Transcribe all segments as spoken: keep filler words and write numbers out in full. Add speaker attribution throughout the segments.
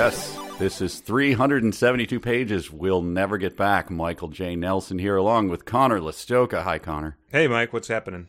Speaker 1: Yes, this is three hundred seventy-two pages we'll never get back. Michael J. Nelson here along with Connor Listoka. Hi, Connor.
Speaker 2: Hey, Mike, what's happening?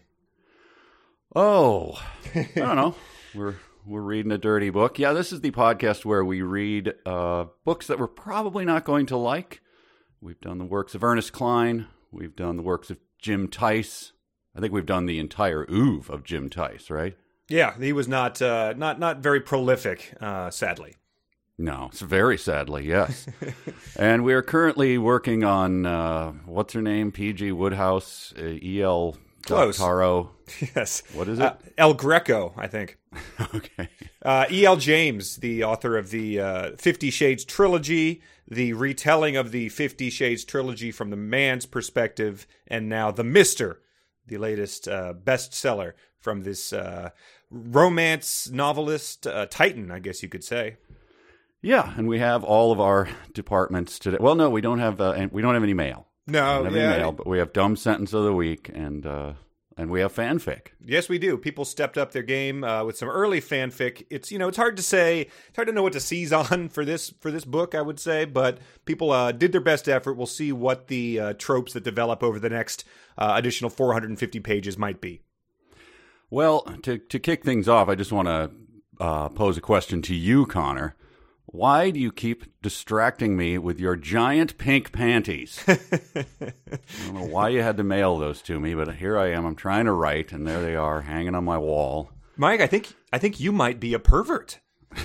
Speaker 1: Oh, I don't know. We're we're reading a dirty book. Yeah, this is the podcast where we read uh, books that we're probably not going to like. We've done the works of Ernest Cline. We've done the works of Jim Tice. I think we've done the entire oeuvre of Jim Tice, right?
Speaker 2: Yeah, he was not uh, not not very prolific, uh, sadly.
Speaker 1: No, it's very sadly, yes. And we are currently working on, uh, what's her name? P G Woodhouse, uh, E L
Speaker 2: Close.
Speaker 1: Taro.
Speaker 2: Yes.
Speaker 1: What is it?
Speaker 2: Uh, El Greco, I think.
Speaker 1: Okay.
Speaker 2: Uh, E L James, the author of the uh, Fifty Shades trilogy, the retelling of the Fifty Shades trilogy from the man's perspective, and now The Mister, the latest uh, bestseller from this uh, romance novelist, uh, titan, I guess you could say.
Speaker 1: Yeah, and we have all of our departments today. Well, no, we don't have uh, and we don't have any mail.
Speaker 2: No,
Speaker 1: we don't have
Speaker 2: yeah.
Speaker 1: any mail, but we have dumb sentence of the week, and uh, and we have fanfic.
Speaker 2: Yes, we do. People stepped up their game uh, with some early fanfic. It's you know it's hard to say, it's hard to know what to seize on for this for this book, I would say, but people uh, did their best effort. We'll see what the uh, tropes that develop over the next uh, additional four hundred fifty pages might be.
Speaker 1: Well, to to kick things off, I just want to uh, pose a question to you, Connor. Why do you keep distracting me with your giant pink panties? I don't know why you had to mail those to me, but here I am. I'm trying to write, and there they are, hanging on my wall.
Speaker 2: Mike, I think I think you might be a pervert.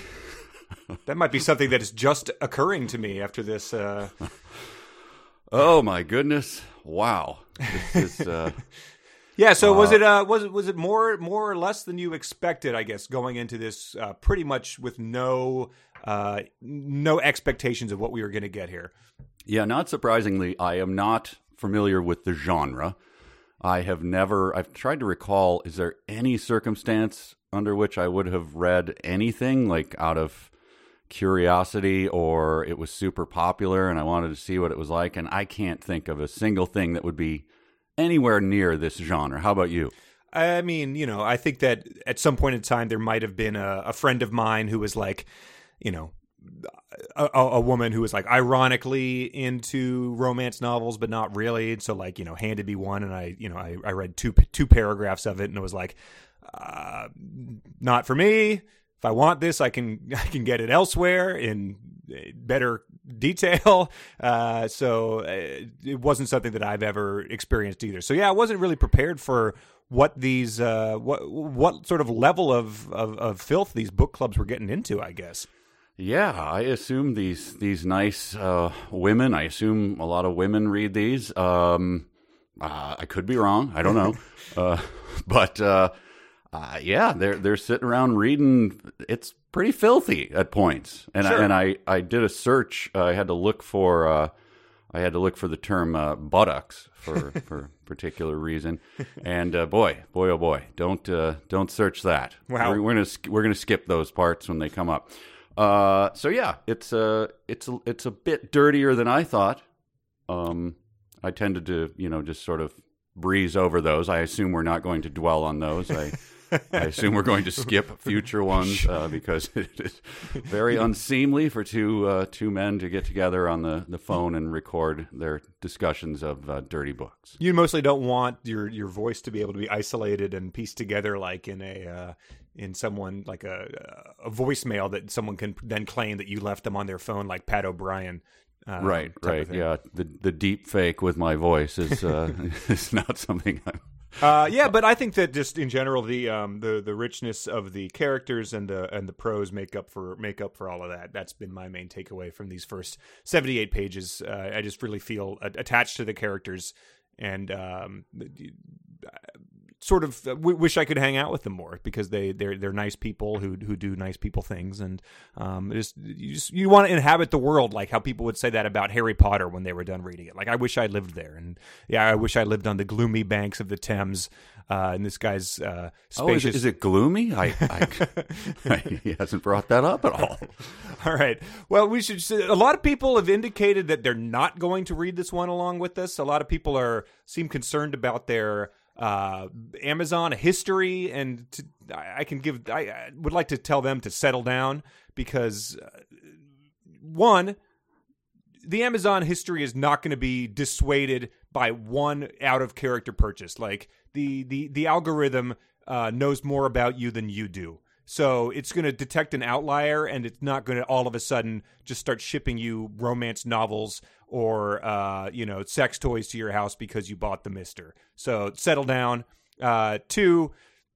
Speaker 2: That might be something that is just occurring to me after this. Uh...
Speaker 1: Oh my goodness! Wow. This is. Uh...
Speaker 2: Yeah, so was
Speaker 1: uh,
Speaker 2: it uh, was it was it more more or less than you expected? I guess going into this uh, pretty much with no uh, no expectations of what we were going to get here.
Speaker 1: Yeah, not surprisingly, I am not familiar with the genre. I have never. I've tried to recall. Is there any circumstance under which I would have read anything like out of curiosity, or it was super popular and I wanted to see what it was like? And I can't think of a single thing that would be anywhere near this genre. How about you?
Speaker 2: I mean, you know, I think that at some point in time there might have been a, a friend of mine who was like, you know, a, a woman who was like ironically into romance novels, but not really. So like, you know, Handed Me One, and I, you know, I, I read two two paragraphs of it, and it was like, uh, not for me. If I want this, I can I can get it elsewhere in better detail. Uh, so it wasn't something that I've ever experienced either. So yeah, I wasn't really prepared for what these uh, what what sort of level of, of, of filth these book clubs were getting into, I guess.
Speaker 1: Yeah, I assume these these nice uh, women. I assume a lot of women read these. Um, uh, I could be wrong. I don't know, uh, but. Uh, Uh, yeah, they're they're sitting around reading. It's pretty filthy at points, and
Speaker 2: sure.
Speaker 1: I, and I, I did a search. Uh, I had to look for uh, I had to look for the term uh, buttocks for for a particular reason, and uh, boy, boy, oh boy, don't uh, don't search that.
Speaker 2: Wow,
Speaker 1: we're, we're gonna we're gonna skip those parts when they come up. Uh, so yeah, it's a it's a, it's a bit dirtier than I thought. Um, I tended to you know just sort of breeze over those. I assume we're not going to dwell on those. I. I assume we're going to skip future ones uh, because it is very unseemly for two uh, two men to get together on the, the phone and record their discussions of uh, dirty books.
Speaker 2: You mostly don't want your, your voice to be able to be isolated and pieced together like in a uh, in someone like a a voicemail that someone can then claim that you left them on their phone, like Pat O'Brien. Uh,
Speaker 1: right, right, yeah. The the deep fake with my voice is uh, is not something I'm.
Speaker 2: Uh, yeah, but I think that just in general, the um, the the richness of the characters and the and the prose make up for make up for all of that. That's been my main takeaway from these first seventy-eight pages. Uh, I just really feel attached to the characters, and um, sort of w- wish I could hang out with them more because they they're they're nice people who who do nice people things, and um, just you just you want to inhabit the world like how people would say that about Harry Potter when they were done reading it. Like I wish I lived there, and yeah, I wish I lived on the gloomy banks of the Thames. Uh, and this guy's uh, spacious.
Speaker 1: Oh, is it, is it gloomy? I, I, I, he hasn't brought that up at all.
Speaker 2: All right. Well, we should. A lot of people have indicated that they're not going to read this one along with us. A lot of people are seem concerned about their uh, Amazon history, and to, I, I can give. I, I would like to tell them to settle down because. Uh, one, the Amazon history is not going to be dissuaded by one out of character purchase. Like the the the algorithm uh, knows more about you than you do. So it's going to detect an outlier, and it's not going to all of a sudden just start shipping you romance novels or, uh, you know, sex toys to your house because you bought the Mister. So settle down. Uh, two,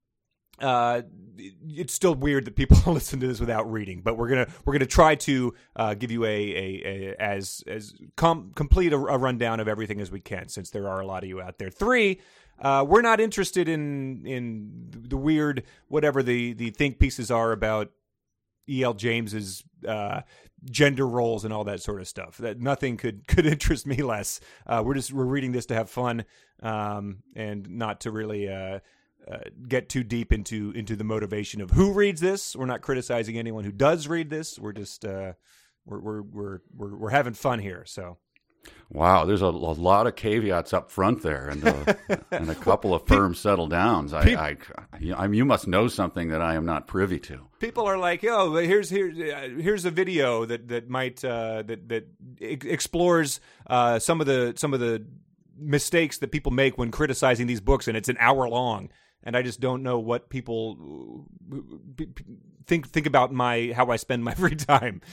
Speaker 2: uh, it's still weird that people listen to this without reading, but we're gonna we're gonna try to uh, give you a, a, a as as com- complete a, a rundown of everything as we can, since there are a lot of you out there. Three. Uh, we're not interested in in the weird whatever the, the think pieces are about E L. James's uh, gender roles and all that sort of stuff. That nothing could, could interest me less. Uh, we're just we're reading this to have fun um, and not to really uh, uh, get too deep into into the motivation of who reads this. We're not criticizing anyone who does read this. We're just uh, we're, we're we're we're we're having fun here. So.
Speaker 1: Wow, there's a, a lot of caveats up front there, and uh, and a couple of firm settle downs. I, I, I, you must know something that I am not privy to.
Speaker 2: People are like, "Oh, here's here's here's a video that that might uh, that that explores uh, some of the some of the mistakes that people make when criticizing these books, and it's an hour long." And I just don't know what people think think about my how I spend my free time.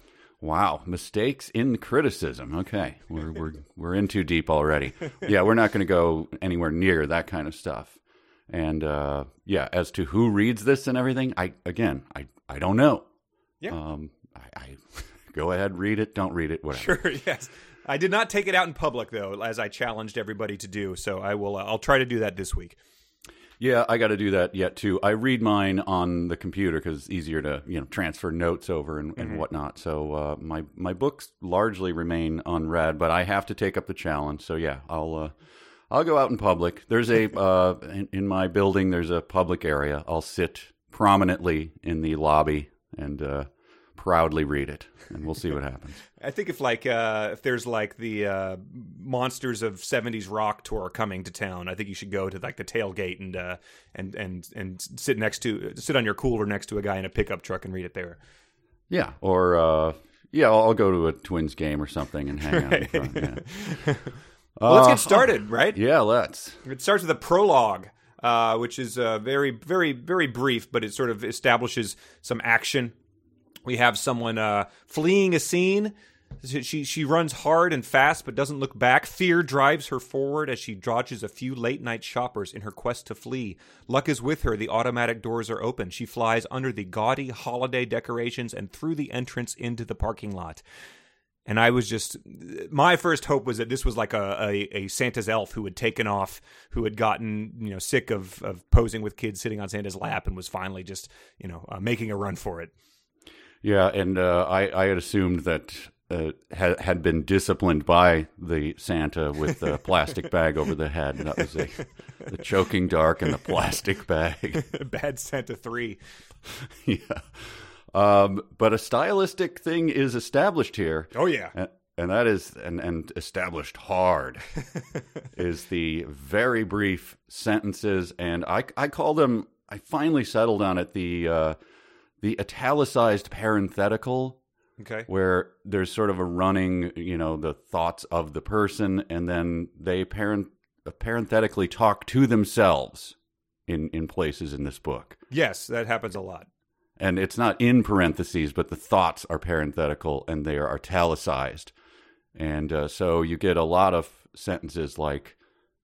Speaker 1: Wow, mistakes in criticism. Okay, we're we're we're in too deep already. Yeah, we're not going to go anywhere near that kind of stuff. And uh, yeah, as to who reads this and everything, I again, I, I don't know.
Speaker 2: Yeah.
Speaker 1: Um, I, I go ahead, read it. Don't read it. Whatever.
Speaker 2: Sure. Yes. I did not take it out in public though, as I challenged everybody to do. So I will. Uh, I'll try to do that this week.
Speaker 1: Yeah, I got to do that yet too. I read mine on the computer because it's easier to you know transfer notes over and, and mm-hmm. whatnot. So uh, my my books largely remain unread, but I have to take up the challenge. So yeah, I'll uh, I'll go out in public. There's a uh, in, in my building. There's a public area. I'll sit prominently in the lobby and uh, proudly read it, and we'll see what happens.
Speaker 2: I think if like uh, if there's like the uh, Monsters of seventies Rock tour coming to town, I think you should go to like the tailgate and uh, and and and sit next to sit on your cooler next to a guy in a pickup truck and read it there.
Speaker 1: Yeah, or uh, yeah, I'll, I'll go to a Twins game or something and hang out in front. Yeah.
Speaker 2: Well, let's get started, right?
Speaker 1: Yeah, let's.
Speaker 2: It starts with a prologue, uh, which is uh, very, very, very brief, but it sort of establishes some action. We have someone uh, fleeing a scene. She she runs hard and fast, but doesn't look back. Fear drives her forward as she dodges a few late-night shoppers in her quest to flee. Luck is with her. The automatic doors are open. She flies under the gaudy holiday decorations and through the entrance into the parking lot. And I was just, my first hope was that this was like a, a, a Santa's elf who had taken off, who had gotten, you know, sick of, of posing with kids sitting on Santa's lap and was finally just, you know, uh, making a run for it.
Speaker 1: Yeah, and uh, I, I had assumed that uh, had, had been disciplined by the Santa with the plastic bag over the head. That was a, the choking dark and the plastic bag.
Speaker 2: Bad Santa three.
Speaker 1: Yeah. Um, but a stylistic thing is established here.
Speaker 2: Oh, yeah.
Speaker 1: And, and that is, and, and established hard, is the very brief sentences. And I, I call them, I finally settled on it, the... Uh, The italicized parenthetical,
Speaker 2: okay,
Speaker 1: where there's sort of a running, you know, the thoughts of the person, and then they parent, parenthetically talk to themselves in, in places in this book.
Speaker 2: Yes, that happens a lot.
Speaker 1: And it's not in parentheses, but the thoughts are parenthetical, and they are italicized. And uh, so you get a lot of sentences like,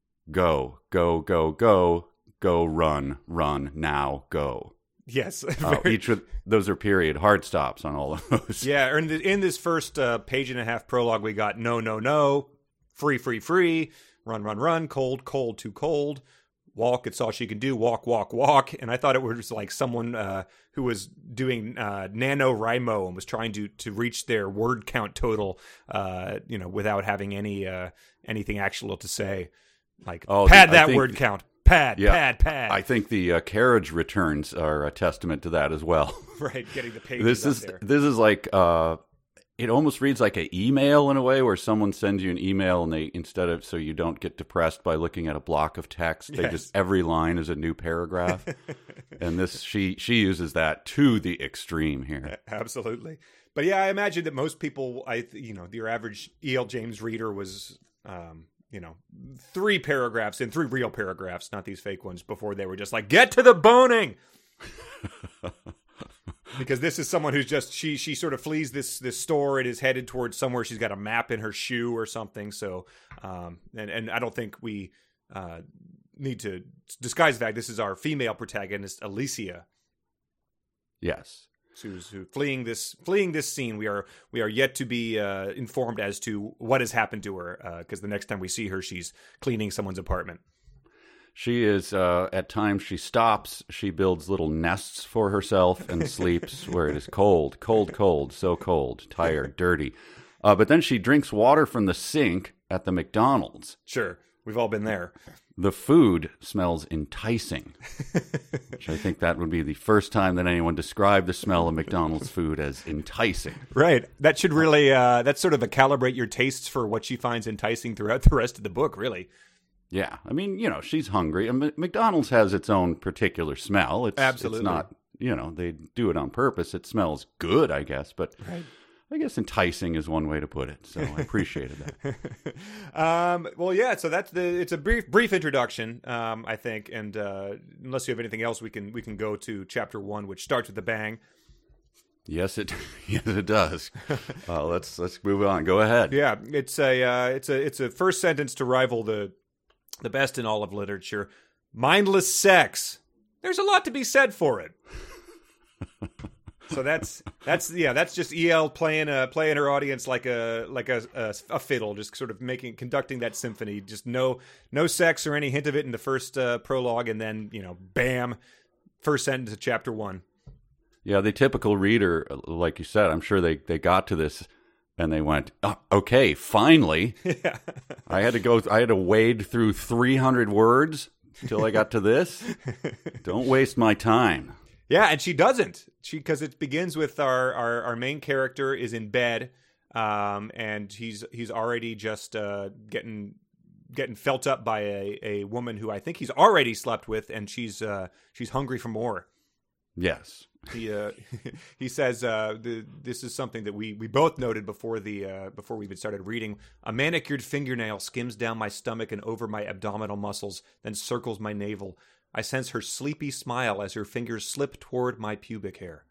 Speaker 1: go, go, go, go, go, run, run, now, go.
Speaker 2: Yes.
Speaker 1: uh, each of those are period hard stops on all of those.
Speaker 2: Yeah, in, the, in this first uh, page and a half prologue, we got no, no, no, free, free, free, run, run, run, cold, cold, too cold, walk, it's all she can do, walk, walk, walk. And I thought it was like someone uh, who was doing uh, NaNoWriMo and was trying to to reach their word count total, uh, you know, without having any uh, anything actual to say. Like,
Speaker 1: oh,
Speaker 2: pad
Speaker 1: the,
Speaker 2: that
Speaker 1: think,
Speaker 2: word count. Pad,
Speaker 1: yeah,
Speaker 2: pad, pad.
Speaker 1: I think the uh, carriage returns are a testament to that as well.
Speaker 2: Right, getting the pages
Speaker 1: this
Speaker 2: up
Speaker 1: is
Speaker 2: there.
Speaker 1: This is like uh, it almost reads like an email in a way, where someone sends you an email and they, instead of, so you don't get depressed by looking at a block of text, they
Speaker 2: yes.
Speaker 1: just, every line is a new paragraph. And this she she uses that to the extreme here.
Speaker 2: Absolutely. but yeah, I imagine that most people, I you know, your average E L. James reader was, um, you know, three paragraphs in, three real paragraphs, not these fake ones, before they were just like, get to the boning. Because this is someone who's just, she she sort of flees this this store and is headed towards somewhere. She's got a map in her shoe or something. So, um, and, and I don't think we uh, need to disguise the fact this is our female protagonist, Alicia.
Speaker 1: Yes.
Speaker 2: Who's who fleeing this fleeing this scene. We are we are yet to be uh, informed as to what has happened to her, because uh, the next time we see her, she's cleaning someone's apartment.
Speaker 1: She is, uh, at times she stops, she builds little nests for herself and sleeps where it is cold, cold, cold, so cold, tired, dirty. Uh, but then she drinks water from the sink at the McDonald's.
Speaker 2: Sure, we've all been there.
Speaker 1: The food smells enticing, which I think that would be the first time that anyone described the smell of McDonald's food as enticing.
Speaker 2: Right. That should really, uh, that's sort of a calibrate your tastes for what she finds enticing throughout the rest of the book, really.
Speaker 1: Yeah, I mean, you know, she's hungry. And McDonald's has its own particular smell. It's,
Speaker 2: Absolutely.
Speaker 1: It's not, you know, they do it on purpose. It smells good, I guess, but
Speaker 2: right.
Speaker 1: I guess enticing is one way to put it. So I appreciated
Speaker 2: that. um, well, yeah. So that's the. It's a brief, brief introduction, um, I think. And uh, unless you have anything else, we can we can go to chapter one, which starts with a bang.
Speaker 1: Yes, it yes it does. uh, let's let's move on. Go ahead.
Speaker 2: Yeah, it's a uh, it's a it's a first sentence to rival the. The best in all of literature. Mindless sex. There's a lot to be said for it. So that's that's yeah, that's just E L playing uh playing her audience like a like a, a a fiddle, just sort of making conducting that symphony. Just no no sex or any hint of it in the first uh, prologue, and then you know, bam, first sentence of chapter one.
Speaker 1: Yeah, the typical reader, like you said, I'm sure they they got to this. And they went, oh, okay, finally.
Speaker 2: Yeah.
Speaker 1: I had to go, I had to wade through three hundred words until I got to this. Don't waste my time.
Speaker 2: Yeah, and she doesn't. She because it begins with our, our, our main character is in bed, um, and he's he's already just uh, getting getting felt up by a, a woman who I think he's already slept with, and she's uh, she's hungry for more.
Speaker 1: Yes.
Speaker 2: He uh, he says uh, the, this is something that we, we both noted before the uh, before we even started reading. A manicured fingernail skims down my stomach and over my abdominal muscles, then circles my navel. I sense her sleepy smile as her fingers slip toward my pubic hair.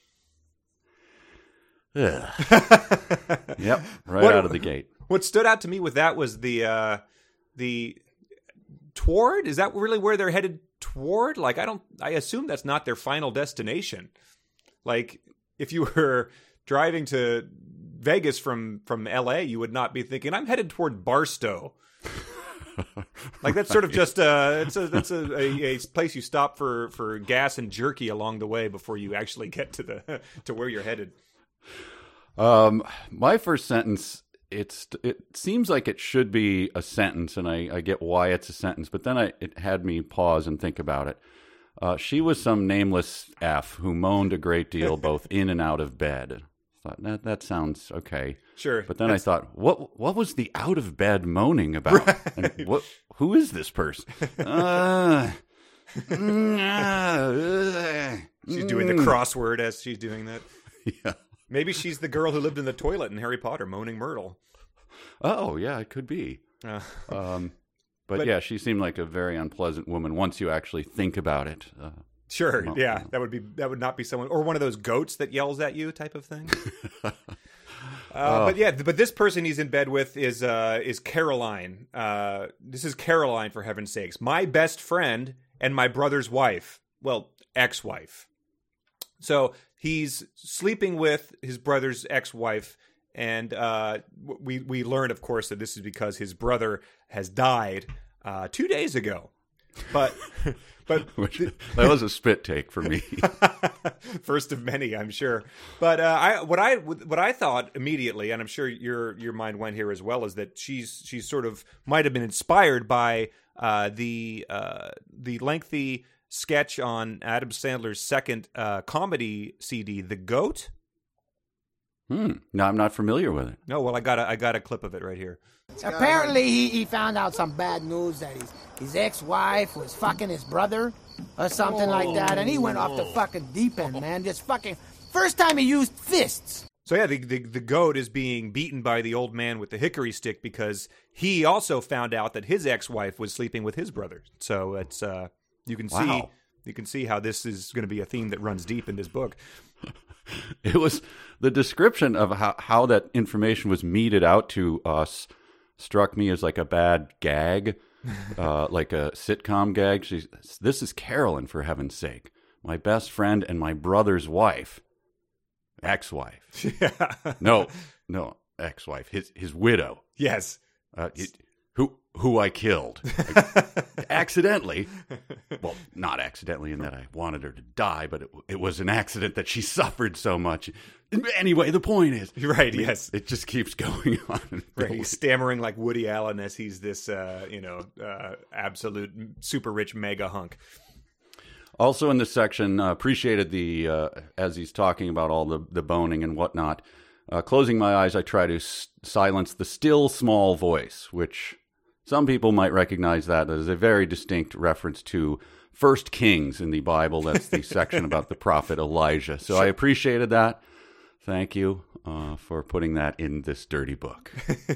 Speaker 1: Yep, right
Speaker 2: what,
Speaker 1: out of the gate.
Speaker 2: What stood out to me with that was the uh, the toward. Is that really where they're headed? Toward, like, I don't, I assume that's not their final destination. Like, if you were driving to Vegas from from L A, you would not be thinking, I'm headed toward Barstow. Like, that's right. Sort of just uh it's a it's a, a, a place you stop for for gas and jerky along the way before you actually get to the to where you're headed.
Speaker 1: Um, my first sentence. It's it seems like it should be a sentence, and I, I get why it's a sentence, but then I, it had me pause and think about it. Uh, she was some nameless F who moaned a great deal both in and out of bed. I thought, that, that sounds okay.
Speaker 2: Sure.
Speaker 1: But then I thought, what what was the out of bed moaning about? Right. And what who is this person? Uh,
Speaker 2: she's doing the crossword as she's doing that.
Speaker 1: Yeah.
Speaker 2: Maybe she's the girl who lived in the toilet in Harry Potter, moaning Myrtle.
Speaker 1: Oh, yeah, it could be. Uh, um, but, but yeah, she seemed like a very unpleasant woman once you actually think about it. Uh,
Speaker 2: sure, well, yeah, that would be that would not be someone, or one of those goats that yells at you type of thing. uh, oh. But yeah, but this person he's in bed with is uh, is Caroline. Uh, this is Caroline, for heaven's sakes, my best friend and my brother's wife. Well, ex-wife. So he's sleeping with his brother's ex-wife, and uh, we we learn, of course, that this is because his brother has died uh, two days ago. But but
Speaker 1: Which, that was a spit take for me.
Speaker 2: First of many, I'm sure. But uh, I what I what I thought immediately, and I'm sure your your mind went here as well, is that she's she's sort of might have been inspired by uh, the uh, the lengthy sketch on Adam Sandler's second uh, comedy C D, The Goat.
Speaker 1: Hmm. No, I'm not familiar with it.
Speaker 2: No, well, I got a, I got a clip of it right here.
Speaker 3: Apparently, he, he found out some bad news that his, his ex-wife was fucking his brother or something oh, like that, and he went off the fucking deep end, man. Just fucking, first time he used fists.
Speaker 2: So yeah, the, the the goat is being beaten by the old man with the hickory stick because he also found out that his ex-wife was sleeping with his brother. So it's uh, you can see
Speaker 1: Wow.
Speaker 2: you can see how this is going to be a theme that runs deep in this book.
Speaker 1: It was the description of how, how that information was meted out to us struck me as like a bad gag, uh, like a sitcom gag. She's, this is Carolyn, for heaven's sake, my best friend and my brother's wife. Ex-wife.
Speaker 2: Yeah.
Speaker 1: No, no, ex-wife. His his widow.
Speaker 2: Yes.
Speaker 1: Uh, it, who who I killed Like, accidentally. Well, not accidentally in that I wanted her to die, but it it was an accident that she suffered so much. Anyway, the point is,
Speaker 2: Right.
Speaker 1: I mean,
Speaker 2: Yes.
Speaker 1: it just keeps going on. and
Speaker 2: Right.
Speaker 1: going.
Speaker 2: He's stammering like Woody Allen as he's this, uh, you know, uh, absolute super rich mega hunk.
Speaker 1: Also in this section, uh, appreciated the, uh, as he's talking about all the, the boning and whatnot, uh, closing my eyes, I try to s- silence the still small voice, which some people might recognize that as a very distinct reference to First Kings in the Bible. That's the section about the prophet Elijah. So I appreciated that. Thank you uh, for putting that in this dirty book.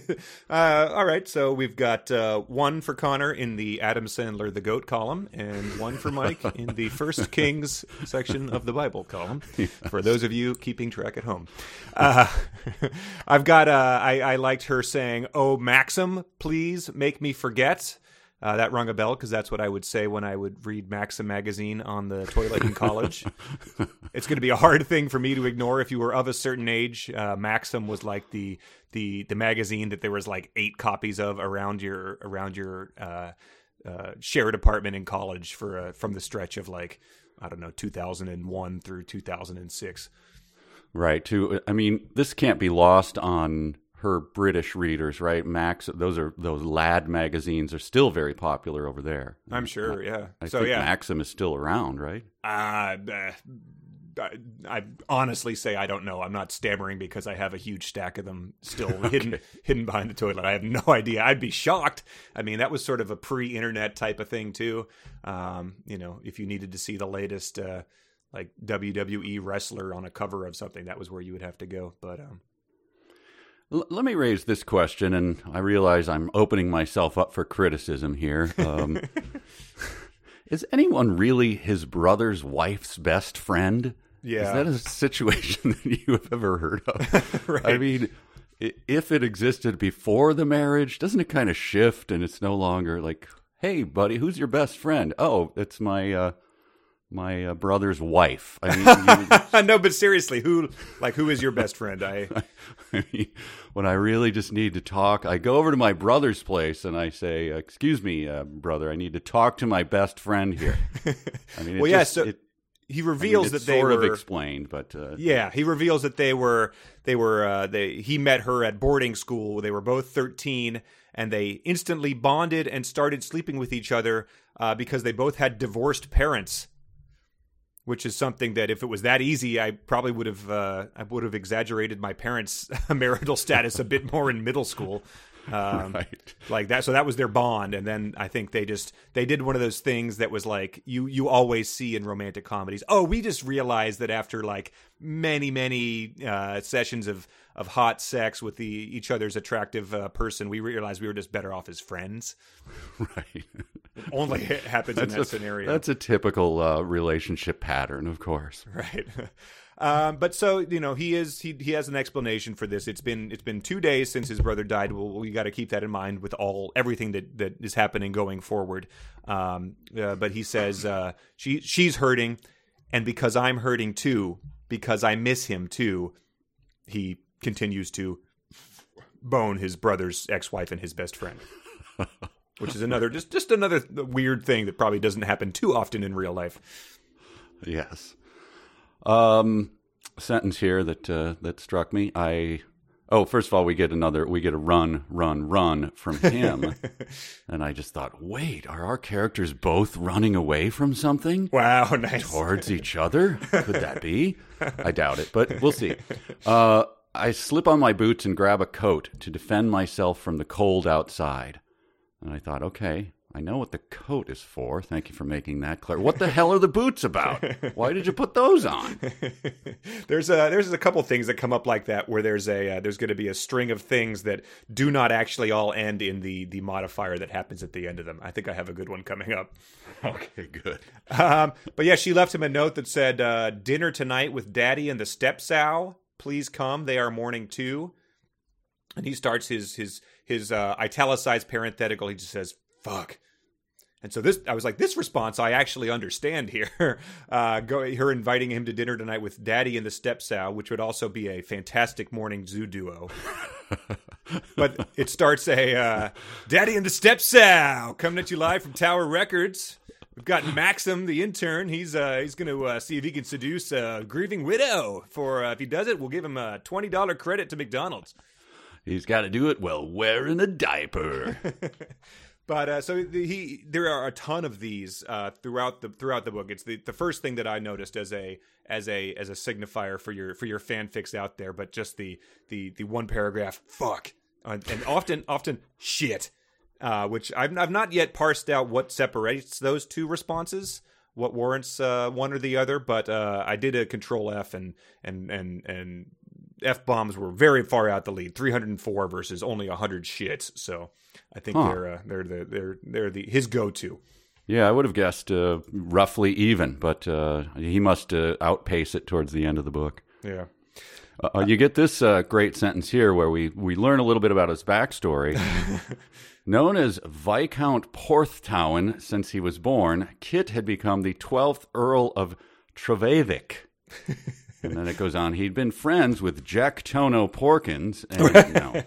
Speaker 2: uh, all right, so we've got uh, one for Connor in the Adam Sandler The Goat column, and one for Mike in the First Kings section of the Bible column, yes. For those of you keeping track at home. Uh, I've got, uh, I, I liked her saying, "Oh, Maxim, please make me forget." Uh, that rung a bell because that's what I would say when I would read Maxim magazine on the toilet in college. It's going to be a hard thing for me to ignore if you were of a certain age. Uh, Maxim was like the the the magazine that there was like eight copies of around your around your uh, uh, shared apartment in college for uh, from the stretch of like I don't know two thousand one through two thousand six.
Speaker 1: Right. To I mean, this can't be lost on her British readers, right? Max, those are those lad magazines are still very popular over there.
Speaker 2: I'm sure,
Speaker 1: I,
Speaker 2: yeah.
Speaker 1: I
Speaker 2: so
Speaker 1: think
Speaker 2: yeah,
Speaker 1: Maxim is still around, right?
Speaker 2: Uh, I, I honestly say I don't know. I'm not stammering because I have a huge stack of them still okay. hidden hidden behind the toilet. I have no idea. I'd be shocked. I mean, that was sort of a pre-internet type of thing too. Um, you know, if you needed to see the latest uh, like W W E wrestler on a cover of something, that was where you would have to go. But um,
Speaker 1: L- let me raise this question, and I realize I'm opening myself up for criticism here. Um, is anyone really his brother's wife's best friend?
Speaker 2: Yeah.
Speaker 1: Is that a situation that you have ever heard of?
Speaker 2: Right.
Speaker 1: I mean, i- if it existed before the marriage, doesn't it kind of shift and it's no longer like, hey, buddy, who's your best friend? Oh, it's my... Uh, My uh, brother's wife. I mean, you,
Speaker 2: no, but seriously, who like who is your best friend? I,
Speaker 1: I mean, when I really just need to talk, I go over to my brother's place and I say, "Excuse me, uh, brother, I need to talk to my best friend here." I mean, it
Speaker 2: well, yeah.
Speaker 1: just,
Speaker 2: So
Speaker 1: it,
Speaker 2: he reveals
Speaker 1: I mean,
Speaker 2: that they
Speaker 1: sort
Speaker 2: were
Speaker 1: of explained, but uh,
Speaker 2: yeah, he reveals that they were they were uh, they he met her at boarding school. They were both thirteen, and they instantly bonded and started sleeping with each other uh, because they both had divorced parents. Which is something that if it was that easy, I probably would have uh, I would have exaggerated my parents' marital status a bit more in middle school, um,
Speaker 1: right.
Speaker 2: like that. So that was their bond, and then I think they just they did one of those things that was like you you always see in romantic comedies. Oh, we just realized that after like many many uh, sessions of of hot sex with the each other's attractive uh, person, we realized we were just better off as friends.
Speaker 1: Right.
Speaker 2: It only happens in that
Speaker 1: a,
Speaker 2: scenario.
Speaker 1: That's a typical uh, relationship pattern, of course.
Speaker 2: Right. Um, but so, you know, he is he he has an explanation for this. It's been it's been two days since his brother died. Well, we got to keep that in mind with all everything that, that is happening going forward. Um, uh, but he says uh, she she's hurting, and because I'm hurting too, because I miss him too, he continues to bone his brother's ex-wife and his best friend. Which is another just just another weird thing that probably doesn't happen too often in real life.
Speaker 1: Yes. Um, sentence here that uh, that struck me. I oh, first of all, we get another. We get a run, run, run from him, and I just thought, wait, are our characters both running away from something?
Speaker 2: Wow, nice.
Speaker 1: Towards each other? Could that be? I doubt it, but we'll see. Uh, I slip on my boots and grab a coat to defend myself from the cold outside. And I thought, okay, I know what the coat is for. Thank you for making that clear. What the hell are the boots about? Why did you put those on?
Speaker 2: there's a there's a couple things that come up like that where there's a uh, there's going to be a string of things that do not actually all end in the the modifier that happens at the end of them. I think I have a good one coming up.
Speaker 1: Okay, good.
Speaker 2: Um, but yeah, she left him a note that said, uh, "Dinner tonight with Daddy and the stepsow. Please come. They are mourning too." And he starts his his his uh, italicized parenthetical. He just says, "Fuck." And so this, I was like, this response I actually understand here. Uh, go, her inviting him to dinner tonight with Daddy and the stepsow, which would also be a fantastic morning zoo duo. But it starts a uh, Daddy and the stepsow coming at you live from Tower Records. We've got Maxim, the intern. He's uh, he's going to uh, see if he can seduce a grieving widow. For uh, if he does it, we'll give him a twenty dollars credit to McDonald's.
Speaker 1: He's got to do it while wearing a diaper.
Speaker 2: But uh, so the, he, there are a ton of these uh, throughout the throughout the book. It's the, the first thing that I noticed as a as a as a signifier for your for your fanfics out there. But just the the the one paragraph fuck uh, and often often shit, uh, which I've I've not yet parsed out what separates those two responses, what warrants uh, one or the other. But uh, I did a control F and and and and F bombs were very far out the lead, three hundred four versus only one hundred shits. So I think
Speaker 1: huh.
Speaker 2: they're uh, they're the they're they're the his go-to.
Speaker 1: Yeah, I would have guessed uh, roughly even, but uh, he must uh, outpace it towards the end of the book.
Speaker 2: Yeah.
Speaker 1: Uh, you get this uh, great sentence here where we, we learn a little bit about his backstory. Known as Viscount Porthtowan since he was born, Kit had become the twelfth Earl of Trevithick. And then it goes on. He'd been friends with Jack Tono Porkins. And, no.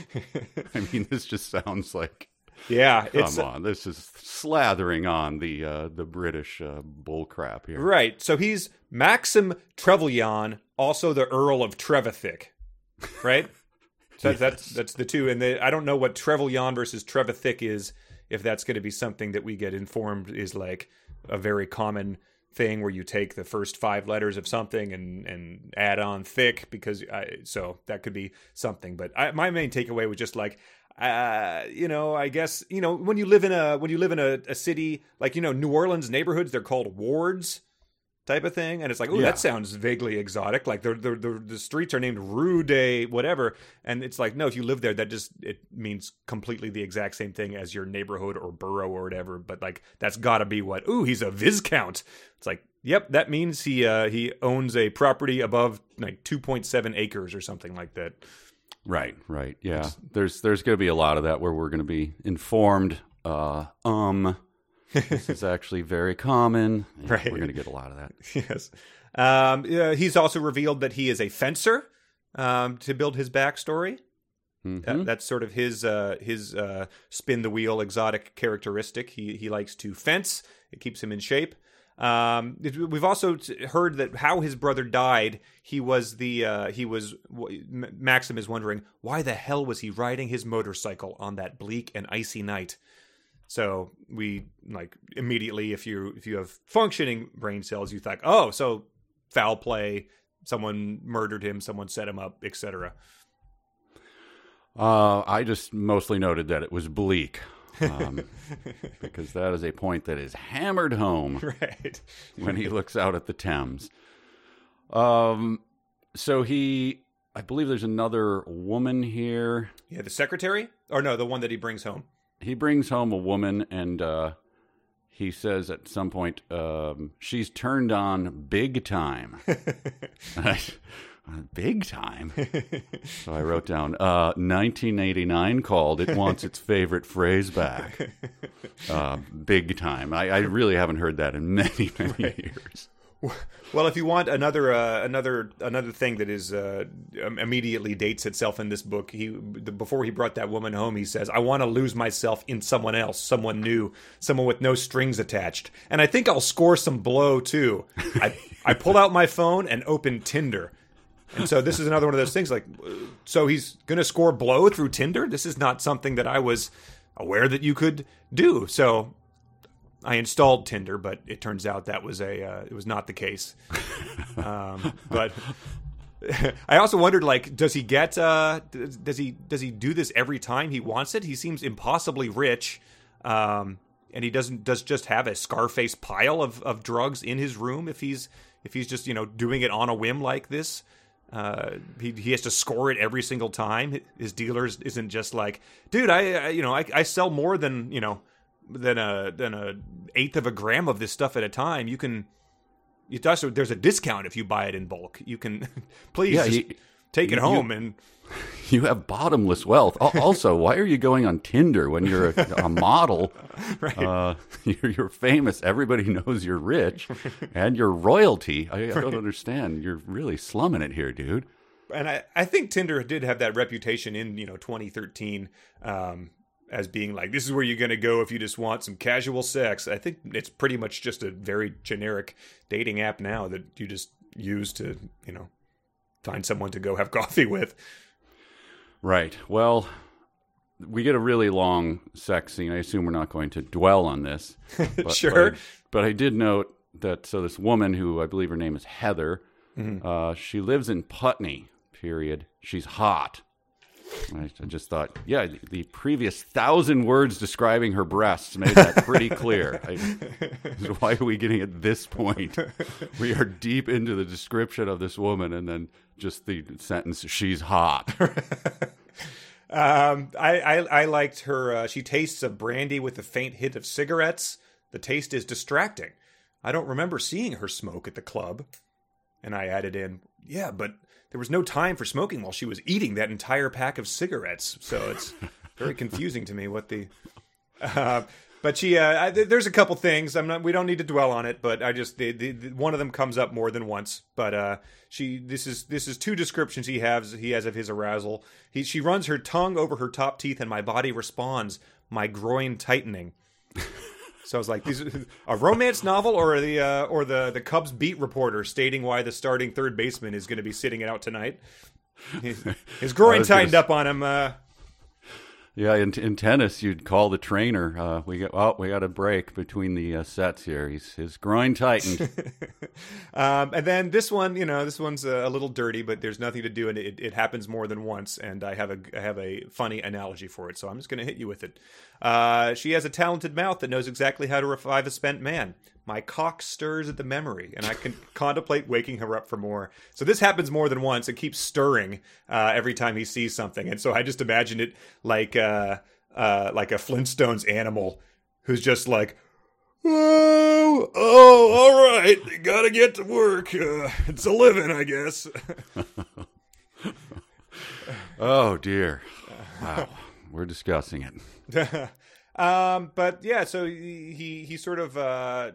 Speaker 1: I mean, this just sounds like,
Speaker 2: yeah,
Speaker 1: come
Speaker 2: it's,
Speaker 1: on. This is slathering on the uh, the British uh, bullcrap here.
Speaker 2: Right. So he's Maxim Trevelyan, also the Earl of Trevithick. Right? So yes. that's that's the two. And they, I don't know what Trevelyan versus Trevithick is, if that's going to be something that we get informed is like a very common thing where you take the first five letters of something and and add on thick, because I, so that could be something. But I, my main takeaway was just like, uh, you know, I guess, you know, when you live in a when you live in a, a city like, you know, New Orleans neighborhoods, they're called wards type of thing, and it's like, oh, yeah. That sounds vaguely exotic. Like the the the the streets are named Rue de whatever, and it's like, no, if you live there, that just it means completely the exact same thing as your neighborhood or borough or whatever. But like, that's got to be what. Ooh, he's a viscount. It's like, yep, that means he uh, he owns a property above like two point seven acres or something like that.
Speaker 1: Right, right, yeah. It's, there's there's going to be a lot of that where we're going to be informed. Uh, um. This is actually very common. Yeah, right. We're going to get a lot of that.
Speaker 2: Yes. Um, yeah, he's also revealed that he is a fencer um, to build his backstory. Mm-hmm. That, that's sort of his uh, his uh, spin the wheel exotic characteristic. He he likes to fence. It keeps him in shape. Um, we've also heard that how his brother died. He was the uh, he was Maxim is wondering why the hell was he riding his motorcycle on that bleak and icy night. So we like immediately, if you if you have functioning brain cells, you think, oh, so foul play, someone murdered him, someone set him up, et cetera.
Speaker 1: Uh, I just mostly noted that it was bleak, um, because that is a point that is hammered home
Speaker 2: right.
Speaker 1: when he looks out at the Thames. Um, so he, I believe there's another woman here.
Speaker 2: Yeah, the secretary, or no, the one that he brings home.
Speaker 1: He brings home a woman, and uh, he says at some point, um, she's turned on big time. Big time? So I wrote down, uh, nineteen eighty-nine called, it wants its favorite phrase back. Uh, big time. I, I really haven't heard that in many, many right. years.
Speaker 2: Well, if you want another uh, another another thing that is uh, immediately dates itself in this book, he before he brought that woman home, he says, "I want to lose myself in someone else, someone new, someone with no strings attached, and I think I'll score some blow too." I I pull out my phone and open Tinder, and so this is another one of those things. Like, so he's gonna score blow through Tinder. This is not something that I was aware that you could do. So I installed Tinder, but it turns out that was a uh, it was not the case. Um, but I also wondered, like, does he get uh, does he does he do this every time he wants it? He seems impossibly rich, um, and he doesn't does just have a Scarface pile of, of drugs in his room if he's if he's just, you know, doing it on a whim like this. Uh, he he has to score it every single time. His dealer isn't just like, dude, I, I you know I, I sell more than you know than a than a eighth of a gram of this stuff at a time. You can, you also there's a discount if you buy it in bulk. You can please
Speaker 1: Yeah,
Speaker 2: just
Speaker 1: he-
Speaker 2: take it
Speaker 1: you-
Speaker 2: home and.
Speaker 1: You have bottomless wealth. Al- Also, why are you going on Tinder when you're a, a model?
Speaker 2: Right.
Speaker 1: Uh, you're, you're famous. Everybody knows you're rich, and you're royalty. I, I don't understand. You're really slumming it here, dude.
Speaker 2: And I, I think Tinder did have that reputation in, you know, twenty thirteen um, as being like, this is where you're going to go if you just want some casual sex. I think it's pretty much just a very generic dating app now that you just use to, you know, find someone to go have coffee with.
Speaker 1: Right. Well, we get a really long sex scene. I assume we're not going to dwell on this. But,
Speaker 2: Sure.
Speaker 1: But I, but I did note that, so this woman, who I believe her name is Heather,
Speaker 2: Mm-hmm.
Speaker 1: uh, she lives in Putney, period. She's hot. I, I just thought, yeah, the, the previous thousand words describing her breasts made that pretty clear. I, why are we getting at this point? We are deep into the description of this woman, and then just the sentence, she's hot.
Speaker 2: Um, I, I, I liked her. Uh, she tastes of brandy with a faint hint of cigarettes. The taste is distracting. I don't remember seeing her smoke at the club. And I added in, yeah, but there was no time for smoking while she was eating that entire pack of cigarettes. So it's very confusing to me what the... Uh, but she, uh, I, there's a couple things. I'm not. We don't need to dwell on it. But I just the, the, the, one of them comes up more than once. But uh, she, this is this is two descriptions he has he has of his arousal. He she runs her tongue over her top teeth, and my body responds. My groin tightening. So I was like, "These a romance novel, or the uh, or the the Cubs beat reporter stating why the starting third baseman is going to be sitting it out tonight." His, his groin
Speaker 1: was gonna
Speaker 2: tightened up on him. Uh,
Speaker 1: Yeah, in, in tennis, you'd call the trainer. Uh, we got oh, we got a break between the uh, sets here. He's his groin tightened.
Speaker 2: um, and then this one, you know, this one's a, a little dirty, but there's nothing to do, and it, it happens more than once. And I have a I have a funny analogy for it, so I'm just going to hit you with it. Uh, she has a talented mouth that knows exactly how to revive a spent man. My cock stirs at the memory, and I can contemplate waking her up for more. So this happens more than once. It keeps stirring uh, every time he sees something, and so I just imagine it like uh, uh, like a Flintstones animal who's just like, oh, oh, all right, gotta get to work. Uh, it's a living, I guess.
Speaker 1: Oh dear! Wow, we're discussing it.
Speaker 2: um, but yeah, so he he, he sort of. Uh,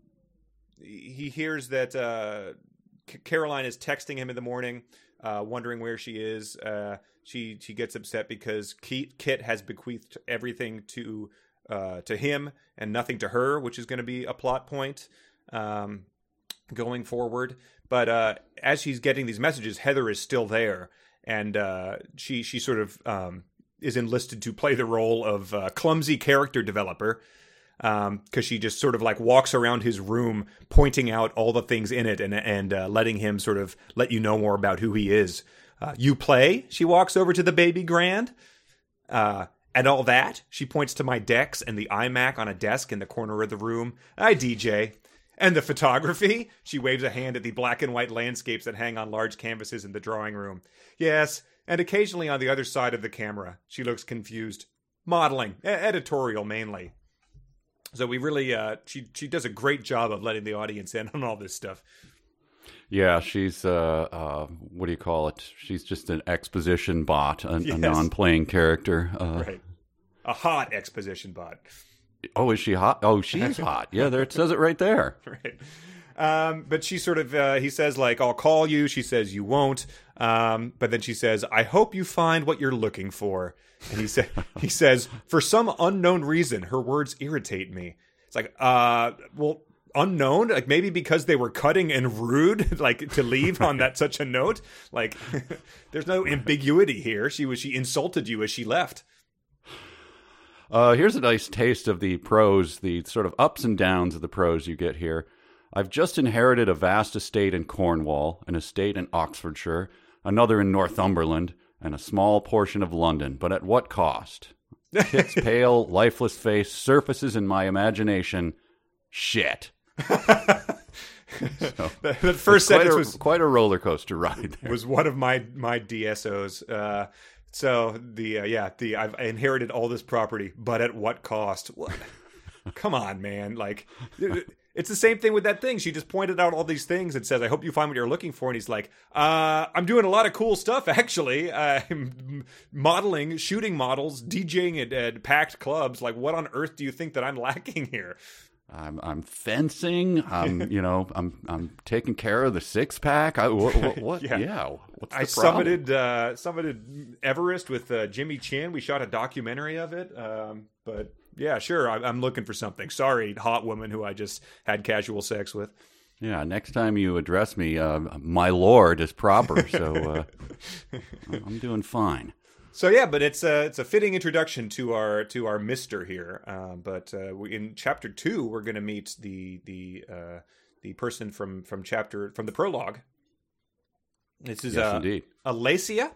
Speaker 2: He hears that uh, C- Caroline is texting him in the morning, uh, wondering where she is. Uh, she she gets upset because Kit, Kit has bequeathed everything to uh, to him and nothing to her, which is going to be a plot point um, going forward. But uh, as she's getting these messages, Heather is still there, and uh, she she sort of um, is enlisted to play the role of uh, clumsy character developer. Um, cause she just sort of like walks around his room, pointing out all the things in it and, and, uh, letting him sort of let you know more about who he is. Uh, you play? She walks over to the baby grand. Uh, and all that. She points to my decks and the iMac on a desk in the corner of the room. I D J. And the photography? She waves a hand at the black and white landscapes that hang on large canvases in the drawing room. Yes. And occasionally on the other side of the camera, she looks confused. Modeling. E- editorial mainly. So we really, uh, she she does a great job of letting the audience in on all this stuff.
Speaker 1: Yeah, she's uh, uh, what do you call it? She's just an exposition bot, a,
Speaker 2: Yes.
Speaker 1: a non-playing character. Uh,
Speaker 2: Right. A hot exposition bot.
Speaker 1: Oh, is she hot? Oh, she's hot. Yeah, there it says it right there.
Speaker 2: Right. Um, but she sort of, uh, he says, like, I'll call you. She says, you won't. Um, but then she says, I hope you find what you're looking for. And he said, he says, for some unknown reason, her words irritate me. It's like, uh, well, unknown, like maybe because they were cutting and rude, like to leave on that such a note. Like, there's no ambiguity here. She was, she insulted you as she left.
Speaker 1: Uh, here's a nice taste of the prose, the sort of ups and downs of the prose you get here. I've just inherited a vast estate in Cornwall, an estate in Oxfordshire, another in Northumberland, and a small portion of London. But at what cost? Kit's pale, lifeless face surfaces in my imagination. Shit. So,
Speaker 2: the, the first sentence
Speaker 1: quite a,
Speaker 2: was
Speaker 1: quite a roller coaster ride there.
Speaker 2: was one of my my D S Os. Uh, so the uh, yeah the I've inherited all this property, but at what cost? What? Come on, man! Like it's the same thing with that thing. She just pointed out all these things and says, "I hope you find what you're looking for." And he's like, uh, "I'm doing a lot of cool stuff, actually. I'm modeling, shooting models, DJing at, at packed clubs. Like, what on earth do you think that I'm lacking here?"
Speaker 1: I'm I'm fencing. I'm you know I'm I'm taking care of the six pack. I what, what, what yeah. yeah. What's the
Speaker 2: I
Speaker 1: problem?
Speaker 2: summited uh, summited Everest with uh, Jimmy Chin. We shot a documentary of it. Um, but yeah, sure. I, I'm looking for something. Sorry, hot woman who I just had casual sex with.
Speaker 1: Yeah. Next time you address me, uh, my lord is proper. So uh, I'm doing fine.
Speaker 2: So yeah, but it's a it's a fitting introduction to our to our Mister here. Uh, but uh, we, in chapter two, we're going to meet the the uh, the person from from chapter from the prologue. This is
Speaker 1: yes,
Speaker 2: uh,
Speaker 1: indeed.
Speaker 2: Alacia.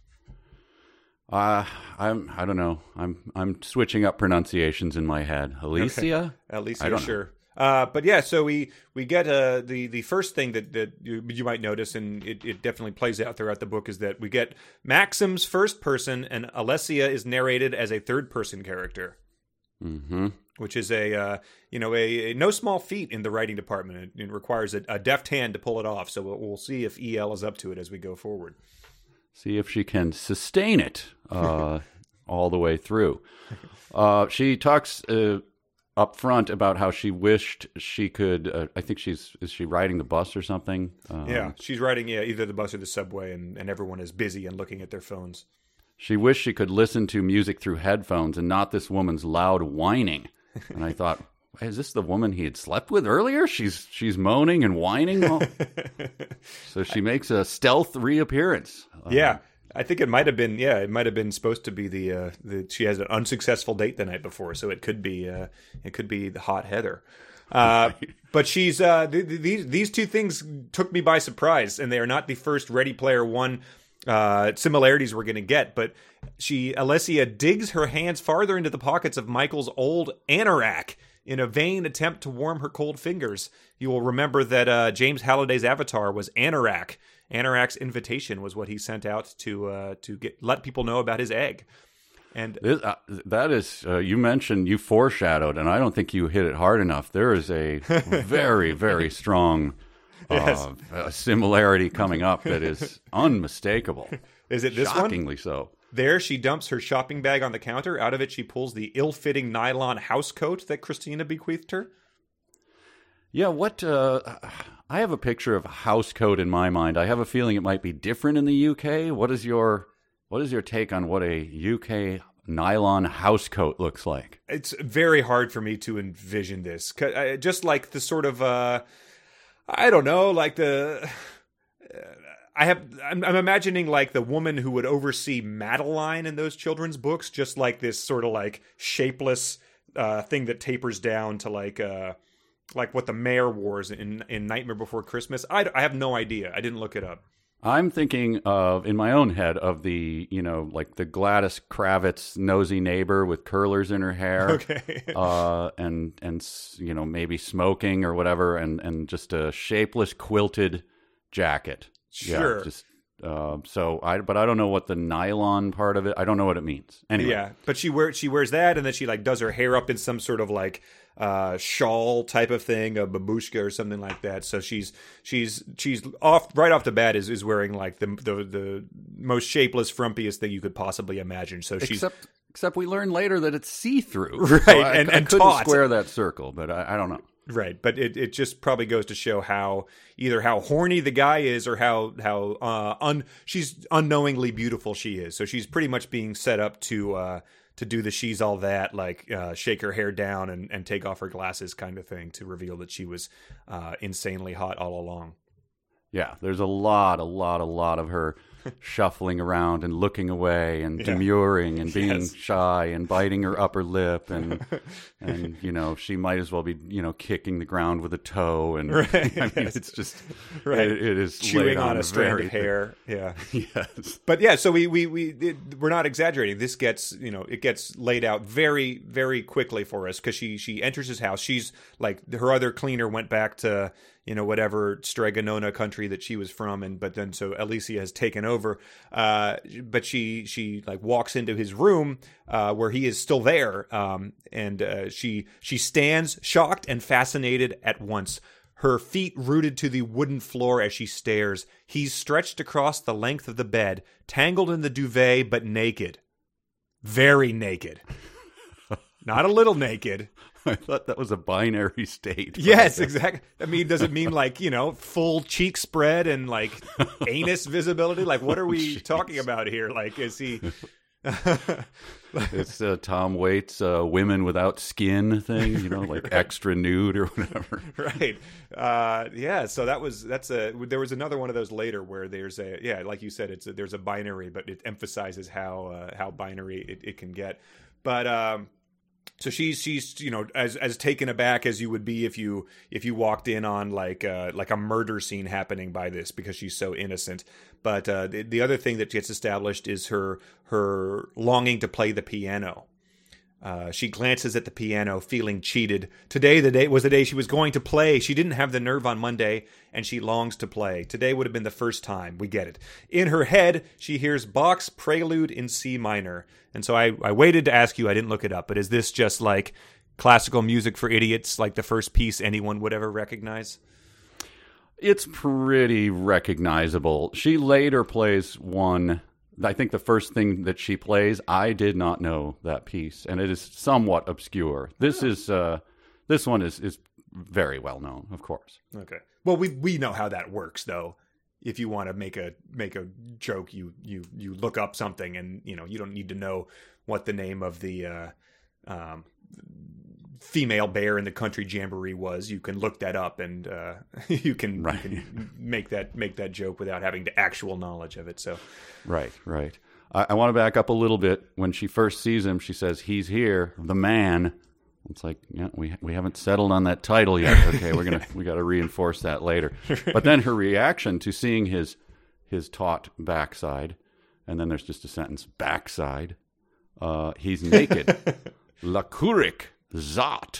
Speaker 1: Uh, I'm I don't know. I'm I'm switching up pronunciations in my head. Alicia.
Speaker 2: Okay. Alicia,
Speaker 1: I don't
Speaker 2: sure.
Speaker 1: know.
Speaker 2: Uh, but yeah, so we we get uh, the the first thing that that you, you might notice, and it, it definitely plays out throughout the book, is that we get Maxim's first person, and Alessia is narrated as a third person character,
Speaker 1: mm-hmm.
Speaker 2: which is a uh, you know a, a no small feat in the writing department. It, it requires a, a deft hand to pull it off. So we'll, we'll see if E L is up to it as we go forward.
Speaker 1: See if she can sustain it uh, all the way through. Uh, she talks. Uh, up front about how she wished she could uh, I think she's is she riding the bus or something um,
Speaker 2: yeah she's riding yeah either the bus or the subway, and, and everyone is busy and looking at their phones.
Speaker 1: She wished she could listen to music through headphones and not this woman's loud whining. And I thought, is this the woman he had slept with earlier? She's she's moaning and whining. Oh. So she makes a stealth reappearance.
Speaker 2: Yeah.
Speaker 1: Um,
Speaker 2: I think it might have been, yeah, it might have been supposed to be the, uh, the she has an unsuccessful date the night before, so it could be, uh, it could be the hot Heather. Uh, but she's, uh, th- th- these these two things took me by surprise, and they are not the first Ready Player One uh, similarities we're going to get. But she, Alessia, digs her hands farther into the pockets of Michael's old anorak in a vain attempt to warm her cold fingers. You will remember that uh, James Halliday's avatar was Anorak. Anorak's invitation was what he sent out to uh, to get let people know about his egg. And
Speaker 1: this, uh, that is, uh, you mentioned, you foreshadowed, and I don't think you hit it hard enough. There is a very, very strong uh,
Speaker 2: yes.
Speaker 1: uh, similarity coming up that is unmistakable.
Speaker 2: Is it this one?
Speaker 1: Shockingly so.
Speaker 2: There, she dumps her shopping bag on the counter. Out of it, she pulls the ill-fitting nylon housecoat that Christina bequeathed her.
Speaker 1: Yeah, what... Uh, I have a picture of a house coat in my mind. I have a feeling it might be different in the U K. What is your what is your take on what a U K nylon house coat looks like?
Speaker 2: It's very hard for me to envision this. Just like the sort of, uh, I don't know, like the... I have. I'm, I'm imagining like the woman who would oversee Madeline in those children's books, just like this sort of like shapeless uh, thing that tapers down to like... Uh, like what the mayor wore in in Nightmare Before Christmas. I, I have no idea. I didn't look it up.
Speaker 1: I'm thinking of, in my own head, of the, you know, like the Gladys Kravitz nosy neighbor with curlers in her hair.
Speaker 2: Okay.
Speaker 1: uh, and, and, you know, maybe smoking or whatever, and, and just a shapeless quilted jacket.
Speaker 2: Sure.
Speaker 1: Yeah, just, uh, so I, but I don't know what the nylon part of it, I don't know what it means. Anyway.
Speaker 2: Yeah, but she wears, she wears that, and then she like does her hair up in some sort of like, uh shawl type of thing, a babushka or something like that. So she's she's she's off right off the bat is, is wearing like the, the the most shapeless, frumpiest thing you could possibly imagine. So she's
Speaker 1: except except we learn later that it's see through,
Speaker 2: right?
Speaker 1: So I,
Speaker 2: and
Speaker 1: I
Speaker 2: and
Speaker 1: couldn't
Speaker 2: taut.
Speaker 1: square that circle, but I, I don't know.
Speaker 2: Right, but it, it just probably goes to show how either how horny the guy is or how how uh un she's unknowingly beautiful she is. So she's pretty much being set up to uh to do the she's all that, like uh, shake her hair down and, and take off her glasses kind of thing to reveal that she was uh, insanely hot all along.
Speaker 1: Yeah, there's a lot, a lot, a lot of her shuffling around and looking away and
Speaker 2: Yeah.
Speaker 1: demurring and being
Speaker 2: Yes.
Speaker 1: shy and biting her upper lip and and you know she might as well be you know kicking the ground with a toe and
Speaker 2: Right,
Speaker 1: I mean
Speaker 2: yes.
Speaker 1: it's just
Speaker 2: Right.
Speaker 1: it, it is
Speaker 2: Chewing
Speaker 1: laid
Speaker 2: on a strand
Speaker 1: very
Speaker 2: of hair. Yeah.
Speaker 1: yes
Speaker 2: But yeah, so we we we it, we're not exaggerating. This gets you know it gets laid out very very quickly for us because she she enters his house. She's like her other cleaner went back to you know whatever Stregonona country that she was from, and but then so Alicia has taken over. Uh, but she she like walks into his room uh, where he is still there, um, and uh, she she stands shocked and fascinated at once. Her feet rooted to the wooden floor as she stares. He's stretched across the length of the bed, tangled in the duvet, but naked. Very naked. Not a little naked.
Speaker 1: I thought that was a binary state.
Speaker 2: Yes, exactly. I mean, does it mean like, you know, full cheek spread and like anus visibility? Like, what are we
Speaker 1: Jeez.
Speaker 2: talking about here? Like, is he...
Speaker 1: It's uh, Tom Waits' uh, "Women Without Skin" thing, you know, like
Speaker 2: Right.
Speaker 1: extra nude or whatever.
Speaker 2: Right. Uh, yeah. So that was that's a. There was another one of those later where there's a yeah, like you said, it's a, there's a binary, but it emphasizes how uh, how binary it, it can get. But um, so she's she's you know as as taken aback as you would be if you if you walked in on like uh, like a murder scene happening by this because she's so innocent. But uh, the, the other thing that gets established is her her longing to play the piano. Uh, she glances at the piano, feeling cheated. Today, the day was the day she was going to play. She didn't have the nerve on Monday, and she longs to play. Today would have been the first time. We get it. In her head, she hears Bach's Prelude in C minor. And so I, I waited to ask you. I didn't look it up, but is this just like classical music for idiots, like the first piece anyone would ever recognize?
Speaker 1: It's pretty recognizable. She later plays one. I think the first thing that she plays, I did not know that piece, and it is somewhat obscure. This is uh, this one is is very well known, of course.
Speaker 2: Okay. Well, we we know how that works, though. If you want to make a make a joke, you you you look up something, and you know you don't need to know what the name of the uh, um, female bear in the country jamboree was. You can look that up, and uh, you can
Speaker 1: Right.
Speaker 2: you can make that make that joke without having the actual knowledge of it. So,
Speaker 1: Right, right. I, I want to back up a little bit. When she first sees him, she says, "He's here, the man." It's like, yeah, we we haven't settled on that title yet. Okay, we're gonna we got to reinforce that later. But then her reaction to seeing his his taut backside, and then there's just a sentence, backside. Uh, he's naked. Lakurik Zot.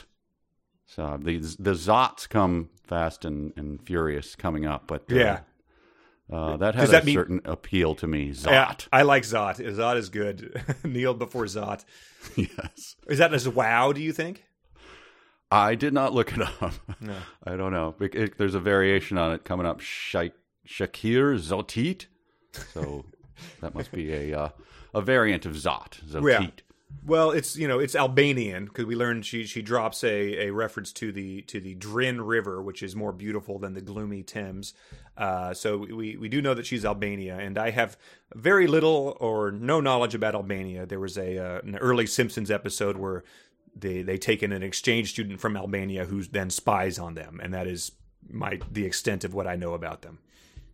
Speaker 1: So the the Zots come fast and, and furious coming up, but uh,
Speaker 2: yeah.
Speaker 1: uh, that has
Speaker 2: Does that
Speaker 1: a
Speaker 2: mean-
Speaker 1: certain appeal to me. Zot.
Speaker 2: Yeah, I like Zot. Zot is good. Kneel before Zot.
Speaker 1: Yes.
Speaker 2: Is that as wow, do you think?
Speaker 1: I did not look it up.
Speaker 2: No.
Speaker 1: I don't know. It- it- there's a variation on it coming up. Shai- Shakir Zotit. So that must be a uh, a variant of Zot. Zotit.
Speaker 2: Yeah. Well, it's you know it's Albanian because we learned she she drops a, a reference to the to the Drin River, which is more beautiful than the gloomy Thames. Uh, so we we do know that she's Albania, and I have very little or no knowledge about Albania. There was a uh, an early Simpsons episode where they they take in an exchange student from Albania who then spies on them, and that is my the extent of what I know about them.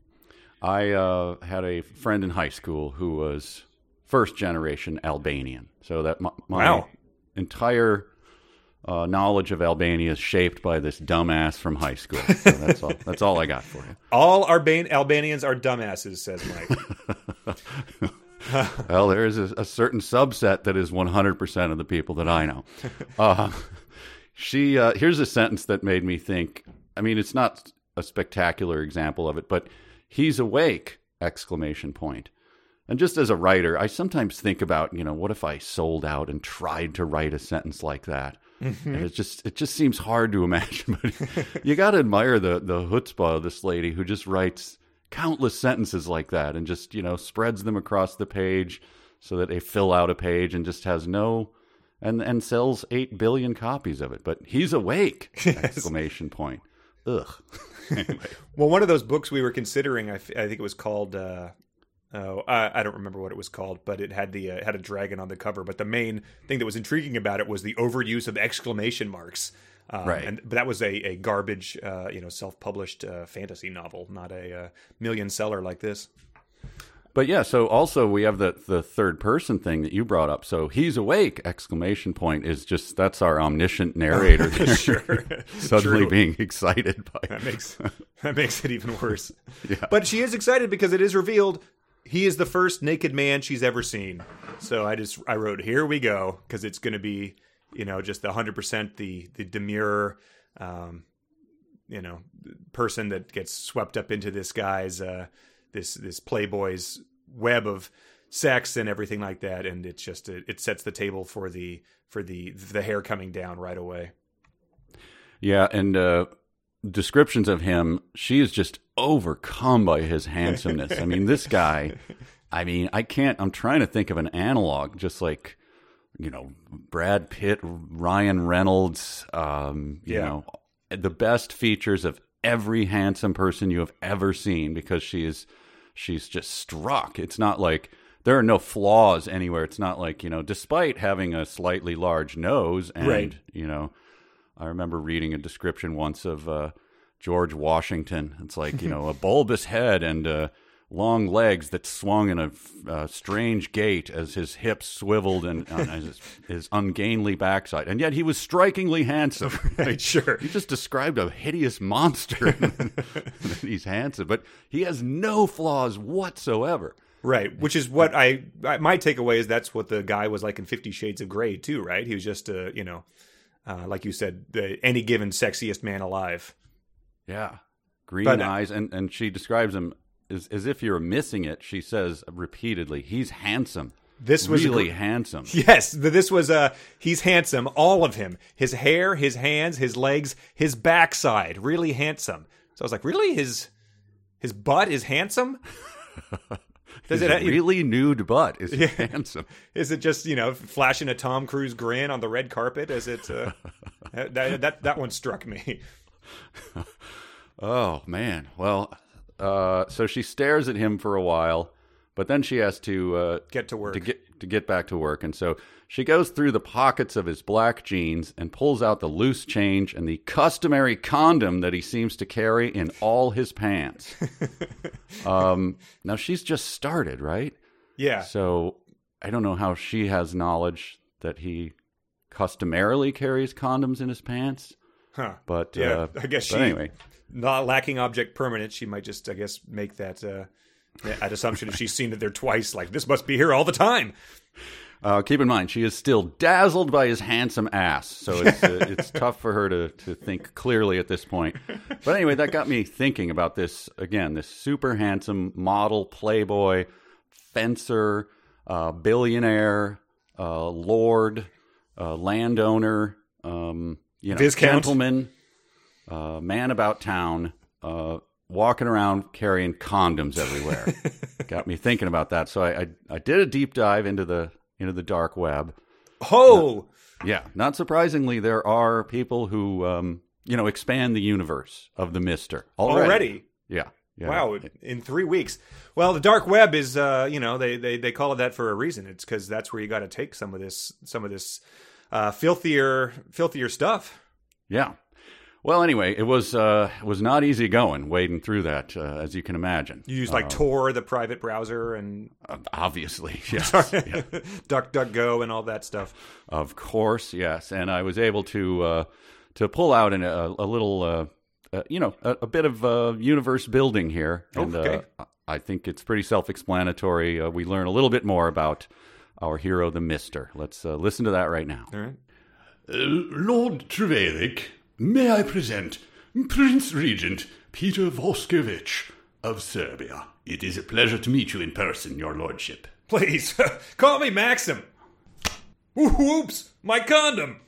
Speaker 1: I uh, had a friend in high school who was first generation Albanian. So that my, my
Speaker 2: Wow.
Speaker 1: entire uh, knowledge of Albania is shaped by this dumbass from high school. So that's all. That's all I got for you.
Speaker 2: All Alban- Albanians are dumbasses, says Mike.
Speaker 1: Well, there is a, a certain subset that is one hundred percent of the people that I know. Uh, she uh, here's a sentence that made me think. I mean, it's not a spectacular example of it, but he's awake! Exclamation point. And just as a writer, I sometimes think about, you know, what if I sold out and tried to write a sentence like that? Mm-hmm. And it just it just seems hard to imagine. But you got to admire the the chutzpah of this lady who just writes countless sentences like that and just, you know, spreads them across the page so that they fill out a page and just has no and and sells eight billion copies of it. But he's awake! Exclamation point. Ugh. Anyway.
Speaker 2: Well, one of those books we were considering, I, f- I think it was called. Uh, oh, I, I don't remember what it was called, but it had the uh, had a dragon on the cover. But the main thing that was intriguing about it was the overuse of exclamation marks. Um,
Speaker 1: Right.
Speaker 2: And but that was a, a garbage, uh, you know, self published uh, fantasy novel, not a uh, million seller like this.
Speaker 1: But yeah, so also we have the the third person thing that you brought up. So he's awake! Exclamation point is just that's our omniscient narrator there.
Speaker 2: Sure.
Speaker 1: Suddenly
Speaker 2: True.
Speaker 1: being excited by
Speaker 2: That makes that makes it even worse.
Speaker 1: Yeah.
Speaker 2: But she is excited because it is revealed he is the first naked man she's ever seen. So I just I wrote, here we go, because it's going to be, you know, just the one hundred percent the the demure, um, you know, person that gets swept up into this guy's uh, this this playboy's web of sex and everything like that, and it's just it, it sets the table for the for the the hair coming down right away.
Speaker 1: Yeah, and uh, descriptions of him, she is just overcome by his handsomeness. I mean, this guy, I mean, I can't, I'm trying to think of an analog, just like, you know, Brad Pitt, Ryan Reynolds, um, you
Speaker 2: Yeah.
Speaker 1: know, the best features of every handsome person you have ever seen, because she is, she's just struck. It's not like, there are no flaws anywhere. It's not like, you know, despite having a slightly large nose and,
Speaker 2: Right.
Speaker 1: you know, I remember reading a description once of uh, George Washington. It's like, you know, a bulbous head and uh, long legs that swung in a uh, strange gait as his hips swiveled and on his, his ungainly backside. And yet he was strikingly handsome.
Speaker 2: Right, sure.
Speaker 1: He just described a hideous monster. And he's handsome, but he has no flaws whatsoever.
Speaker 2: Right, which is what I, I my takeaway is that's what the guy was like in Fifty Shades of Grey too, right? He was just uh, you know, uh, like you said, the, any given sexiest man alive.
Speaker 1: Yeah. Green
Speaker 2: But, uh,
Speaker 1: eyes. And, and she describes him as, as if you're missing it. She says repeatedly, he's handsome.
Speaker 2: This was a
Speaker 1: really
Speaker 2: gr-
Speaker 1: handsome.
Speaker 2: Yes, th- this was uh he's handsome, all of him. His hair, his hands, his legs, his backside, really handsome. So I was like, really? His his butt is handsome? Does
Speaker 1: His
Speaker 2: it
Speaker 1: really nude butt is
Speaker 2: Yeah.
Speaker 1: handsome.
Speaker 2: Is it just, you know, flashing a Tom Cruise grin on the red carpet? Is it uh, that, that that one struck me.
Speaker 1: Oh, man. Well, uh, so she stares at him for a while, but then she has to uh,
Speaker 2: Get to work.
Speaker 1: to get to get back to work, and so she goes through the pockets of his black jeans and pulls out the loose change and the customary condom that he seems to carry in all his pants. um, now she's just started, right?
Speaker 2: Yeah.
Speaker 1: So I don't know how she has knowledge that he customarily carries condoms in his pants.
Speaker 2: Huh.
Speaker 1: But
Speaker 2: Yeah,
Speaker 1: uh,
Speaker 2: I guess
Speaker 1: but
Speaker 2: she,
Speaker 1: anyway,
Speaker 2: not lacking object permanence, she might just, I guess, make that uh, that assumption if she's seen it there twice, like, this must be here all the time.
Speaker 1: uh, keep in mind she is still dazzled by his handsome ass, so it's uh, it's tough for her to to think clearly at this point. But anyway, that got me thinking about this again. This super handsome model, playboy, fencer, uh, billionaire, uh, lord, uh, landowner, um, you know,
Speaker 2: Viscount.
Speaker 1: gentleman, uh, man about town, uh, walking around carrying condoms everywhere. Got me thinking about that. So I, I I did a deep dive into the into the dark web.
Speaker 2: Oh,
Speaker 1: Yeah, not surprisingly, there are people who um, you know expand the universe of the Mister already.
Speaker 2: already.
Speaker 1: Yeah. yeah.
Speaker 2: Wow, in three weeks. Well, the dark web is, uh, you know, they, they, they call it that for a reason. It's because that's where you got to take some of this some of this uh, filthier filthier stuff.
Speaker 1: Yeah. Well, anyway, it was uh, it was not easy going wading through that, uh, as you can imagine.
Speaker 2: You use like Tor, the private browser, and
Speaker 1: Uh, obviously, yes, yeah.
Speaker 2: DuckDuckGo and all that stuff.
Speaker 1: Of course, yes. And I was able to uh, to pull out an, a, a little, uh, uh, you know, a, a bit of uh, universe building here. And
Speaker 2: Okay.
Speaker 1: uh, I think it's pretty self-explanatory. Uh, we learn a little bit more about our hero, the Mister. Let's uh, listen to that right now.
Speaker 2: All right.
Speaker 4: Uh, Lord Treverick, may I present Prince Regent Peter Voskevich of Serbia. It is a pleasure to meet you in person, your lordship.
Speaker 2: Please, call me Maxim. Whoops, my condom.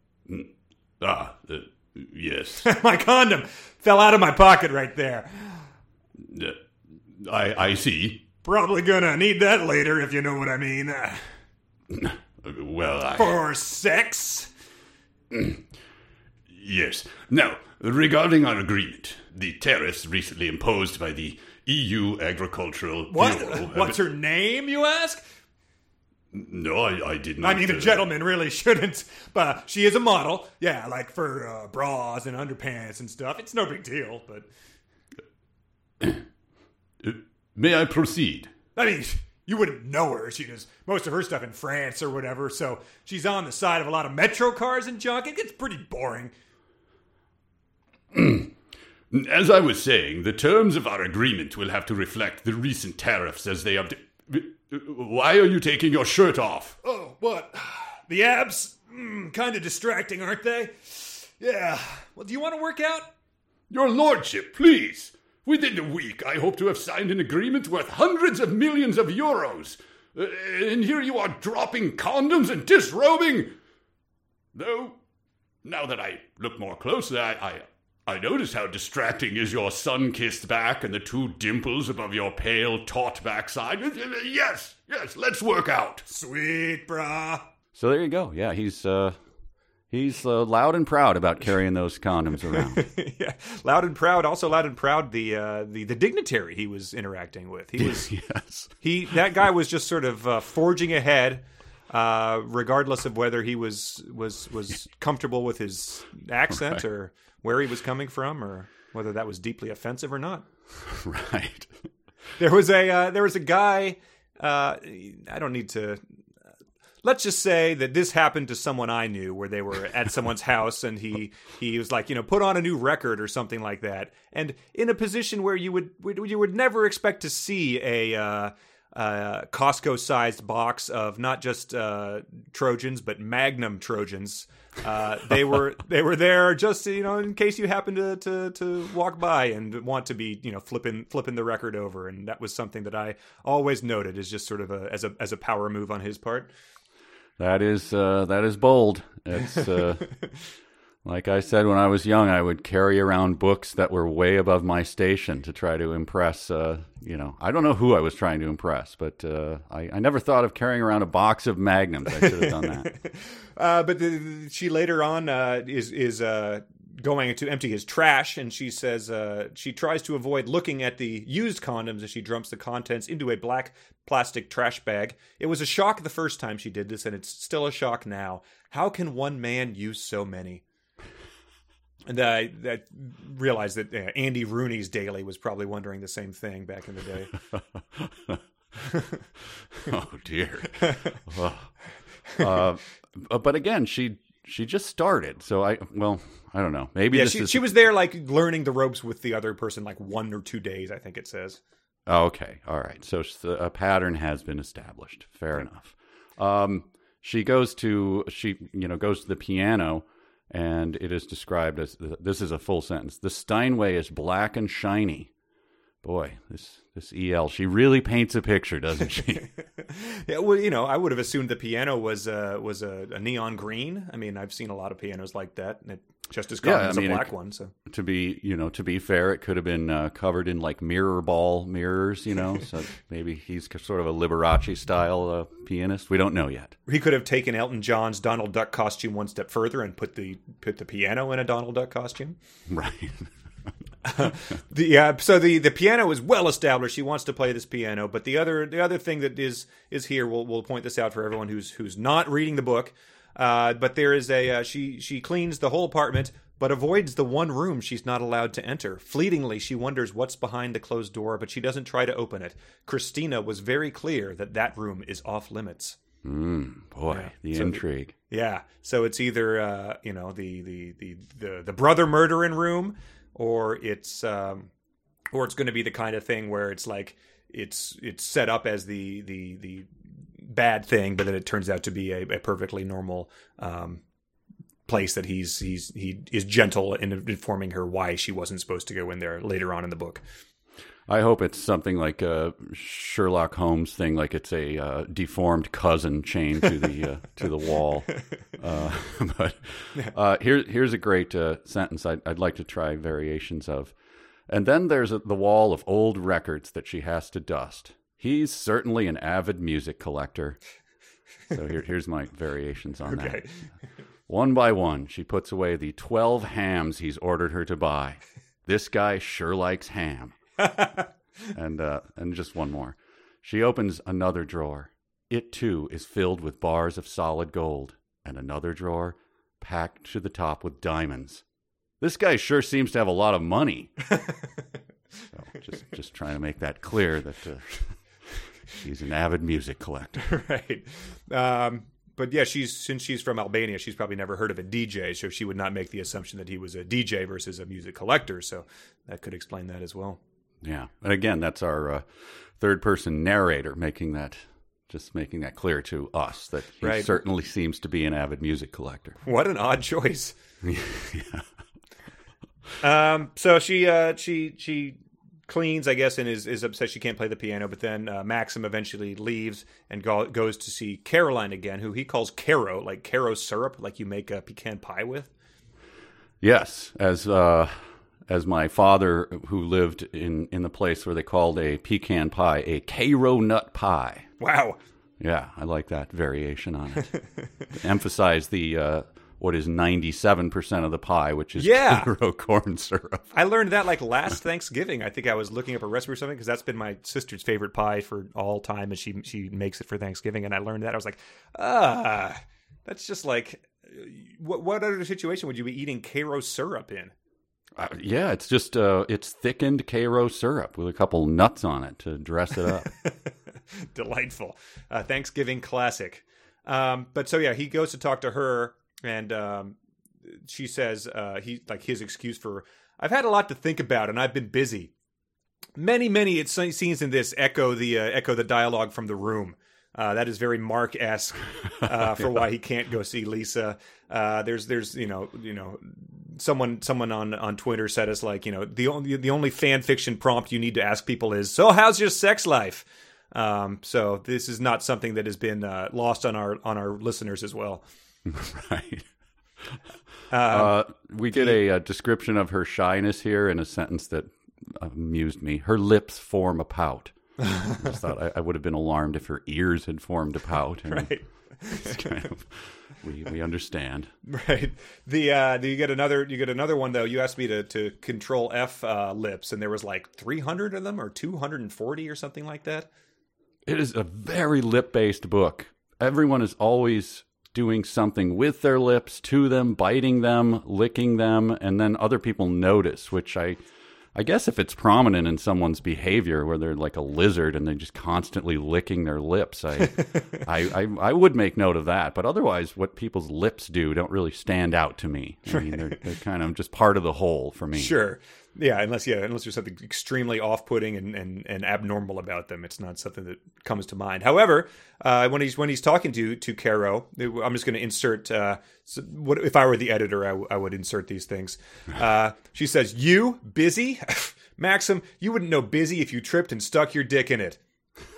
Speaker 4: Ah, uh, yes.
Speaker 2: My condom fell out of my pocket right there.
Speaker 4: Uh, I, I see.
Speaker 2: Probably gonna need that later, if you know what I mean. Uh,
Speaker 4: Uh, Well, I...
Speaker 2: for sex?
Speaker 4: Yes. Now, regarding our agreement, the tariffs recently imposed by the E U Agricultural
Speaker 2: What?
Speaker 4: Bureau... have
Speaker 2: What's
Speaker 4: been-
Speaker 2: her name, you ask?
Speaker 4: No, I, I did not...
Speaker 2: I mean, a
Speaker 4: uh,
Speaker 2: gentleman really shouldn't, but she is a model. Yeah, like for uh, bras and underpants and stuff. It's no big deal, but...
Speaker 4: uh, May I proceed?
Speaker 2: I mean, you wouldn't know her. She does most of her stuff in France or whatever, so she's on the side of a lot of metro cars and junk. It gets pretty boring.
Speaker 4: As I was saying, the terms of our agreement will have to reflect the recent tariffs as they update. Why are you taking your shirt off?
Speaker 2: Oh, what? The abs? Mm, kind of distracting, aren't they? Yeah. Well, do you want to work out?
Speaker 4: Your lordship, please. Within a week, I hope to have signed an agreement worth hundreds of millions of euros. Uh, and here you are dropping condoms and disrobing. Though, now that I look more closely, I, I, I notice how distracting is your sun-kissed back and the two dimples above your pale, taut backside. Yes, yes, let's work out.
Speaker 2: Sweet, brah.
Speaker 1: So there you go. Yeah, he's uh, he's uh, loud and proud about carrying those condoms around.
Speaker 2: Yeah, loud and proud. Also loud and proud. The uh, the the dignitary he was interacting with. He was
Speaker 1: yes.
Speaker 2: He that guy was just sort of uh, forging ahead, uh, regardless of whether he was was was comfortable with his accent right. or where he was coming from, or whether that was deeply offensive or not.
Speaker 1: Right.
Speaker 2: There was a uh, there was a guy. Uh, I don't need to. Let's just say that this happened to someone I knew, where they were at someone's house and he he was like, you know, put on a new record or something like that, and in a position where you would you would never expect to see a uh, uh, Costco-sized box of not just uh, Trojans but Magnum Trojans. Uh, they were they were there just, you know, in case you happen to, to to walk by and want to be, you know, flipping flipping the record over, and that was something that I always noted as just sort of a as a as a power move on his part.
Speaker 1: That is uh, that is bold. It's uh, like I said when I was young, I would carry around books that were way above my station to try to impress. Uh, you know, I don't know who I was trying to impress, but uh, I, I never thought of carrying around a box of Magnums. I should have done that.
Speaker 2: uh, but the, the, she later on uh, is is. Uh, going to empty his trash, and she says uh, she tries to avoid looking at the used condoms as she dumps the contents into a black plastic trash bag. It was a shock the first time she did this, and it's still a shock now. How can one man use so many? And I, I realized that uh, Andy Rooney's Daily was probably wondering the same thing back in the day.
Speaker 1: Oh, dear. uh, but again, she... She just started, so I well I don't know. Maybe
Speaker 2: yeah,
Speaker 1: this
Speaker 2: she,
Speaker 1: is...
Speaker 2: she was there like learning the ropes with the other person like one or two days, I think it says.
Speaker 1: Oh, okay, all right. So a pattern has been established. Fair yeah. enough. Um, she goes to she you know goes to the piano, and it is described as this is a full sentence. The Steinway is black and shiny. Boy, this this E L, she really paints a picture, doesn't she?
Speaker 2: Yeah, well, you know, I would have assumed the piano was uh, was a, a neon green. I mean, I've seen a lot of pianos like that, and it just as common
Speaker 1: yeah,
Speaker 2: as
Speaker 1: I mean,
Speaker 2: a black
Speaker 1: it,
Speaker 2: one. So
Speaker 1: to be, you know, to be fair, it could have been uh, covered in like mirror ball mirrors, you know. So maybe he's sort of a Liberace style uh, pianist. We don't know yet.
Speaker 2: He could have taken Elton John's Donald Duck costume one step further and put the put the piano in a Donald Duck costume.
Speaker 1: Right.
Speaker 2: uh, the uh, so the, the piano is well established. She wants to play this piano, but the other the other thing that is is here, we'll we'll point this out for everyone who's who's not reading the book. Uh, but there is a uh, she she cleans the whole apartment, but avoids the one room she's not allowed to enter. Fleetingly, she wonders what's behind the closed door, but she doesn't try to open it. Christina was very clear that that room is off limits.
Speaker 1: Mm, boy, yeah. the so intrigue.
Speaker 2: The, yeah, so it's either uh, you know the the the the, the brother murdering room. Or it's, um, or it's going to be the kind of thing where it's like it's it's set up as the the the bad thing, but then it turns out to be a, a perfectly normal um, place that he's he's he is gentle in informing her why she wasn't supposed to go in there later on in the book.
Speaker 1: I hope it's something like a Sherlock Holmes thing, like it's a uh, deformed cousin chained to the uh, to the wall. Uh, but uh, here, here's a great uh, sentence I'd, I'd like to try variations of. And then there's a, the wall of old records that she has to dust. He's certainly an avid music collector. So here, here's my variations on okay. that. One by one, she puts away the twelve hams he's ordered her to buy. This guy sure likes ham. and uh, and just one more. She opens another drawer. It, too, is filled with bars of solid gold. And another drawer packed to the top with diamonds. This guy sure seems to have a lot of money. So just just trying to make that clear that uh, She's an avid music collector.
Speaker 2: Right. Um, but yeah, she's since she's from Albania, she's probably never heard of a D J, so she would not make the assumption that he was a D J versus a music collector. So that could explain that as well.
Speaker 1: Yeah. And again, that's our uh, third person narrator making that, just making that clear to us that he
Speaker 2: Right.
Speaker 1: certainly seems to be an avid music collector.
Speaker 2: What an odd choice.
Speaker 1: Yeah.
Speaker 2: Um, so she, uh, she, she cleans, I guess, and is, is upset she can't play the piano. But then uh, Maxim eventually leaves and go, goes to see Caroline again, who he calls Caro, like Caro syrup, like you make a pecan pie with.
Speaker 1: Yes, as uh, as my father, who lived in, in the place where they called a pecan pie a Cairo nut pie.
Speaker 2: Wow.
Speaker 1: Yeah, I like that variation on it. To emphasize the uh, what is ninety-seven percent of the pie, which is
Speaker 2: Yeah.
Speaker 1: Cairo corn syrup.
Speaker 2: I learned that like last Thanksgiving. I think I was looking up a recipe or something because that's been my sister's favorite pie for all time, and she she makes it for Thanksgiving. And I learned that I was like, ah, that's just like, what what other situation would you be eating Cairo syrup in?
Speaker 1: Uh, yeah, it's just uh, it's thickened Cairo syrup with a couple nuts on it to dress it up.
Speaker 2: Delightful, uh, Thanksgiving classic. Um, but so yeah, he goes to talk to her, and um, she says uh, he like his excuse for I've had a lot to think about, and I've been busy. Many, many it scenes in this echo the uh, echo the dialogue from The Room. Uh, that is very Mark-esque uh, for yeah. why he can't go see Lisa. Uh, there's, there's, you know, you know, someone, someone on, on Twitter said us like, you know, the only, the only fan fiction prompt you need to ask people is, so how's your sex life? Um, so this is not something that has been uh, lost on our, on our listeners as well.
Speaker 1: Right.
Speaker 2: Uh,
Speaker 1: uh, we get a, a description of her shyness here in a sentence that amused me. Her lips form a pout. I just thought I, I would have been alarmed if her ears had formed a pout. And
Speaker 2: right.
Speaker 1: It's kind of, we we understand.
Speaker 2: Right. The uh, you get another you get another one though. You asked me to to control F uh, lips, and there was like three hundred of them or two hundred and forty or something like that.
Speaker 1: It is a very lip based book. Everyone is always doing something with their lips, to them, biting them, licking them, and then other people notice, which I. I guess if it's prominent in someone's behavior where they're like a lizard and they're just constantly licking their lips, I, I, I, I would make note of that. But otherwise, what people's lips do don't really stand out to me. I mean, they're, they're kind of just part of the whole for me.
Speaker 2: Sure. Yeah, unless yeah, unless there's something extremely off-putting and, and, and abnormal about them, it's not something that comes to mind. However, uh, when he's when he's talking to to Caro, I'm just going to insert. Uh, so what if I were the editor? I, w- I would insert these things. Uh, she says, "You busy, Maxim? You wouldn't know busy if you tripped and stuck your dick in it,"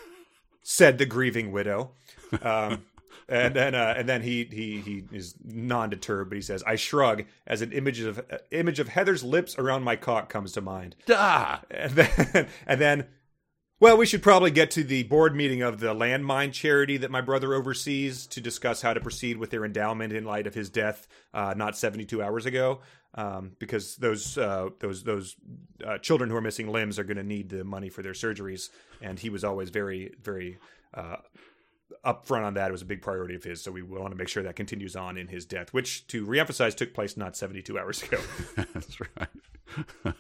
Speaker 2: said the grieving widow. Um, And then, uh, and then he he he is non-deterred, but he says, "I shrug as an image of uh, image of Heather's lips around my cock comes to mind."
Speaker 1: Ah!
Speaker 2: And then, and then, well, we should probably get to the board meeting of the landmine charity that my brother oversees to discuss how to proceed with their endowment in light of his death, uh, not seventy-two hours ago, um, because those uh, those those uh, children who are missing limbs are going to need the money for their surgeries, and he was always very very. Uh, up front on that. It was a big priority of his, so we want to make sure that continues on in his death, which, to reemphasize, took place not seventy-two hours ago.
Speaker 1: That's right.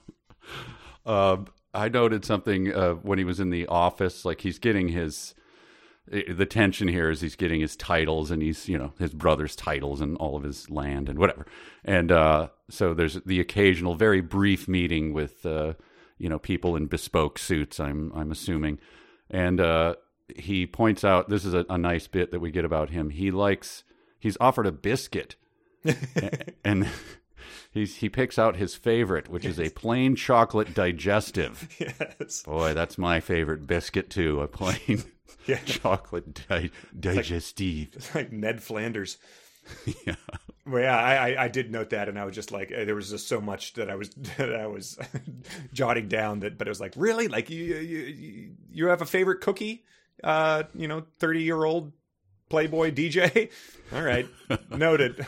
Speaker 1: uh, I noted something uh, when he was in the office, like he's getting his, the tension here is he's getting his titles, and he's, you know, his brother's titles and all of his land and whatever. And uh, so there's the occasional very brief meeting with, uh, you know, people in bespoke suits, I'm, I'm assuming. And, uh, he points out, this is a, a nice bit that we get about him. He likes, he's offered a biscuit and, and he's, he picks out his favorite, which is a plain chocolate digestive.
Speaker 2: Yes.
Speaker 1: Boy, that's my favorite biscuit too. A plain
Speaker 2: yeah.
Speaker 1: chocolate di- digestive.
Speaker 2: It's like, it's like Ned Flanders.
Speaker 1: Yeah.
Speaker 2: Well, yeah, I, I, I did note that, and I was just like, there was just so much that I was that I was jotting down that, but it was like, really, like you you you have a favorite cookie? Uh, you know, thirty-year-old Playboy D J. All right, noted.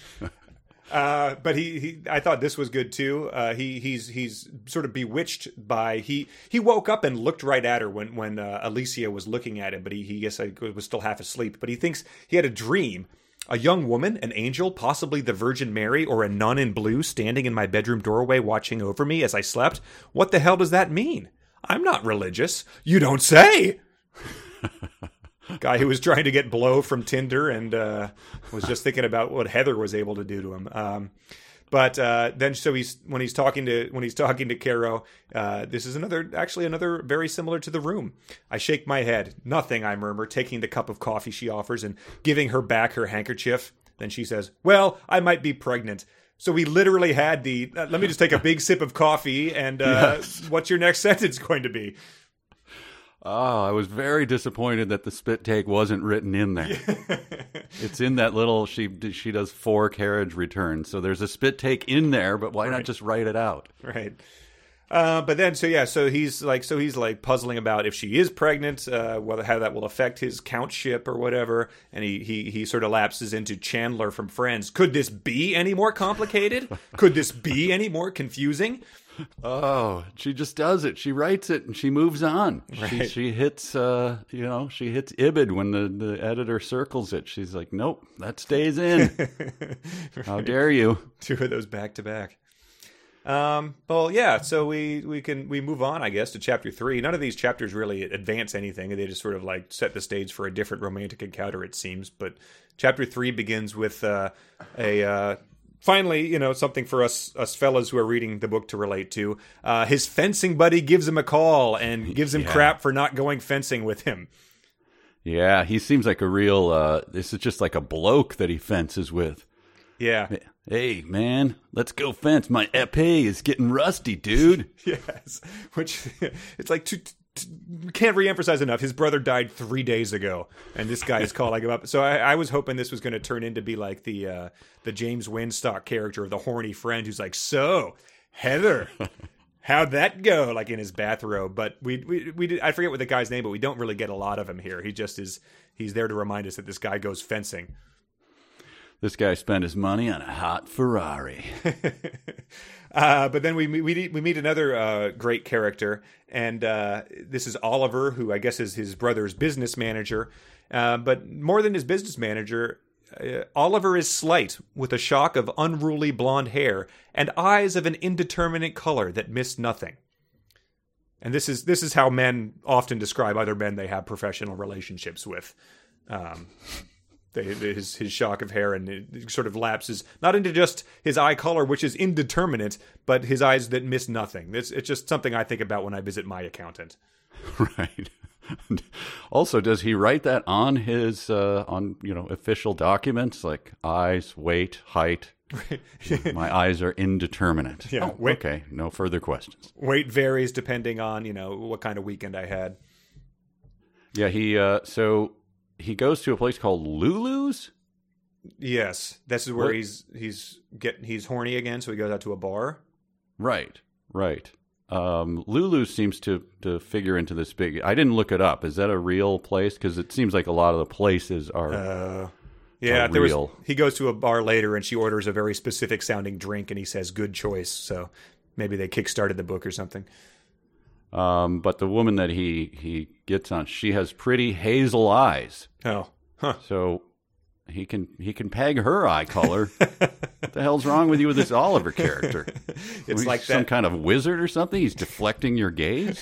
Speaker 2: uh, but he, he, I thought this was good too. Uh, he, he's, he's sort of bewitched by he. He woke up and looked right at her when when uh, Alicia was looking at him, but he, he guess I was still half asleep. But he thinks he had a dream. A young woman, an angel, possibly the Virgin Mary, or a nun in blue, standing in my bedroom doorway, watching over me as I slept. What the hell does that mean? I'm not religious. You don't say. Guy who was trying to get blow from Tinder and uh, was just thinking about what Heather was able to do to him. Um, but uh, then, so he's when he's talking to when he's talking to Caro, uh, this is another actually another very similar to The Room. I shake my head. Nothing, I murmur, taking the cup of coffee she offers and giving her back her handkerchief. Then she says, "Well, I might be pregnant." So we literally had the. Uh, let me just take a big sip of coffee, and uh,
Speaker 1: Yes.
Speaker 2: what's your next sentence going to be?
Speaker 1: Oh, I was very disappointed that the spit take wasn't written in there. It's in that little, she she does four carriage returns. So there's a spit take in there, but why not just write it out?
Speaker 2: Right. Uh, but then, so yeah, so he's like, so he's like puzzling about if she is pregnant, uh, whether how that will affect his countship or whatever. And he, he, he sort of lapses into Chandler from Friends. Could this be any more complicated? Could this be any more confusing?
Speaker 1: Oh, she just does it. She writes it and she moves on. She,
Speaker 2: Right.
Speaker 1: she hits, uh, you know, she hits Ibid when the, the editor circles it. She's like, nope, that stays in. How dare you?
Speaker 2: Two of those back to back. Um, well, yeah, so we, we can, we move on, I guess, to chapter three. None of these chapters really advance anything. They just sort of like set the stage for a different romantic encounter, it seems. But chapter three begins with, uh, a, uh, finally, you know, something for us, us fellas who are reading the book to relate to. Uh, his fencing buddy gives him a call and gives him
Speaker 1: Yeah.
Speaker 2: crap for not going fencing with him.
Speaker 1: Yeah, he seems like a real, uh, this is just like a bloke that he fences with.
Speaker 2: Yeah.
Speaker 1: Hey, man, let's go fence. My epee is getting rusty, dude.
Speaker 2: Yes, which it's like to, to, can't reemphasize enough. His brother died three days ago, and this guy is calling him up. So I, I was hoping this was going to turn into be like the uh, the James Winstock character of the horny friend who's like, "So, Heather, how'd that go?" Like in his bathrobe. But we we we did, I forget what the guy's name, but we don't really get a lot of him here. He just is he's there to remind us that this guy goes fencing.
Speaker 1: This guy spent his money on a hot Ferrari.
Speaker 2: Uh, but then we we meet, we meet another uh, great character, and uh, this is Oliver, who I guess is his brother's business manager. Uh, but more than his business manager, uh, Oliver is slight, with a shock of unruly blonde hair and eyes of an indeterminate color that miss nothing. And this is this is how men often describe other men they have professional relationships with. Um, They, his his shock of hair and it sort of lapses not into just his eye color, which is indeterminate, but his eyes that miss nothing. It's it's just something I think about when I visit my accountant.
Speaker 1: Right. Also, does he write that on his uh, on you know official documents like eyes, weight, height? My eyes are indeterminate.
Speaker 2: Yeah,
Speaker 1: Oh,
Speaker 2: wait-
Speaker 1: okay. No further questions.
Speaker 2: Weight varies depending on you know what kind of weekend I had.
Speaker 1: Yeah. He. Uh, so he goes to a place called Lulu's.
Speaker 2: Yes, this is where
Speaker 1: What-
Speaker 2: he's he's get he's horny again, so he goes out to a bar.
Speaker 1: Right. Right. Um, Lulu's seems to to figure into this big. I didn't look it up. Is that a real place? Because it seems like a lot of the places are.
Speaker 2: Uh, yeah,
Speaker 1: Are
Speaker 2: there was.
Speaker 1: real.
Speaker 2: He goes to a bar later, and she orders a very specific sounding drink, and he says, "Good choice." So maybe they kickstarted the book or something.
Speaker 1: Um, but the woman that he he gets on, she has pretty hazel eyes.
Speaker 2: Oh, huh.
Speaker 1: So he can he can peg her eye color. What the hell's wrong with you with this Oliver character?
Speaker 2: It's
Speaker 1: He's
Speaker 2: like
Speaker 1: some
Speaker 2: that.
Speaker 1: kind of wizard or something. He's deflecting your gaze.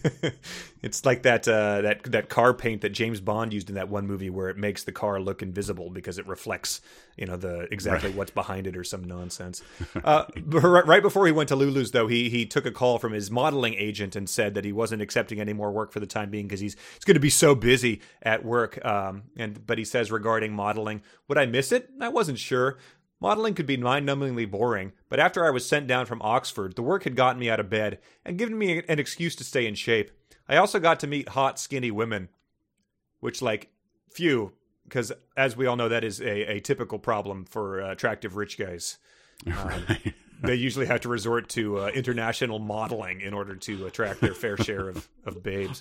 Speaker 2: It's like that uh, that that car paint that James Bond used in that one movie, where it makes the car look invisible because it reflects, you know, the exactly what's behind it or some nonsense. Uh, right, right before he went to Lulu's, though, he he took a call from his modeling agent and said that he wasn't accepting any more work for the time being because he's he's going to be so busy at work. Um, and but he says regarding modeling, would I miss it? I wasn't sure. Modeling could be mind-numbingly boring, but after I was sent down from Oxford, the work had gotten me out of bed and given me an excuse to stay in shape. I also got to meet hot, skinny women, which, like, few, because as we all know, that is a, a typical problem for uh, attractive rich guys. Um, they usually have to resort to uh, international modeling in order to attract their fair share of, of babes.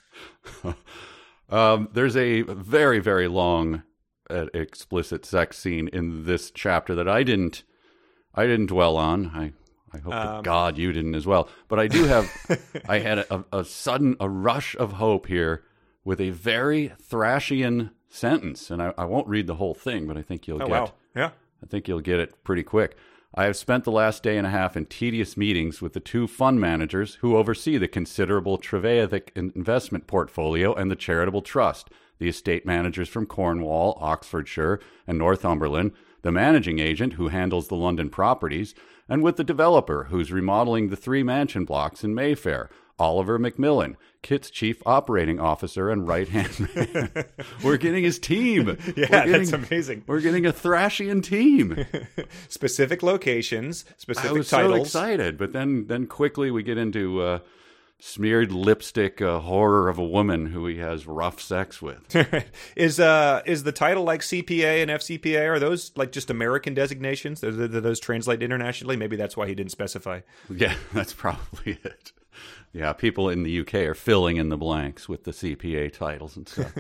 Speaker 1: Um, there's a very very long, uh, explicit sex scene in this chapter that I didn't I didn't dwell on. I I hope
Speaker 2: Um,
Speaker 1: to God you didn't as well. But I do have, I had a, a sudden, a rush of hope here with a very Thrashian sentence. And I, I won't read the whole thing, but I think you'll
Speaker 2: Oh,
Speaker 1: get,
Speaker 2: wow. Yeah.
Speaker 1: I think you'll get it pretty quick. I have spent the last day and a half in tedious meetings with the two fund managers who oversee the considerable Trevethick investment portfolio and the charitable trust, the estate managers from Cornwall, Oxfordshire, and Northumberland, the managing agent who handles the London properties, and with the developer who's remodeling the three mansion blocks in Mayfair, Oliver Macmillan, Kit's chief operating officer and right-hand man. We're getting his team.
Speaker 2: Yeah,
Speaker 1: getting,
Speaker 2: that's amazing.
Speaker 1: We're getting a Thrashian team.
Speaker 2: Specific locations, specific
Speaker 1: I was
Speaker 2: titles.
Speaker 1: so excited, but then then quickly we get into uh, smeared lipstick uh, horror of a woman who he has rough sex with.
Speaker 2: is uh is the title like C P A and F C P A? Are those like just American designations? Do those translate internationally? Maybe that's why he didn't specify.
Speaker 1: Yeah, that's probably it. Yeah, people in the U K are filling in the blanks with the C P A titles and stuff.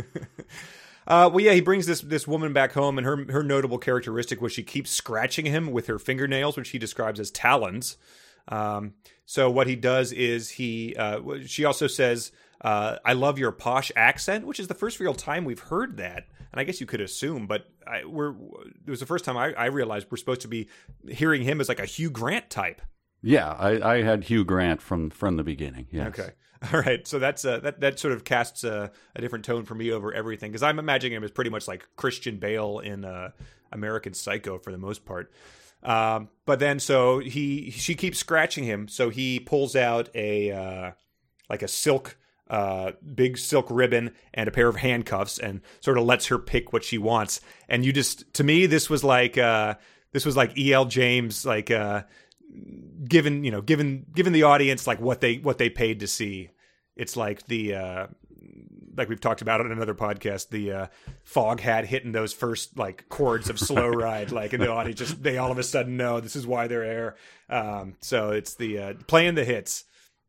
Speaker 2: uh, well, yeah, he brings this this woman back home, and her her notable characteristic was she keeps scratching him with her fingernails, which he describes as talons. Um, so what he does is he uh, she also says, uh, "I love your posh accent," which is the first real time we've heard that. And I guess you could assume, but I, we're it was the first time I, I realized we're supposed to be hearing him as like a Hugh Grant type.
Speaker 1: Yeah, I, I had Hugh Grant from, from the beginning. Yes.
Speaker 2: Okay. All right. So that's uh, that that sort of casts a, a different tone for me over everything, because I'm imagining him as pretty much like Christian Bale in uh, American Psycho for the most part. Um, but then so he she keeps scratching him, so he pulls out a uh, like a silk uh, big silk ribbon and a pair of handcuffs and sort of lets her pick what she wants. And you just to me this was like uh, this was like E L James like. Uh, given you know given given the audience like what they what they paid to see. It's like the uh like we've talked about on another podcast, the uh fog hat hitting those first like chords of Slow Ride, like in the audience just they all of a sudden know this is why they're there. Um so it's the uh playing the hits,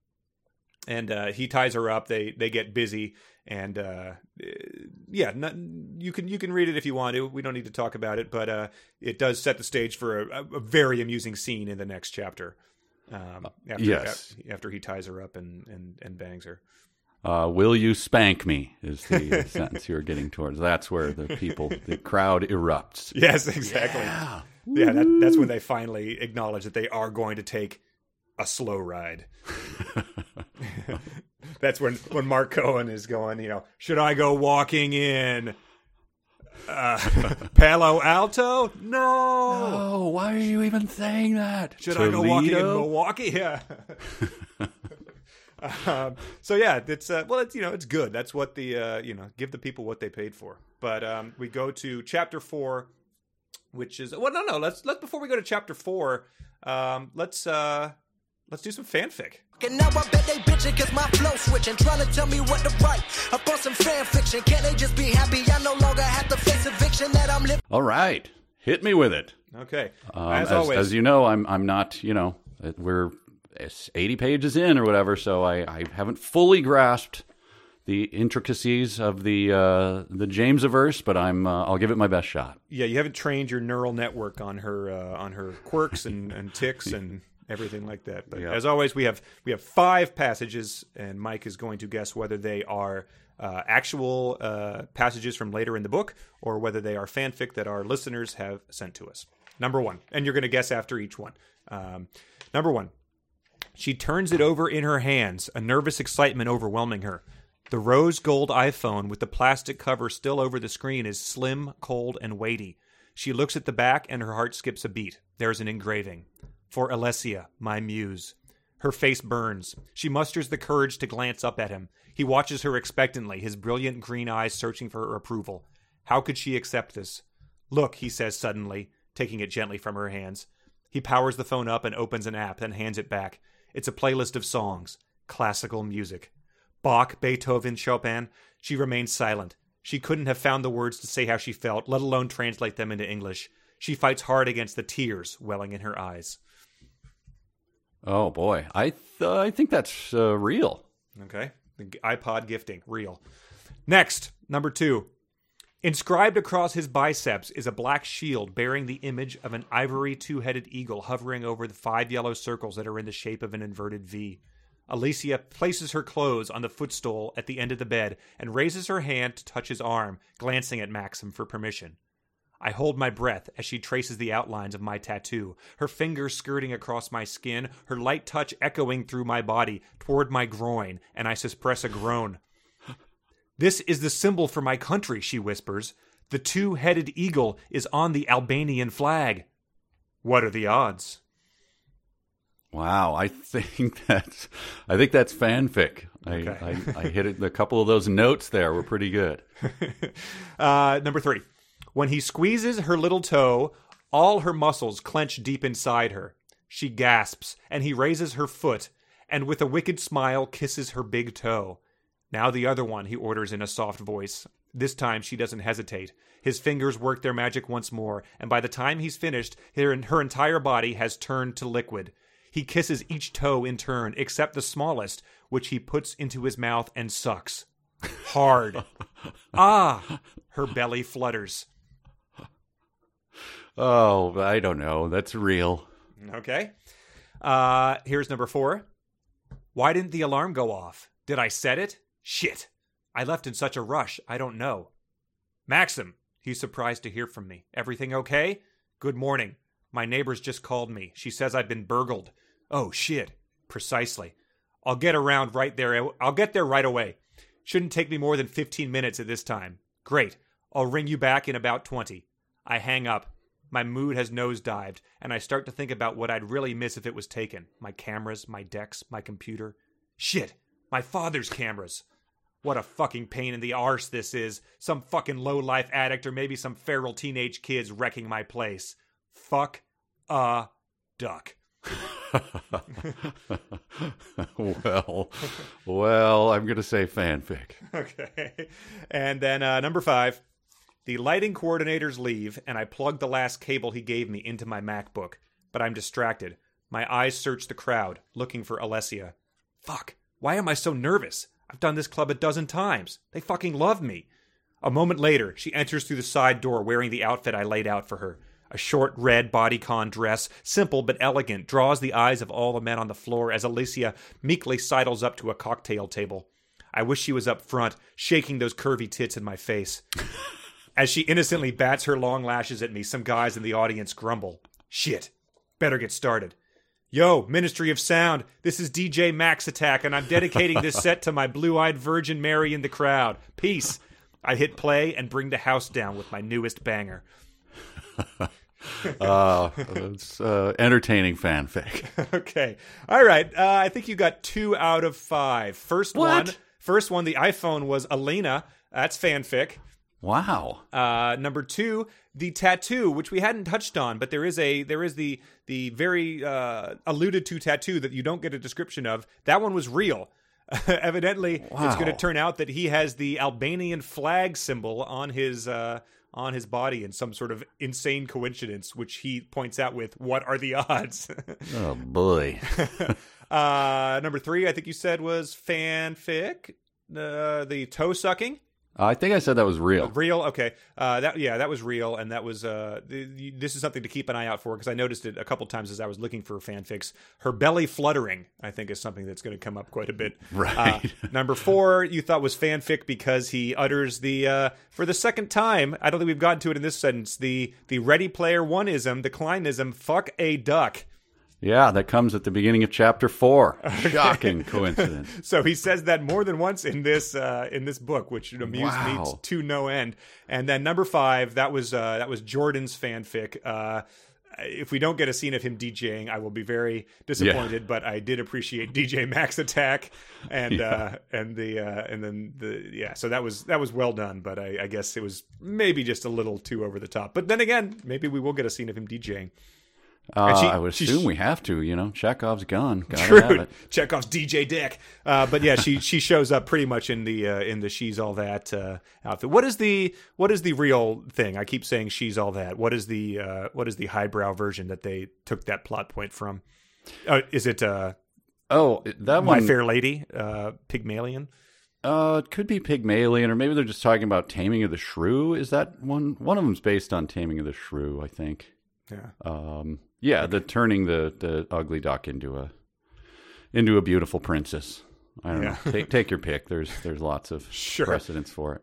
Speaker 2: and uh he ties her up. They they get busy, and uh yeah not, you can you can read it if you want to. We don't need to talk about it, but uh it does set the stage for a, a very amusing scene in the next chapter, um after,
Speaker 1: yes.
Speaker 2: after he ties her up and and, and bangs her.
Speaker 1: Uh, will you spank me is the sentence you're getting towards. That's where the people, the crowd erupts.
Speaker 2: Yes, exactly. Yeah, yeah that, that's when they finally acknowledge that they are going to take a slow ride. That's when, when Mark Cohen is going, you know, should I go walking in uh, Palo Alto? No.
Speaker 1: No, why are you even saying that?
Speaker 2: Should
Speaker 1: Toledo?
Speaker 2: I go walking in Milwaukee? Yeah. um, so yeah, it's uh, well, it's you know, it's good. That's what the uh, you know, give the people what they paid for. But um, we go to chapter four, which is well, no, no. Let's let's before we go to chapter four, um, let's uh, let's do some fanfic.
Speaker 5: And now I bet they bitching cause my flow switching, trying to tell me what to write up on some fan fiction. Can't they just be happy I no longer have to face eviction that I'm living?
Speaker 1: All right, hit me with it.
Speaker 2: Okay,
Speaker 1: Um,
Speaker 2: as,
Speaker 1: as,
Speaker 2: always,
Speaker 1: as you know, I'm I'm not. You know, we're eighty pages in or whatever, so I, I haven't fully grasped the intricacies of the uh, the Jamesaverse, but I'm uh, I'll give it my best shot.
Speaker 2: Yeah, you haven't trained your neural network on her uh, on her quirks and, and ticks and everything like that. But
Speaker 1: Yeah.
Speaker 2: as always, we have we have five passages, and Mike is going to guess whether they are uh, actual uh, passages from later in the book or whether they are fanfic that our listeners have sent to us. Number one, and you're going to guess after each one. Um, number one, she turns it over in her hands, a nervous excitement overwhelming her. The rose gold iPhone with the plastic cover still over the screen is slim, cold, and weighty. She looks at the back and her heart skips a beat. There's an engraving. For Alessia, my muse. Her face burns. She musters the courage to glance up at him. He watches her expectantly, his brilliant green eyes searching for her approval. How could she accept this? Look, he says suddenly, taking it gently from her hands. He powers the phone up and opens an app, then hands it back. It's a playlist of songs. Classical music. Bach, Beethoven, Chopin. She remained silent. She couldn't have found the words to say how she felt, let alone translate them into English. She fights hard against the tears welling in her eyes.
Speaker 1: Oh boy, I th- I think that's uh, real.
Speaker 2: Okay, the iPod gifting, real. Next, number two. Inscribed across his biceps is a black shield bearing the image of an ivory two-headed eagle hovering over the five yellow circles that are in the shape of an inverted V. Alicia places her clothes on the footstool at the end of the bed and raises her hand to touch his arm, glancing at Maxim for permission. I hold my breath as she traces the outlines of my tattoo, her fingers skirting across my skin, her light touch echoing through my body toward my groin, and I suppress a groan. This is the symbol for my country, she whispers. The two-headed eagle is on the Albanian flag. What are the odds?
Speaker 1: Wow, I think that's I think that's fanfic. I,
Speaker 2: Okay.
Speaker 1: I, I hit it. A couple of those notes there were pretty good.
Speaker 2: uh, number three. When he squeezes her little toe, all her muscles clench deep inside her. She gasps, and he raises her foot, and with a wicked smile kisses her big toe. Now the other one, he orders in a soft voice. This time she doesn't hesitate. His fingers work their magic once more, and by the time he's finished, her, her entire body has turned to liquid. He kisses each toe in turn, except the smallest, which he puts into his mouth and sucks. Hard. Ah! Her belly flutters.
Speaker 1: Oh, I don't know. That's real.
Speaker 2: Okay. Uh, here's number four. Why didn't the alarm go off? Did I set it? Shit. I left in such a rush. I don't know. Maxim. He's surprised to hear from me. Everything okay? Good morning. My neighbor's just called me. She says I've been burgled. Oh, shit. Precisely. I'll get around right there. I'll get there right away. Shouldn't take me more than fifteen minutes at this time. Great. I'll ring you back in about twenty. I hang up. My mood has nosedived, and I start to think about what I'd really miss if it was taken. My cameras, my decks, my computer. Shit, my father's cameras. What a fucking pain in the arse this is. Some fucking low-life addict or maybe some feral teenage kids wrecking my place. Fuck a duck.
Speaker 1: well, well, I'm going to say fanfic.
Speaker 2: Okay. And then uh, number five. The lighting coordinators leave, and I plug the last cable he gave me into my MacBook. But I'm distracted. My eyes search the crowd, looking for Alessia. Fuck. Why am I so nervous? I've done this club a dozen times. They fucking love me. A moment later, she enters through the side door wearing the outfit I laid out for her. A short red bodycon dress, simple but elegant, draws the eyes of all the men on the floor as Alicia meekly sidles up to a cocktail table. I wish she was up front, shaking those curvy tits in my face. As she innocently bats her long lashes at me, some guys in the audience grumble. Shit. Better get started. Yo, Ministry of Sound, this is D J Max Attack, and I'm dedicating this set to my blue-eyed Virgin Mary in the crowd. Peace. I hit play and bring the house down with my newest banger.
Speaker 1: uh, it's uh, entertaining fanfic.
Speaker 2: Okay. All right. Uh, I think you got two out of five. First
Speaker 1: What?
Speaker 2: one. First one, the iPhone was Elena. That's fanfic.
Speaker 1: Wow.
Speaker 2: Uh, number two, the tattoo, which we hadn't touched on, but there is a there is the the very uh, alluded to tattoo that you don't get a description of. That one was real. Evidently,
Speaker 1: Wow.
Speaker 2: it's going to turn out that he has the Albanian flag symbol on his uh, on his body in some sort of insane coincidence, which he points out with, "What are the odds?"
Speaker 1: Oh boy.
Speaker 2: uh, number three, I think you said was fanfic. Uh, the toe sucking.
Speaker 1: I think I said that was real.
Speaker 2: Real, okay. Uh, that yeah, that was real, and that was. Uh, th- this is something to keep an eye out for because I noticed it a couple times as I was looking for fanfics. Her belly fluttering, I think, is something that's going to come up quite a bit.
Speaker 1: Right.
Speaker 2: Uh, number four, you thought was fanfic because he utters the uh, for the second time. I don't think we've gotten to it in this sentence. The the Ready Player One-ism, the Kleinism. Fuck a duck.
Speaker 1: Yeah, that comes at the beginning of chapter four. Shocking coincidence.
Speaker 2: So he says that more than once in this uh, in this book, which amused
Speaker 1: Wow.
Speaker 2: me to no end. And then number five, that was uh, that was Jordan's fanfic. Uh, if we don't get a scene of him DJing, I will be very disappointed.
Speaker 1: Yeah.
Speaker 2: But I did appreciate D J Max Attack and
Speaker 1: Yeah.
Speaker 2: uh, and the uh, and then the yeah. So that was that was well done. But I, I guess it was maybe just a little too over the top. But then again, maybe we will get a scene of him DJing.
Speaker 1: Uh,
Speaker 2: she-
Speaker 1: I would
Speaker 2: she-
Speaker 1: assume we have to, you know. Chekhov's gun. Gotta have
Speaker 2: True.
Speaker 1: it.
Speaker 2: Chekhov's D J Dick. Uh, but yeah, she she shows up pretty much in the uh, in the She's All That uh, outfit. What is the what is the real thing? I keep saying She's All That. What is the uh, what is the highbrow version that they took that plot point from? Uh, is it uh,
Speaker 1: Oh, that
Speaker 2: My
Speaker 1: one.
Speaker 2: Fair Lady, uh, Pygmalion?
Speaker 1: Uh, it could be Pygmalion, or maybe they're just talking about Taming of the Shrew. Is that one? One of them's based on Taming of the Shrew, I think.
Speaker 2: Yeah.
Speaker 1: Um, yeah, the turning the, the ugly duck into a into a beautiful princess. I don't
Speaker 2: Yeah.
Speaker 1: know. Take take your pick. There's there's lots of
Speaker 2: Sure.
Speaker 1: precedents for it.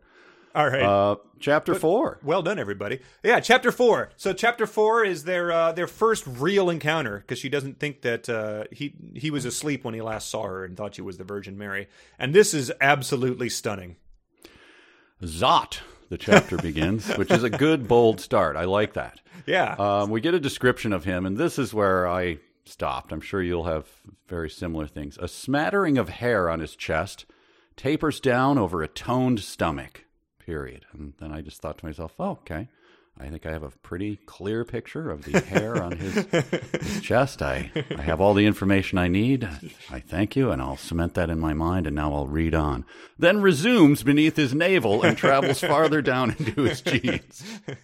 Speaker 2: All right.
Speaker 1: Uh, chapter
Speaker 2: But-
Speaker 1: four.
Speaker 2: Well done, everybody. Yeah, chapter four. So chapter four is their uh, their first real encounter because she doesn't think that uh, he he was asleep when he last saw her and thought she was the Virgin Mary. And this is absolutely stunning.
Speaker 1: Zot, the chapter begins, which is a good, bold start. I like that.
Speaker 2: Yeah.
Speaker 1: Um, we get a description of him, and this is where I stopped. I'm sure you'll have very similar things. A smattering of hair on his chest tapers down over a toned stomach, period. And then I just thought to myself, oh, okay. I think I have a pretty clear picture of the hair on his, his chest. I, I have all the information I need. I thank you, and I'll cement that in my mind, and now I'll read on. Then resumes beneath his navel and travels farther down into his jeans.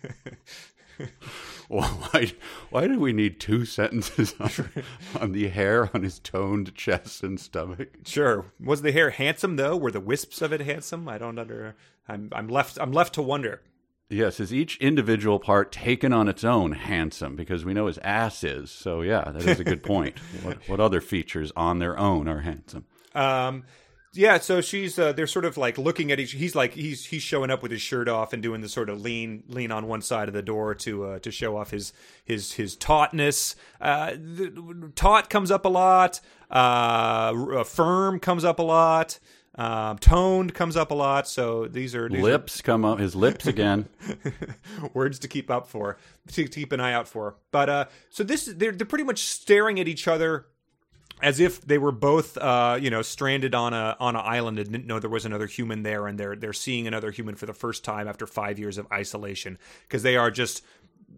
Speaker 1: Well, why, why do we need two sentences on, on the hair on his toned chest and stomach?
Speaker 2: Sure. Was the hair handsome though? Were the wisps of it handsome? I don't under. I'm I'm left. I'm left to wonder.
Speaker 1: Yes, is each individual part taken on its own handsome? Because we know his ass is. So yeah, that is a good point. what, what other features on their own are handsome?
Speaker 2: Um. Yeah, so she's uh, they're sort of like looking at each. He's like he's he's showing up with his shirt off and doing the sort of lean lean on one side of the door to uh, to show off his his his tautness. Uh, the, taut comes up a lot. Uh, firm comes up a lot. Um, toned comes up a lot. So these are these
Speaker 1: Lips come up. His lips again.
Speaker 2: are words to keep up for, to keep an eye out for. But uh, so this they're they're pretty much staring at each other as if they were both, uh, you know, stranded on a on an island and didn't know there was another human there, and they're they're seeing another human for the first time after five years of isolation because they are just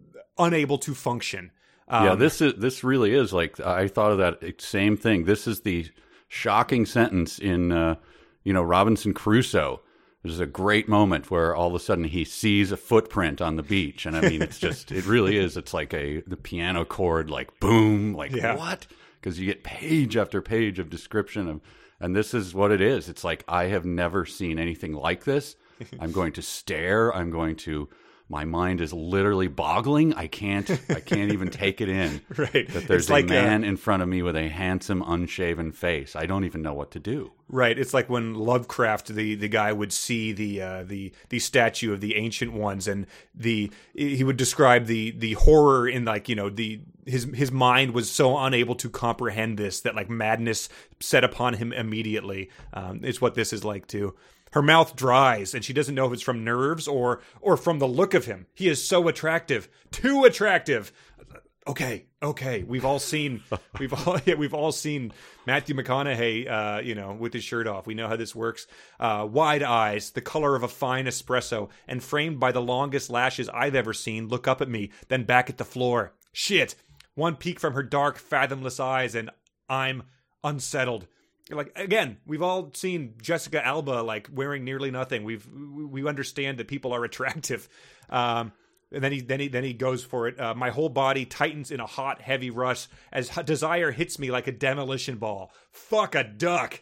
Speaker 2: unable to function. Um,
Speaker 1: yeah, this is this really is like I thought of that same thing. This is the shocking sentence in uh, you know Robinson Crusoe. There's a great moment where all of a sudden he sees a footprint on the beach, and I mean it's just it really is. It's like a the piano chord, like boom, like
Speaker 2: Yeah.
Speaker 1: what? Because you get page after page of description of, and this is what it is. It's like I have never seen anything like this. I'm going to stare. I'm going to. My mind is literally boggling. I can't. I can't even take it in.
Speaker 2: Right.
Speaker 1: That there's
Speaker 2: It's
Speaker 1: a
Speaker 2: like,
Speaker 1: man
Speaker 2: uh,
Speaker 1: in front of me with a handsome, unshaven face. I don't even know what to do.
Speaker 2: Right, it's like when Lovecraft, the, the guy, would see the uh, the the statue of the ancient ones, and the he would describe the the horror in like you know the his his mind was so unable to comprehend this that like madness set upon him immediately. Um, it's what this is like too. Her mouth dries, and she doesn't know if it's from nerves or or from the look of him. He is so attractive, too attractive. Okay, okay, we've all seen, we've all, yeah, we've all seen Matthew McConaughey, uh, you know, with his shirt off. We know how this works. Uh, wide eyes, the color of a fine espresso, and framed by the longest lashes I've ever seen. Look up at me, then back at the floor. Shit! One peek from her dark, fathomless eyes, and I'm unsettled. Like again, we've all seen Jessica Alba like wearing nearly nothing. We've we understand that people are attractive. Um, And then he then he then he goes for it. Uh, my whole body tightens in a hot, heavy rush as h- desire hits me like a demolition ball. Fuck a duck.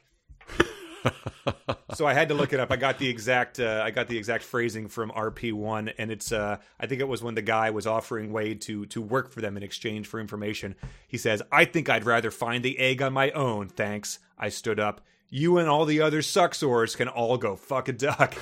Speaker 2: So I had to look it up. I got the exact uh, I got the exact phrasing from R P one, and it's uh, I think it was when the guy was offering Wade to to work for them in exchange for information. He says, "I think I'd rather find the egg on my own. Thanks." I stood up. You and all the other sucksores can all go fuck a duck.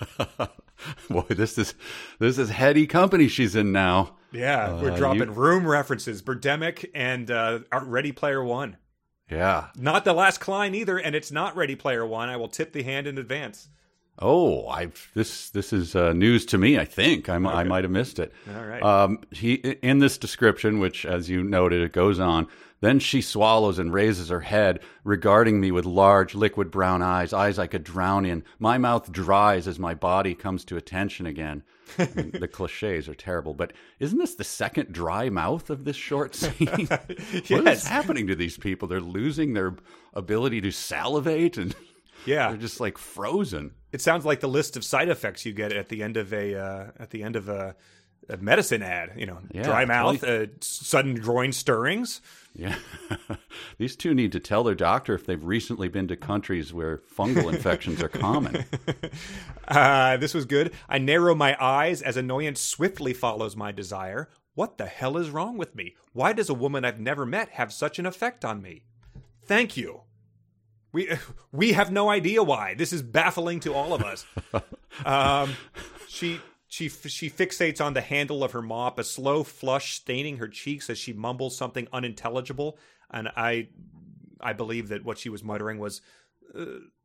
Speaker 1: Boy, this is this is heady company she's in now.
Speaker 2: Yeah, we're
Speaker 1: Uh,
Speaker 2: dropping
Speaker 1: you-
Speaker 2: room references, Birdemic and uh, Ready Player One.
Speaker 1: Yeah.
Speaker 2: Not The Last Klein either, and it's not Ready Player One. I will tip the hand in advance.
Speaker 1: Oh, I this this is uh, news to me. I think I, I might have missed it.
Speaker 2: All right.
Speaker 1: Um, he in this description, which as you noted, it goes on. Then she swallows and raises her head, regarding me with large, liquid brown eyes, eyes I could drown in. My mouth dries as my body comes to attention again. The cliches are terrible, but isn't this the second dry mouth of this short scene? What
Speaker 2: Yes.
Speaker 1: is happening to these people? They're losing their ability to salivate, and
Speaker 2: Yeah.
Speaker 1: they're just like frozen.
Speaker 2: It sounds like the list of side effects you get at the end of a uh, at the end of a, a medicine ad. You know,
Speaker 1: Yeah,
Speaker 2: dry mouth,
Speaker 1: totally.
Speaker 2: uh, sudden groin stirrings.
Speaker 1: Yeah. These two need to tell their doctor if they've recently been to countries where fungal infections are common.
Speaker 2: Uh, this was good. I narrow my eyes as annoyance swiftly follows my desire. What the hell is wrong with me? Why does a woman I've never met have such an effect on me? Thank you. We we have no idea why. This is baffling to all of us. Um, she she she fixates on the handle of her mop, a slow flush staining her cheeks as she mumbles something unintelligible. And I I believe that what she was muttering was uh,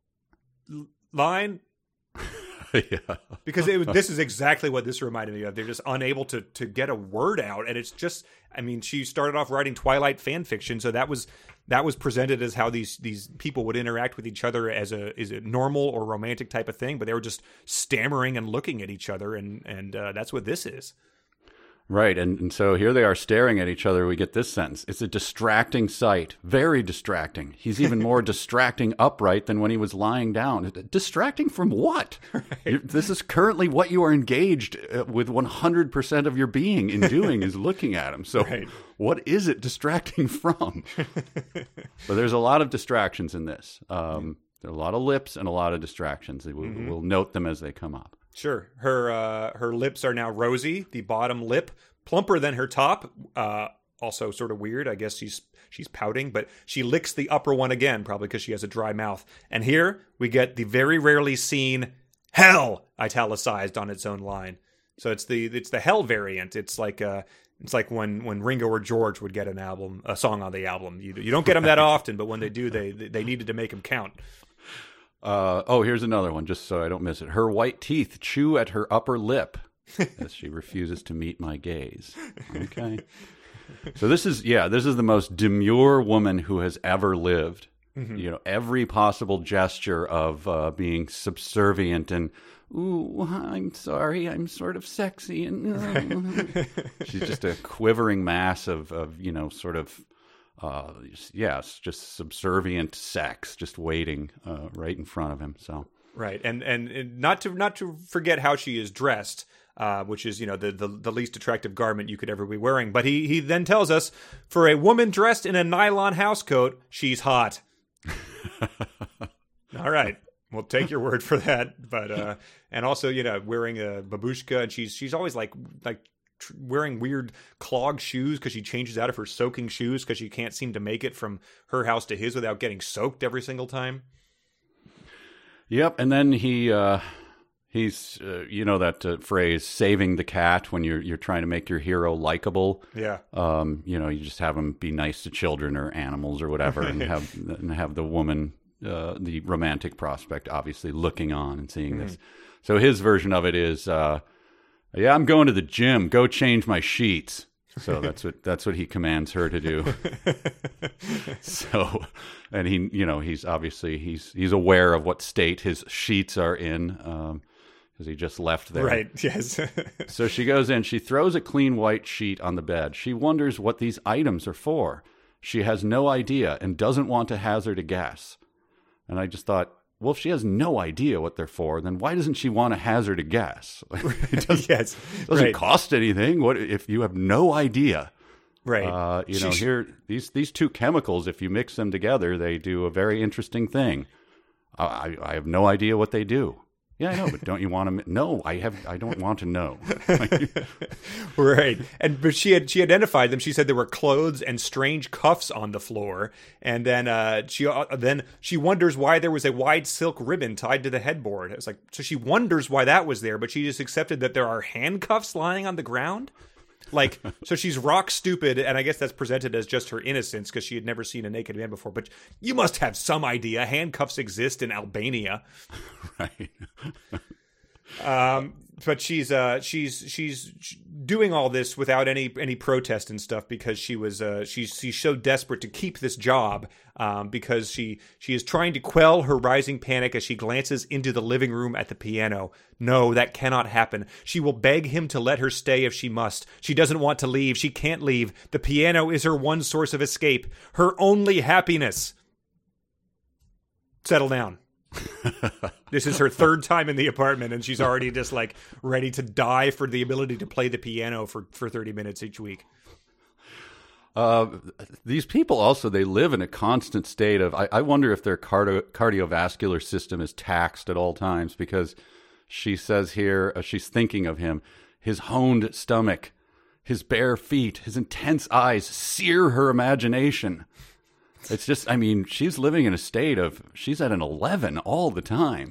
Speaker 2: line.
Speaker 1: Yeah.
Speaker 2: Because it, this is exactly what this reminded me of. They're just unable to to get a word out, and it's just. I mean, she started off writing Twilight fan fiction, so that was that was presented as how these these people would interact with each other as a is a normal or romantic type of thing. But they were just stammering and looking at each other, and and uh, that's what this is.
Speaker 1: Right, and, and so here they are staring at each other. We get this sentence. It's a distracting sight, very distracting. He's even more distracting upright than when he was lying down. Distracting from what? Right. This is currently what you are engaged with one hundred percent of your being in doing is looking at him. So right. What is it distracting from? But there's a lot of distractions in this. Um, there are a lot of lips and a lot of distractions. We'll, mm-hmm. we'll note them as they come up.
Speaker 2: Sure. Her uh, her lips are now rosy. The bottom lip plumper than her top. Uh, also sort of weird. I guess she's she's pouting, but she licks the upper one again, probably because she has a dry mouth. And here we get the very rarely seen hell italicized on its own line. So it's the it's the hell variant. It's like uh, it's like when, when Ringo or George would get an album, a song on the album. You you don't get them that often, but when they do, they they needed to make them count.
Speaker 1: Uh, oh, here's another one, just so I don't miss it. Her white teeth chew at her upper lip as she refuses to meet my gaze. Okay. So this is, yeah, this is the most demure woman who has ever lived. Mm-hmm. You know, every possible gesture of uh, being subservient and, ooh, I'm sorry, I'm sort of sexy. And uh. She's just a quivering mass of, of you know, sort of, Uh, yes, just subservient sex, just waiting uh, right in front of him. So
Speaker 2: right, and, and and not to not to forget how she is dressed, uh, which is you know the, the the least attractive garment you could ever be wearing. But he he then tells us, for a woman dressed in a nylon housecoat, she's hot. All right, we'll take your word for that. But uh, and also you know wearing a babushka, and she's she's always like like. wearing weird clog shoes because she changes out of her soaking shoes because she can't seem to make it from her house to his without getting soaked every single time.
Speaker 1: Yep, and then he uh, he's uh, you know that uh, phrase "saving the cat" when you're you're trying to make your hero likable.
Speaker 2: Yeah,
Speaker 1: um, you know you just have him be nice to children or animals or whatever, and have and have the woman, uh, the romantic prospect, obviously looking on and seeing mm-hmm. this. So his version of it is. Uh, Yeah, I'm going to the gym. Go change my sheets. So that's what that's what he commands her to do. So, and he, you know, he's obviously he's he's aware of what state his sheets are in because um, he just left there.
Speaker 2: Right. Yes.
Speaker 1: So she goes in. She throws a clean white sheet on the bed. She wonders what these items are for. She has no idea and doesn't want to hazard a guess. And I just thought, well, if she has no idea what they're for, then why doesn't she want to hazard a guess? It doesn't,
Speaker 2: yes,
Speaker 1: it doesn't
Speaker 2: right.
Speaker 1: cost anything. What if you have no idea?
Speaker 2: Right.
Speaker 1: Uh, you know,
Speaker 2: She's...
Speaker 1: here these these two chemicals, if you mix them together, they do a very interesting thing. I, I have no idea what they do. Yeah, I know, but don't you want to? No, I have. I don't want to know.
Speaker 2: Right, and but she had she identified them. She said there were clothes and strange cuffs on the floor, and then uh, she uh, then she wonders why there was a wide silk ribbon tied to the headboard. It's like so she wonders why that was there, but she just accepted that there are handcuffs lying on the ground. Like, so she's rock stupid, and I guess that's presented as just her innocence because she had never seen a naked man before. But you must have some idea handcuffs exist in Albania,
Speaker 1: right?
Speaker 2: um, but she's uh, she's she's doing all this without any any protest and stuff because she was uh, she's she's so desperate to keep this job um, because she she is trying to quell her rising panic as she glances into the living room at the piano. No, that cannot happen. She will beg him to let her stay if she must. She doesn't want to leave. She can't leave. The piano is her one source of escape, her only happiness. Settle down. This is her third time in the apartment, and she's already just like ready to die for the ability to play the piano for, for thirty minutes each week.
Speaker 1: Uh, these people also, they live in a constant state of, I, I wonder if their cardio, cardiovascular system is taxed at all times because she says here, uh, she's thinking of him, his honed stomach, his bare feet, his intense eyes sear her imagination. It's just, I mean, she's living in a state of, she's at an eleven all the time.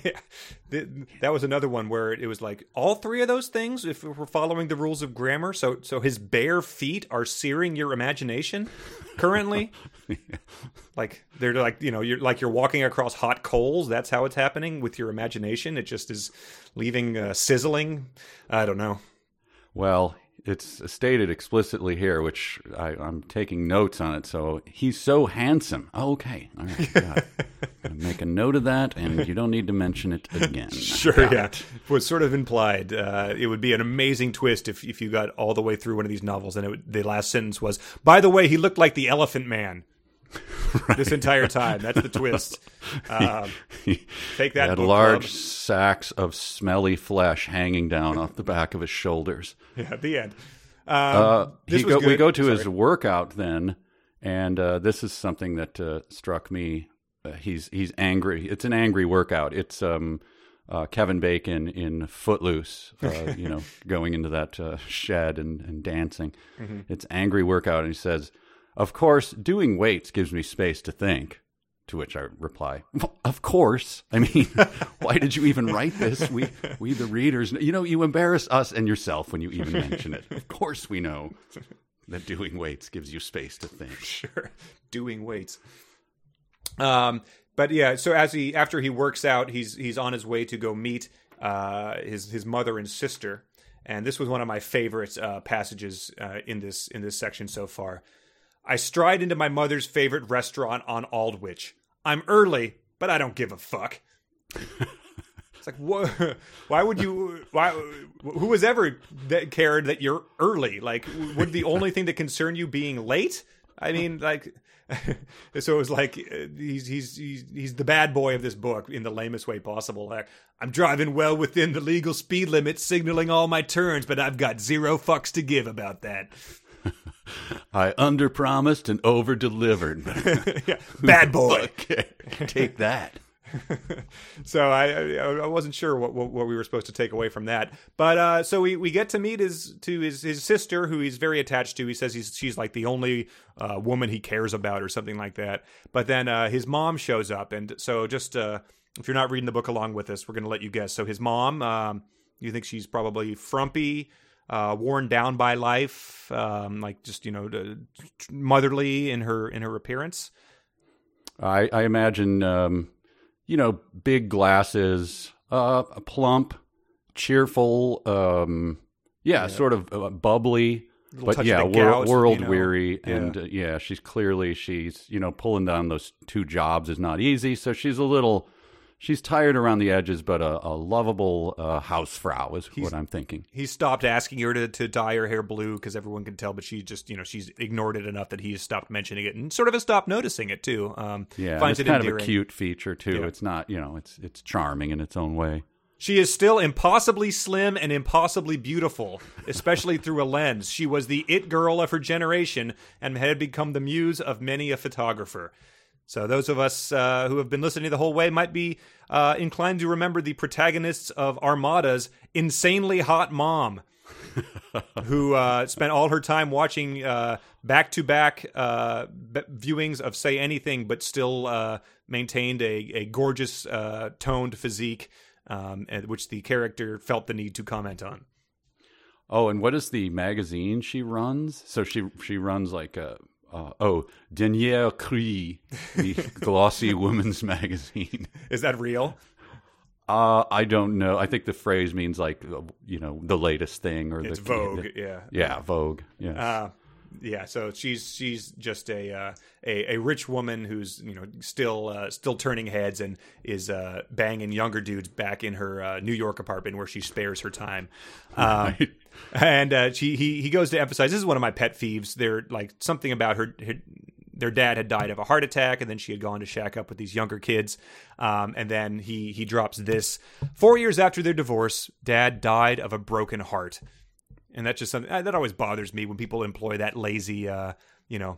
Speaker 2: That was another one where it was like all three of those things, if we're following the rules of grammar. So, so his bare feet are searing your imagination currently. Like they're like, you know, you're like you're walking across hot coals. That's how it's happening with your imagination. It just is leaving uh, sizzling. I don't know.
Speaker 1: Well, it's stated explicitly here, which I, I'm taking notes on it. So he's so handsome. Oh, okay. All right. Got it. Gonna make a note of that, and you don't need to mention it again.
Speaker 2: Sure,
Speaker 1: Got
Speaker 2: yeah.
Speaker 1: it.
Speaker 2: It was sort of implied. Uh, it would be an amazing twist if, if you got all the way through one of these novels, and it would, the last sentence was, by the way, he looked like the Elephant Man. Right. This entire time. That's the twist. Um, take that.
Speaker 1: He had
Speaker 2: book
Speaker 1: large
Speaker 2: club.
Speaker 1: sacks of smelly flesh hanging down off the back of his shoulders.
Speaker 2: Yeah, at the end. Um,
Speaker 1: Uh,
Speaker 2: this
Speaker 1: he
Speaker 2: was
Speaker 1: go, we
Speaker 2: good.
Speaker 1: go to
Speaker 2: Sorry.
Speaker 1: his workout then, and uh, this is something that uh, struck me. Uh, he's he's angry. It's an angry workout. It's um, uh, Kevin Bacon in Footloose, uh, you know, going into that uh, shed and, and dancing. Mm-hmm. It's angry workout, and he says, "Of course, doing weights gives me space to think." To which I reply, well, "Of course. I mean, why did you even write this? We, we the readers, you know, you embarrass us and yourself when you even mention it. Of course, we know that doing weights gives you space to think."
Speaker 2: Sure, doing weights. Um, but yeah, so as he after he works out, he's he's on his way to go meet uh his his mother and sister, and this was one of my favorite uh, passages uh, in this in this section so far. "I stride into my mother's favorite restaurant on Aldwych. I'm early, but I don't give a fuck." It's like, what? Why would you? Why? Who has ever that cared that you're early? Like, would the only thing that concern you being late? I mean, like, so it was like uh, he's he's he's he's the bad boy of this book in the lamest way possible. Like, "I'm driving well within the legal speed limit, signaling all my turns, but I've got zero fucks to give about that."
Speaker 1: I underpromised and over-delivered.
Speaker 2: Yeah, bad boy.
Speaker 1: Okay, take that.
Speaker 2: So I, I I wasn't sure what, what what we were supposed to take away from that, but uh, so we, we get to meet his to his, his sister, who he's very attached to. He says he's she's like the only uh, woman he cares about, or something like that. But then uh, his mom shows up, and so just uh, if you're not reading the book along with us, we're going to let you guess. So his mom, um, you think she's probably frumpy, uh, worn down by life, um, like just you know motherly in her in her appearance.
Speaker 1: I, I imagine, um, you know, big glasses, uh, plump, cheerful, um, yeah, yeah. sort of uh, bubbly, but yeah, wor- world you know? weary. Yeah. And uh, yeah, she's clearly, she's, you know, pulling down those two jobs is not easy. So she's a little, she's tired around the edges, but a, a lovable uh, housefrau is He's, what I'm thinking.
Speaker 2: He stopped asking her to, to dye her hair blue because everyone can tell, but she just, you know, she's ignored it enough that he stopped mentioning it and sort of has stopped noticing it too. Um,
Speaker 1: yeah,
Speaker 2: finds
Speaker 1: it's
Speaker 2: it
Speaker 1: kind
Speaker 2: endearing.
Speaker 1: of a cute feature too.
Speaker 2: Yeah.
Speaker 1: It's not, you know, it's it's charming in its own way.
Speaker 2: She is still impossibly slim and impossibly beautiful, especially through a lens. She was the it girl of her generation and had become the muse of many a photographer. So those of us uh, who have been listening the whole way might be uh, inclined to remember the protagonists of Armada's insanely hot mom, who uh, spent all her time watching uh, back-to-back uh, b- viewings of Say Anything, but still uh, maintained a, a gorgeous, uh, toned physique, um, and which the character felt the need to comment on.
Speaker 1: Oh, and what is the magazine she runs? So she she runs like a... Uh, oh, Dernière Cri, the glossy women's magazine.
Speaker 2: Is that real?
Speaker 1: Uh, I don't know. I think the phrase means like, you know, the latest thing or
Speaker 2: it's
Speaker 1: the
Speaker 2: Vogue.
Speaker 1: The,
Speaker 2: yeah,
Speaker 1: yeah, Vogue. Yeah,
Speaker 2: uh, yeah. So she's she's just a uh, a a rich woman who's you know still uh, still turning heads and is uh, banging younger dudes back in her uh, New York apartment where she spares her time. Um,
Speaker 1: right.
Speaker 2: And uh, she he he goes to emphasize, this is one of my pet peeves. They're like something about her, her their dad had died of a heart attack, and then she had gone to shack up with these younger kids. Um, and then he he drops this: four years after their divorce, Dad died of a broken heart. And that's just something that always bothers me when people employ that lazy, uh, you know,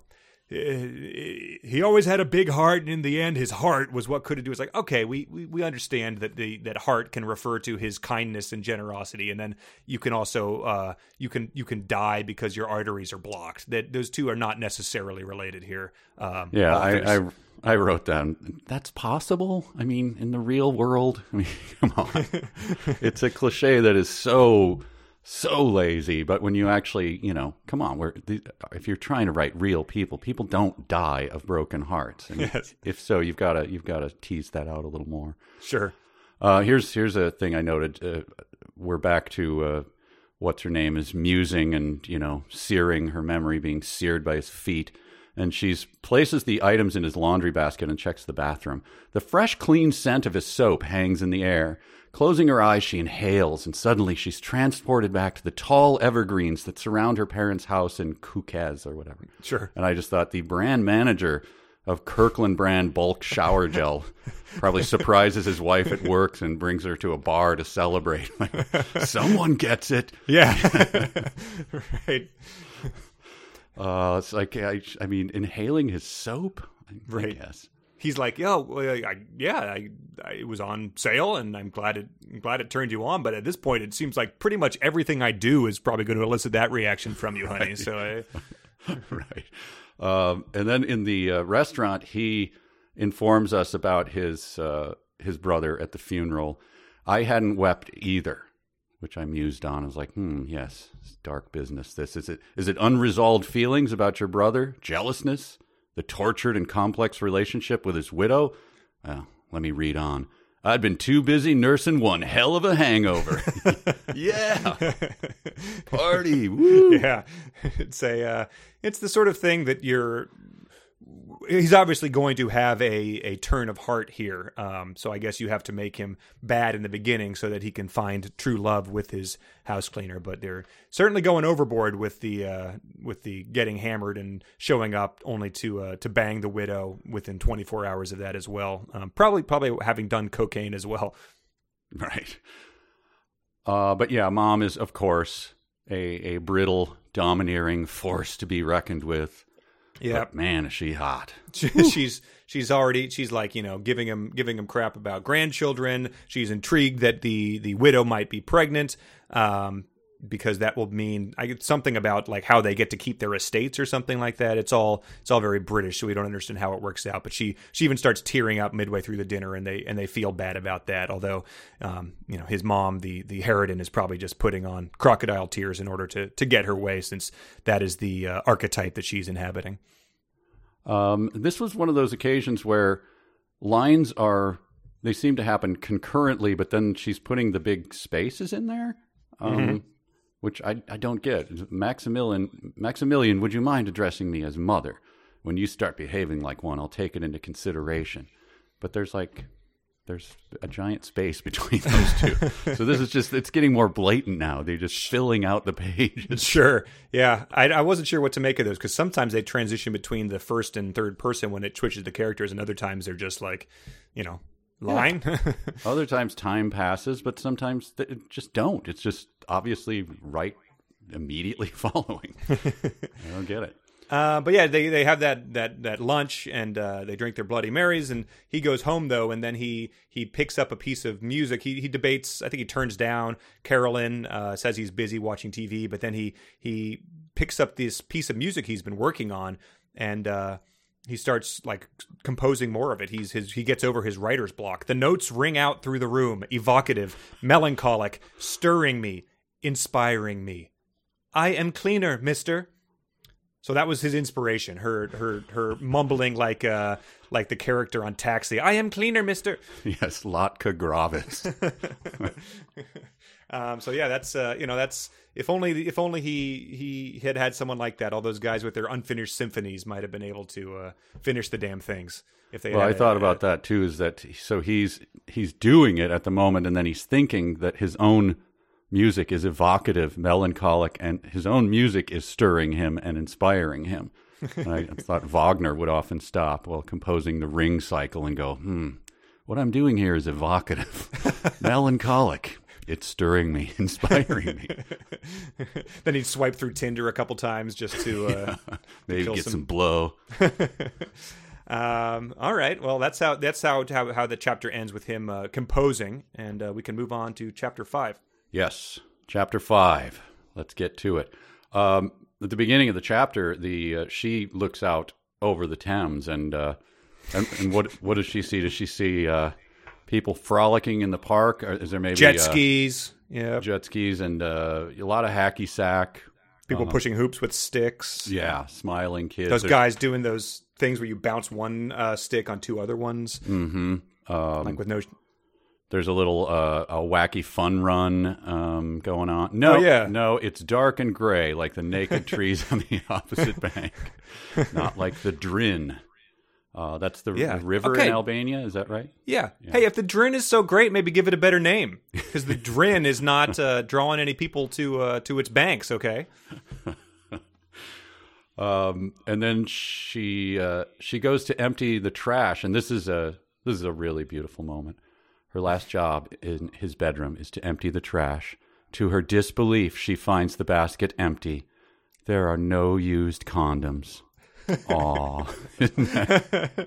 Speaker 2: he always had a big heart, and in the end, his heart was what could do. It's like, okay, we, we, we understand that the that heart can refer to his kindness and generosity, and then you can also uh, you can you can die because your arteries are blocked. That those two are not necessarily related here. Um,
Speaker 1: yeah, I, I I wrote down that's possible. I mean, in the real world, I mean, come on, it's a cliche that is so. So lazy, but when you actually, you know, come on, we're, if you're trying to write real people, people don't die of broken hearts. And
Speaker 2: yes.
Speaker 1: If so, you've got to you've got to tease that out a little more.
Speaker 2: Sure.
Speaker 1: Uh, here's here's a thing I noted. Uh, we're back to uh, what's her name is musing and you know searing her memory, being seared by his feet. And she's places the items in his laundry basket and checks the bathroom. The fresh, clean scent of his soap hangs in the air. Closing her eyes, she inhales, and suddenly she's transported back to the tall evergreens that surround her parents' house in Kukez or whatever.
Speaker 2: Sure.
Speaker 1: And I just thought the brand manager of Kirkland brand bulk shower gel probably surprises his wife at work and brings her to a bar to celebrate. Like, someone gets it.
Speaker 2: Yeah. Right.
Speaker 1: Uh, it's like, I, I mean, inhaling his soap, I
Speaker 2: right.
Speaker 1: guess.
Speaker 2: He's like, yo, well, I, yeah, I, I, it was on sale, and I'm glad it, I'm glad it turned you on. But at this point, it seems like pretty much everything I do is probably going to elicit that reaction from you, honey. Right. So, I...
Speaker 1: right. Um, and then in the uh, restaurant, he informs us about his uh, his brother at the funeral. I hadn't wept either, which I mused on. I was like, hmm, yes, it's dark business. This is it. Is it unresolved feelings about your brother? Jealousness? The tortured and complex relationship with his widow? Well, let me read on. I'd been too busy nursing one hell of a hangover. Yeah. Party. Woo.
Speaker 2: Yeah. It's a, uh, it's the sort of thing that you're, he's obviously going to have a, a turn of heart here. Um, so I guess you have to make him bad in the beginning so that he can find true love with his house cleaner. But they're certainly going overboard with the uh, with the getting hammered and showing up only to uh, to bang the widow within twenty-four hours of that as well. Um, probably probably having done cocaine as well.
Speaker 1: Right. Uh, but yeah, mom is of course a a brittle, domineering force to be reckoned with. Yeah, man, is she hot?
Speaker 2: she's she's already she's like you know giving him giving him crap about grandchildren. She's intrigued that the the widow might be pregnant, um, because that will mean I get something about like how they get to keep their estates or something like that. It's all it's all very British, so we don't understand how it works out. But she she even starts tearing up midway through the dinner, and they and they feel bad about that. Although, um, you know, his mom, the the Harridan, is probably just putting on crocodile tears in order to to get her way, since that is the uh, archetype that she's inhabiting.
Speaker 1: Um, this was one of those occasions where lines are, they seem to happen concurrently, but then she's putting the big spaces in there, um, mm-hmm. which I, I don't get. Maximilian, Maximilian, would you mind addressing me as mother? When you start behaving like one, I'll take it into consideration. But there's like, there's a giant space between those two. So this is just, it's getting more blatant now. They're just filling out the pages.
Speaker 2: Sure. Yeah. I, I wasn't sure what to make of those, because sometimes they transition between the first and third person when it switches the characters, and other times they're just like, you know, line. Yeah.
Speaker 1: Other times time passes, but sometimes they just don't. It's just obviously right immediately following. I don't get it.
Speaker 2: Uh, but yeah, they, they have that, that, that lunch, and uh, they drink their Bloody Marys, and he goes home though, and then he, he picks up a piece of music. He he debates. I think he turns down Carolyn, uh, says he's busy watching T V, but then he he picks up this piece of music he's been working on, and uh, he starts like composing more of it. He's his he gets over his writer's block. The notes ring out through the room, evocative, melancholic, stirring me, inspiring me. I am cleaner, mister. So that was his inspiration. Her her her mumbling like uh like the character on Taxi. I am cleaner, mister.
Speaker 1: Yes, Latka Gravis.
Speaker 2: um, so yeah, that's uh, you know that's if only if only he he had had someone like that. All those guys with their unfinished symphonies might have been able to uh, finish the damn things. If they
Speaker 1: well,
Speaker 2: had
Speaker 1: I thought
Speaker 2: a,
Speaker 1: about that too. Is that so? He's he's doing it at the moment, and then he's thinking that his own music is evocative, melancholic, and his own music is stirring him and inspiring him. And I thought Wagner would often stop while composing the Ring cycle and go, hmm, what I'm doing here is evocative, melancholic, it's stirring me, inspiring me.
Speaker 2: Then he'd swipe through Tinder a couple times just to uh,
Speaker 1: Maybe
Speaker 2: kill
Speaker 1: get some,
Speaker 2: some-
Speaker 1: blow.
Speaker 2: Um, all right. Well, that's how that's how how, how the chapter ends with him uh, composing, and uh, we can move on to chapter five.
Speaker 1: Yes, chapter five. Let's get to it. Um, at the beginning of the chapter, the uh, she looks out over the Thames, and uh, and, and what what does she see? Does she see uh, people frolicking in the park? Or is there maybe
Speaker 2: Jet
Speaker 1: uh,
Speaker 2: skis, yeah,
Speaker 1: jet skis, and uh, a lot of hacky sack?
Speaker 2: people
Speaker 1: uh-huh.
Speaker 2: pushing hoops with sticks.
Speaker 1: Yeah, smiling kids.
Speaker 2: Those
Speaker 1: There's-
Speaker 2: guys doing those things where you bounce one uh, stick on two other ones,
Speaker 1: Mhm. Um,
Speaker 2: like with no.
Speaker 1: There's a little uh, a wacky fun run um, going on. No,
Speaker 2: Oh, yeah.
Speaker 1: no, it's dark and gray like the naked trees on the opposite bank. Not like the Drin. Uh, that's the,
Speaker 2: Yeah.
Speaker 1: the river
Speaker 2: Okay.
Speaker 1: in Albania. Is that right?
Speaker 2: Yeah. Hey, if the Drin is so great, maybe give it a better name, because the Drin is not uh, drawing any people to uh, to its banks. Okay.
Speaker 1: Um, and then she uh, she goes to empty the trash, and this is a this is a really beautiful moment. Her last job in his bedroom is to empty the trash. To her disbelief, she finds the basket empty. There are no used condoms. Aw. Isn't that-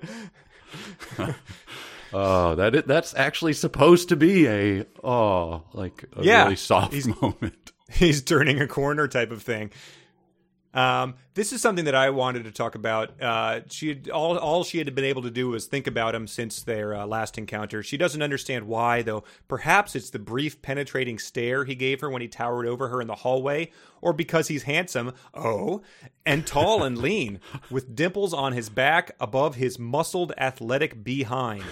Speaker 1: oh, that is, that's actually supposed to be a oh, like a
Speaker 2: Yeah.
Speaker 1: really soft
Speaker 2: He's-
Speaker 1: moment.
Speaker 2: He's turning a corner type of thing. Um, this is something that I wanted to talk about. Uh, she had, all all she had been able to do was think about him since their uh, last encounter. She doesn't understand why, though. Perhaps it's the brief, penetrating stare he gave her when he towered over her in the hallway, or because he's handsome, oh, and tall and lean, with dimples on his back above his muscled, athletic behind.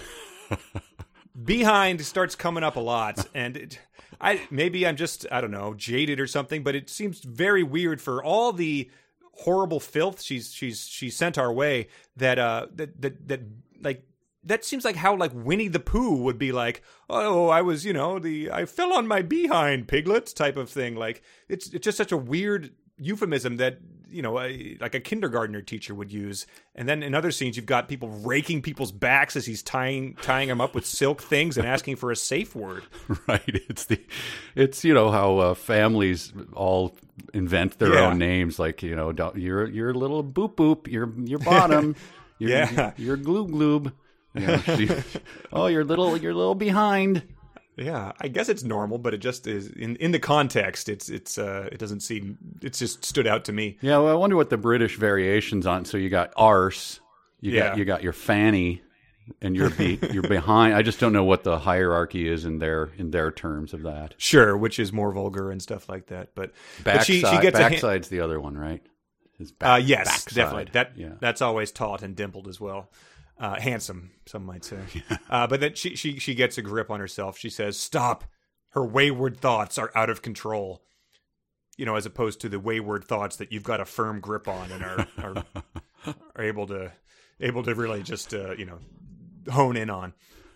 Speaker 2: Behind starts coming up a lot, and it, I maybe I'm just I don't know jaded or something, but it seems very weird for all the horrible filth she's she's she sent our way that uh that that that like that seems like how like Winnie the Pooh would be like, oh, I was you know the I fell on my behind, piglet type of thing. Like it's it's just such a weird euphemism that you know a, like a kindergartner teacher would use. And then in other scenes you've got people raking people's backs as he's tying tying them up with silk things and asking for a safe word.
Speaker 1: Right. It's the, it's you know how uh, families all invent their
Speaker 2: Yeah.
Speaker 1: own names. Like you know, don't, you're you're a little boop boop. You're your bottom. You're,
Speaker 2: Yeah.
Speaker 1: You're gloob gloob. You know, she, oh, you're little. You're a little behind.
Speaker 2: Yeah, I guess it's normal, but it just is in in the context. It's it's uh it doesn't seem it's just stood out to me.
Speaker 1: Yeah. Well, I wonder what the British variations on. So you got arse. You
Speaker 2: Yeah.
Speaker 1: got you got your fanny, and you're be, you're behind. I just don't know what the hierarchy is in their in their terms of that.
Speaker 2: Sure, which is more vulgar and stuff like that. But, but
Speaker 1: Backside.
Speaker 2: she she gets a hand-
Speaker 1: backside's the other one, right? His
Speaker 2: uh
Speaker 1: back-
Speaker 2: yes,
Speaker 1: backside.
Speaker 2: definitely. That
Speaker 1: Yeah.
Speaker 2: that's always taut and dimpled as well. Uh, handsome, some might say. Uh, but then she, she she gets a grip on herself. She says, "Stop! Her wayward thoughts are out of control." You know, as opposed to the wayward thoughts that you've got a firm grip on and are are, are able to able to really just uh, you know hone in on.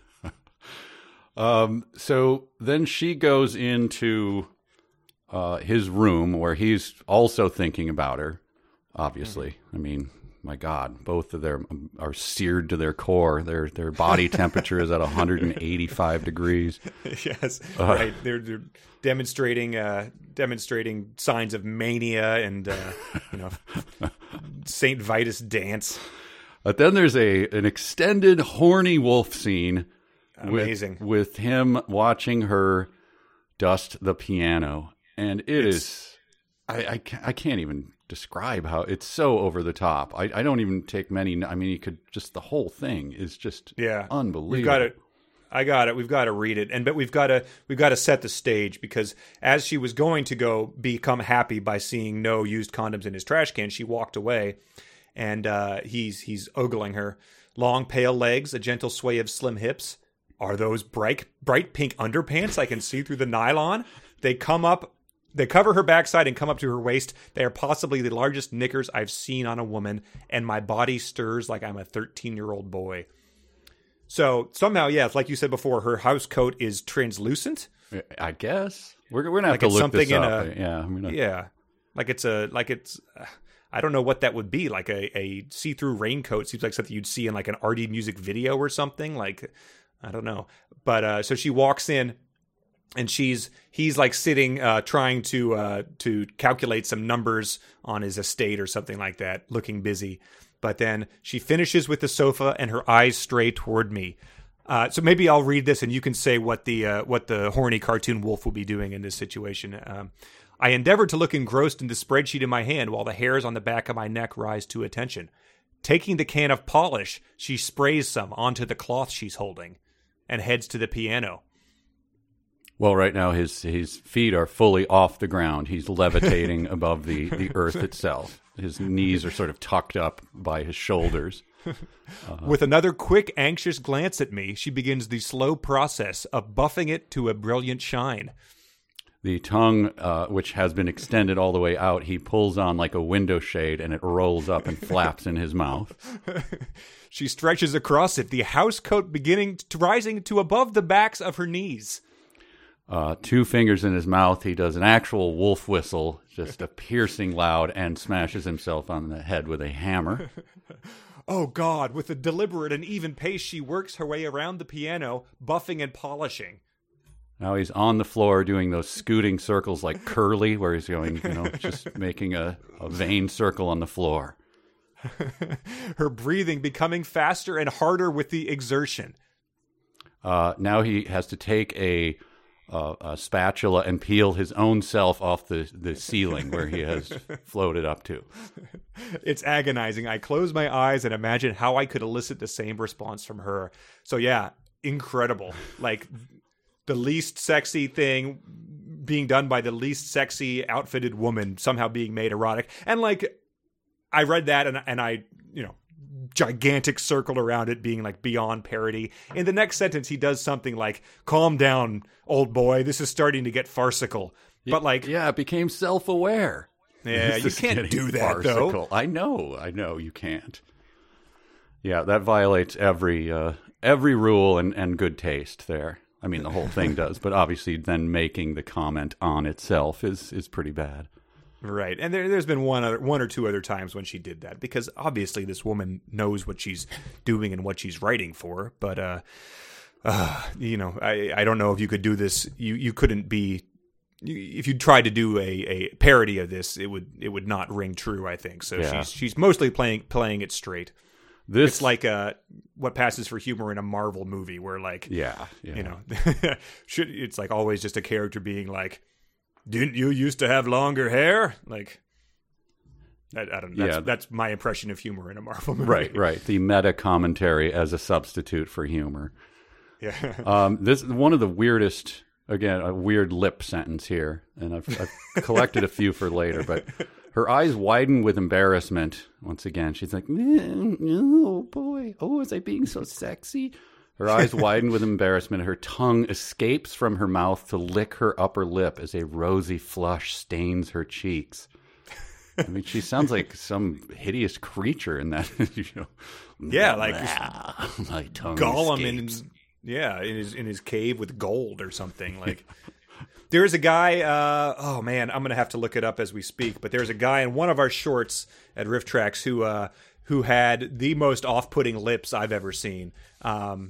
Speaker 1: Um, so then she goes into uh, his room where he's also thinking about her, obviously. I mean, my God, both of them are seared to their core. Their their body temperature is at one hundred eighty-five degrees.
Speaker 2: Yes, right. They're, they're demonstrating uh, demonstrating signs of mania and uh, you know Saint Vitus dance.
Speaker 1: But then there's a an extended horny wolf scene.
Speaker 2: Amazing.
Speaker 1: With, with him watching her dust the piano. And it
Speaker 2: It's-
Speaker 1: is, I, I, can't, I can't even describe how, it's so over the top. I, I don't even take many, I mean, you could just, the whole thing is just
Speaker 2: Yeah,
Speaker 1: unbelievable.
Speaker 2: We've got it. I got it. We've got to read it, and but we've got to we've got to set the stage because as she was going to go become happy by seeing no used condoms in his trash can, she walked away, and uh, he's he's ogling her. Long pale legs, a gentle sway of slim hips. Are those bright bright pink underpants I can see through the nylon? They come up. They cover her backside and come up to her waist. They are possibly the largest knickers I've seen on a woman, and my body stirs like I'm a thirteen-year-old boy. So somehow, yes, like you said before, her house coat is translucent.
Speaker 1: I guess. We're, we're going to have
Speaker 2: Like
Speaker 1: to
Speaker 2: it's
Speaker 1: look this
Speaker 2: something in
Speaker 1: up.
Speaker 2: a-
Speaker 1: yeah. I'm gonna,
Speaker 2: Yeah, like it's a like it's. Uh, I don't know what that would be. Like a, a see-through raincoat seems like something you'd see in like an arty music video or something. Like I don't know. But uh, so she walks in, and she's he's like sitting uh, trying to uh, to calculate some numbers on his estate or something like that, looking busy. But then she finishes with the sofa and her eyes stray toward me. Uh, so maybe I'll read this and you can say what the uh, what the horny cartoon wolf will be doing in this situation. Um, I endeavor to look engrossed in the spreadsheet in my hand while the hairs on the back of my neck rise to attention. Taking the can of polish, she sprays some onto the cloth she's holding and heads to the piano.
Speaker 1: Well, right now his his feet are fully off the ground. He's levitating above the, the earth itself. His knees are sort of tucked up by his shoulders. Uh,
Speaker 2: With another quick, anxious glance at me, she begins the slow process of buffing it to a brilliant shine.
Speaker 1: The tongue, uh, which has been extended all the way out, he pulls on like a window shade and it rolls up and flaps in his mouth.
Speaker 2: She stretches across it, the house coat beginning to rising to above the backs of her knees.
Speaker 1: Uh, two fingers in his mouth, he does an actual wolf whistle, just a piercing loud, and smashes himself on the head with a hammer.
Speaker 2: Oh, God, with a deliberate and even pace, she works her way around the piano, buffing and polishing.
Speaker 1: Now he's on the floor doing those scooting circles like Curly, where he's going, you know, just making a, a vain circle on the floor.
Speaker 2: Her breathing becoming faster and harder with the exertion.
Speaker 1: Uh, now he has to take a, uh, a spatula and peel his own self off the, the ceiling where he has floated up to.
Speaker 2: It's agonizing. I close my eyes and imagine how I could elicit the same response from her. So yeah, incredible. Like the least sexy thing being done by the least sexy outfitted woman somehow being made erotic. And like, I read that and, and I, you know, gigantic circle around it being like beyond parody. In the next sentence, he does something like, calm down, old boy. This is starting to get farcical. But like,
Speaker 1: yeah, it became self-aware.
Speaker 2: Yeah,
Speaker 1: This
Speaker 2: you
Speaker 1: is
Speaker 2: can't
Speaker 1: getting
Speaker 2: do that
Speaker 1: farcical.
Speaker 2: though.
Speaker 1: I know, I know you can't. Yeah, that violates every uh, every rule and, and good taste there. I mean, the whole thing does, but obviously then making the comment on itself is is pretty bad.
Speaker 2: Right, and there, there's been one other, one or two other times when she did that, because obviously this woman knows what she's doing and what she's writing for. But uh, uh, you know, I, I don't know if you could do this. You you couldn't be if you tried to do a, a parody of this, it would it would not ring true. I think so.
Speaker 1: Yeah.
Speaker 2: She's she's mostly playing playing it straight.
Speaker 1: This
Speaker 2: It's like uh, what passes for humor in a Marvel movie, where like
Speaker 1: yeah, yeah.
Speaker 2: you know, should it's like always just a character being like, "Didn't you used to have longer hair?" Like, I, I don't know. That's,
Speaker 1: Yeah.
Speaker 2: that's my impression of humor in a Marvel movie.
Speaker 1: Right, right. The meta commentary as a substitute for humor.
Speaker 2: Yeah.
Speaker 1: Um, this one of the weirdest. Again, a weird lip sentence here, and I've, I've collected a few for later. But her eyes widen with embarrassment. Once again, she's like, "Oh boy, oh, is I being so sexy?" Her eyes widen with embarrassment. Her tongue escapes from her mouth to lick her upper lip as a rosy flush stains her cheeks. I mean, she sounds like some hideous creature in that. You know,
Speaker 2: Yeah, like
Speaker 1: my tongue
Speaker 2: Gollum
Speaker 1: escapes.
Speaker 2: in yeah in his in his cave with gold or something. Like, there's a guy. Uh, oh man, I'm gonna have to look it up as we speak. But there's a guy in one of our shorts at Riff Tracks who uh, who had the most off-putting lips I've ever seen. Um,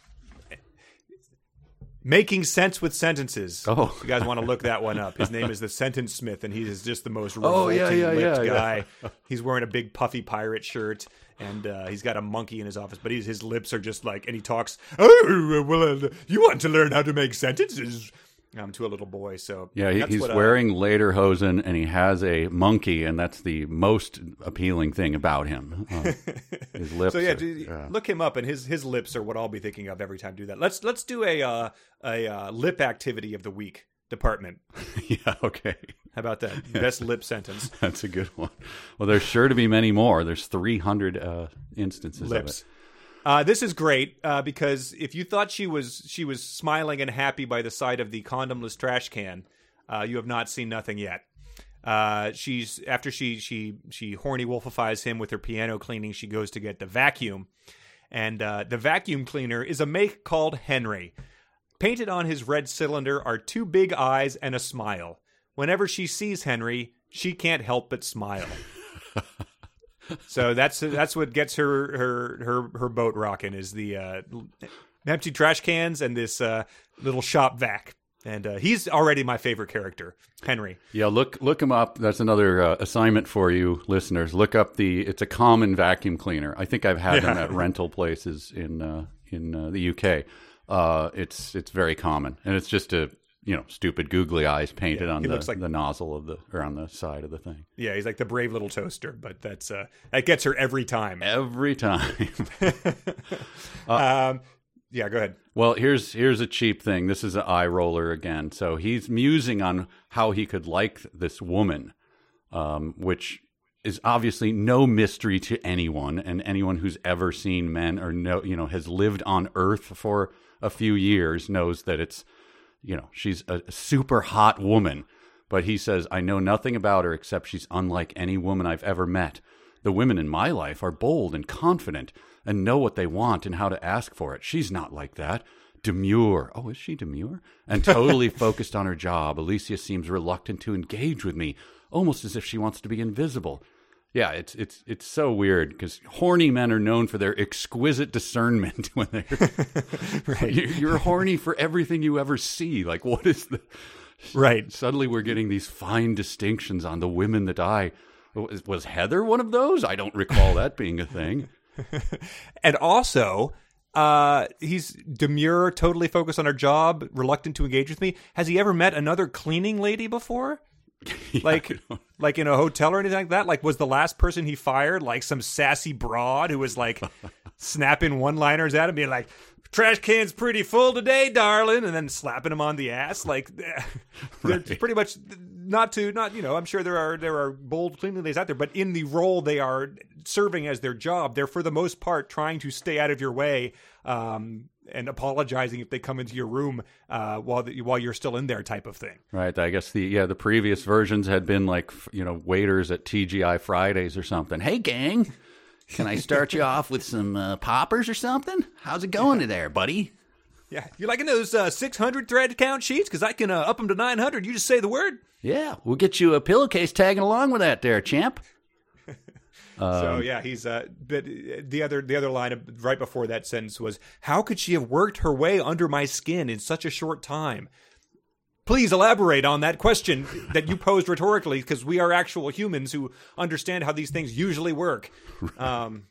Speaker 2: Making sense with sentences.
Speaker 1: Oh.
Speaker 2: You guys want to look that one up. His name is the Sentence Smith, and he is just the most
Speaker 1: Oh,
Speaker 2: revolting
Speaker 1: yeah, yeah,
Speaker 2: lipped
Speaker 1: yeah,
Speaker 2: guy. He's wearing a big puffy pirate shirt, and uh, he's got a monkey in his office, but he's, his lips are just like, and he talks, oh, well, uh, you want to learn how to make sentences? Um, to a little boy, so
Speaker 1: Yeah, he,
Speaker 2: that's
Speaker 1: he's
Speaker 2: what, uh,
Speaker 1: wearing lederhosen, and he has a monkey, and that's the most appealing thing about him. Uh, his lips.
Speaker 2: So yeah,
Speaker 1: are-
Speaker 2: do-
Speaker 1: yeah.
Speaker 2: look him up, and his his lips are what I'll be thinking of every time I do that. Let's let's do a uh, a uh, lip activity of the week department.
Speaker 1: yeah, okay.
Speaker 2: How about that? Best lip sentence.
Speaker 1: That's a good one. Well, there's sure to be many more. There's three hundred uh, instances
Speaker 2: Lips.
Speaker 1: of it.
Speaker 2: Uh, this is great uh, because if you thought she was she was smiling and happy by the side of the condomless trash can, uh, you have not seen nothing yet. Uh, she's after she she she horny wolfifies him with her piano cleaning. She goes to get the vacuum, and uh, the vacuum cleaner is a make called Henry. Painted on his red cylinder are two big eyes and a smile. Whenever she sees Henry, she can't help but smile. So that's that's what gets her her her, her boat rocking is the uh, empty trash cans and this uh, little shop vac. And uh, he's already my favorite character, Henry.
Speaker 1: Yeah, look look him up. That's another uh, assignment for you listeners. Look up the. It's a common vacuum cleaner. I think I've had
Speaker 2: Yeah.
Speaker 1: them at rental places in uh, in uh, the U K. Uh, it's it's very common, and it's just a you know stupid googly eyes painted
Speaker 2: Yeah,
Speaker 1: on
Speaker 2: he
Speaker 1: the,
Speaker 2: looks like-
Speaker 1: the nozzle of the or on the side of the thing.
Speaker 2: Yeah, he's like the brave little toaster, but that's uh, that gets her every time.
Speaker 1: Every time.
Speaker 2: um, yeah, go ahead.
Speaker 1: Well, here's here's a cheap thing. This is an eye roller again. So he's musing on how he could like this woman, um, which is obviously no mystery to anyone, and anyone who's ever seen men or know you know has lived on Earth for a few years knows that it's you know she's a super hot woman. But he says, I know nothing about her except she's unlike any woman I've ever met. The women in my life are bold and confident and know what they want and how to ask for it. She's not like that. Demure. Oh, is she demure? And totally focused on her job. Alicia seems reluctant to engage with me, almost as if she wants to be invisible. Yeah, it's it's it's so weird because horny men are known for their exquisite discernment when they're
Speaker 2: Right.
Speaker 1: you're, you're horny for everything you ever see. Like, what is the
Speaker 2: Right.
Speaker 1: Suddenly we're getting these fine distinctions on the women that I was, was Heather one of those? I don't recall that being a thing.
Speaker 2: And also, uh, he's demure, totally focused on her job, reluctant to engage with me. Has he ever met another cleaning lady before? Like, like in a hotel or anything like that? Like, was the last person he fired like some sassy broad who was like snapping one-liners at him, being like, "Trash can's pretty full today, darling," and then slapping him on the ass? Like, they're
Speaker 1: Right.
Speaker 2: pretty much not to not. You know, I'm sure there are there are bold cleaning ladies out there, but in the role they are serving as their job, they're for the most part trying to stay out of your way. Um, and apologizing if they come into your room uh, while the, while you're still in there, type of thing.
Speaker 1: Right. I guess the yeah the previous versions had been like f- you know waiters at T G I Fridays or something. Hey gang, can I start you off with some uh, poppers or something? How's it going to there, buddy?
Speaker 2: Yeah, you liking those uh, six hundred thread count sheets? Because I can uh, up them to nine hundred. You just say the word.
Speaker 1: Yeah, we'll get you a pillowcase tagging along with that there, champ.
Speaker 2: So yeah, he's. Uh, but the other the other line of, right before that sentence was, "How could she have worked her way under my skin in such a short time?" Please elaborate on that question that you posed rhetorically, because we are actual humans who understand how these things usually work. Um,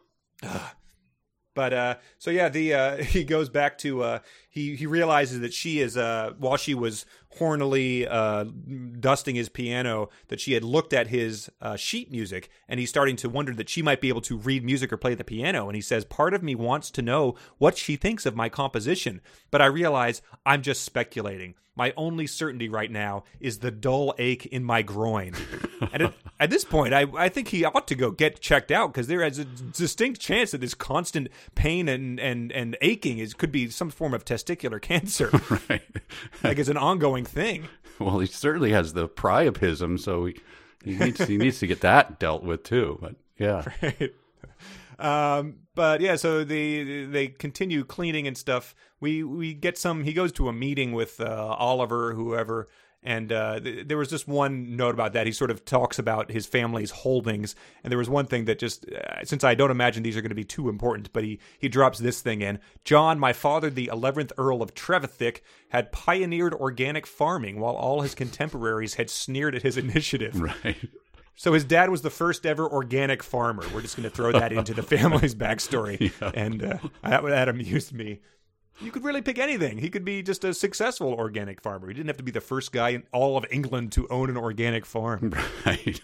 Speaker 2: but uh, so yeah, the uh, he goes back to uh, he he realizes that she is uh, while she was hornily uh, dusting his piano, that she had looked at his uh, sheet music, and he's starting to wonder that she might be able to read music or play the piano. And he says, "Part of me wants to know what she thinks of my composition, but I realize I'm just speculating. My only certainty right now is the dull ache in my groin." And at, at this point, I, I think he ought to go get checked out, because there is a distinct chance that this constant pain and, and, and aching is could be some form of testicular cancer.
Speaker 1: Right.
Speaker 2: Like, it's an ongoing thing.
Speaker 1: Well, he certainly has the priapism, so he, he needs he needs to get that dealt with too. But yeah.
Speaker 2: Right. Um, but yeah, so they they continue cleaning and stuff. We we get some. He goes to a meeting with uh, Oliver, whoever, and uh, th- there was just one note about that. He sort of talks about his family's holdings, and there was one thing that just, uh, since I don't imagine these are going to be too important, but he he drops this thing in. "John, my father, the eleventh Earl of Trevithick, had pioneered organic farming, while all his contemporaries had sneered at his initiative."
Speaker 1: Right.
Speaker 2: So his dad was the first ever organic farmer. We're just going to throw that into the family's backstory.
Speaker 1: Yeah.
Speaker 2: And uh, that, that amused me. You could really pick anything. He could be just a successful organic farmer. He didn't have to be the first guy in all of England to own an organic farm.
Speaker 1: Right.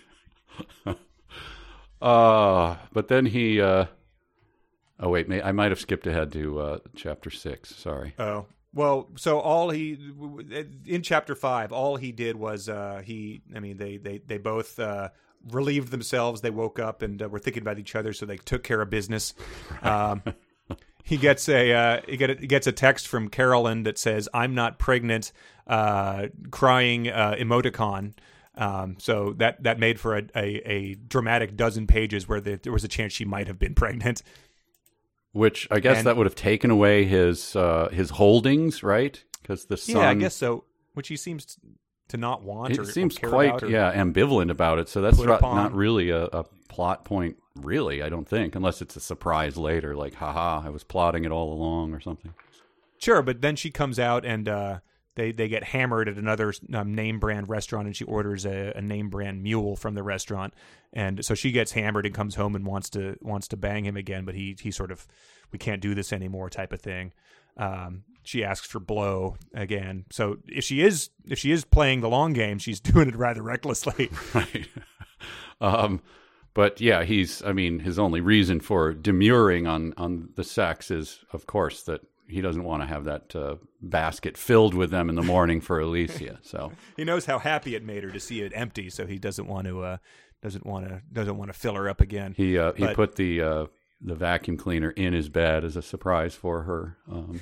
Speaker 1: uh, but then he... Uh... Oh, wait. May... I might have skipped ahead to uh, chapter six. Sorry.
Speaker 2: Oh. Well, so all he... In chapter five, all he did was uh, he... I mean, they, they, they both... Uh, relieved themselves. They woke up and uh, were thinking about each other, so they took care of business. Um, he gets a uh, he, get a he gets a text from Carolyn that says, "I'm not pregnant," uh, crying uh, emoticon. Um, so that that made for a, a, a dramatic dozen pages where the, there was a chance she might have been pregnant.
Speaker 1: Which I guess
Speaker 2: And-
Speaker 1: that would have taken away his uh, his holdings, right? Because the son...
Speaker 2: Yeah, I guess so. Which he seems to not want.
Speaker 1: It
Speaker 2: or,
Speaker 1: seems
Speaker 2: or care
Speaker 1: quite
Speaker 2: about or,
Speaker 1: yeah ambivalent about it. So that's
Speaker 2: put
Speaker 1: not,
Speaker 2: upon.
Speaker 1: not really a, a plot point, really. I don't think, unless it's a surprise later, like haha, I was plotting it all along or something.
Speaker 2: Sure, but then she comes out and uh, they they get hammered at another um, name brand restaurant, and she orders a, a name brand mule from the restaurant, and so she gets hammered and comes home and wants to wants to bang him again, but he he sort of, we can't do this anymore type of thing. Um, she asks for blow again. So if she is if she is playing the long game, she's doing it rather recklessly.
Speaker 1: Right. um, but yeah, he's. I mean, his only reason for demurring on on the sex is, of course, that he doesn't want to have that uh, basket filled with them in the morning for Alicia. So
Speaker 2: he knows how happy it made her to see it empty, so he doesn't want to uh, doesn't want to doesn't want to fill her up again.
Speaker 1: He uh, he
Speaker 2: but,
Speaker 1: put the uh, the vacuum cleaner in his bed as a surprise for her. Um,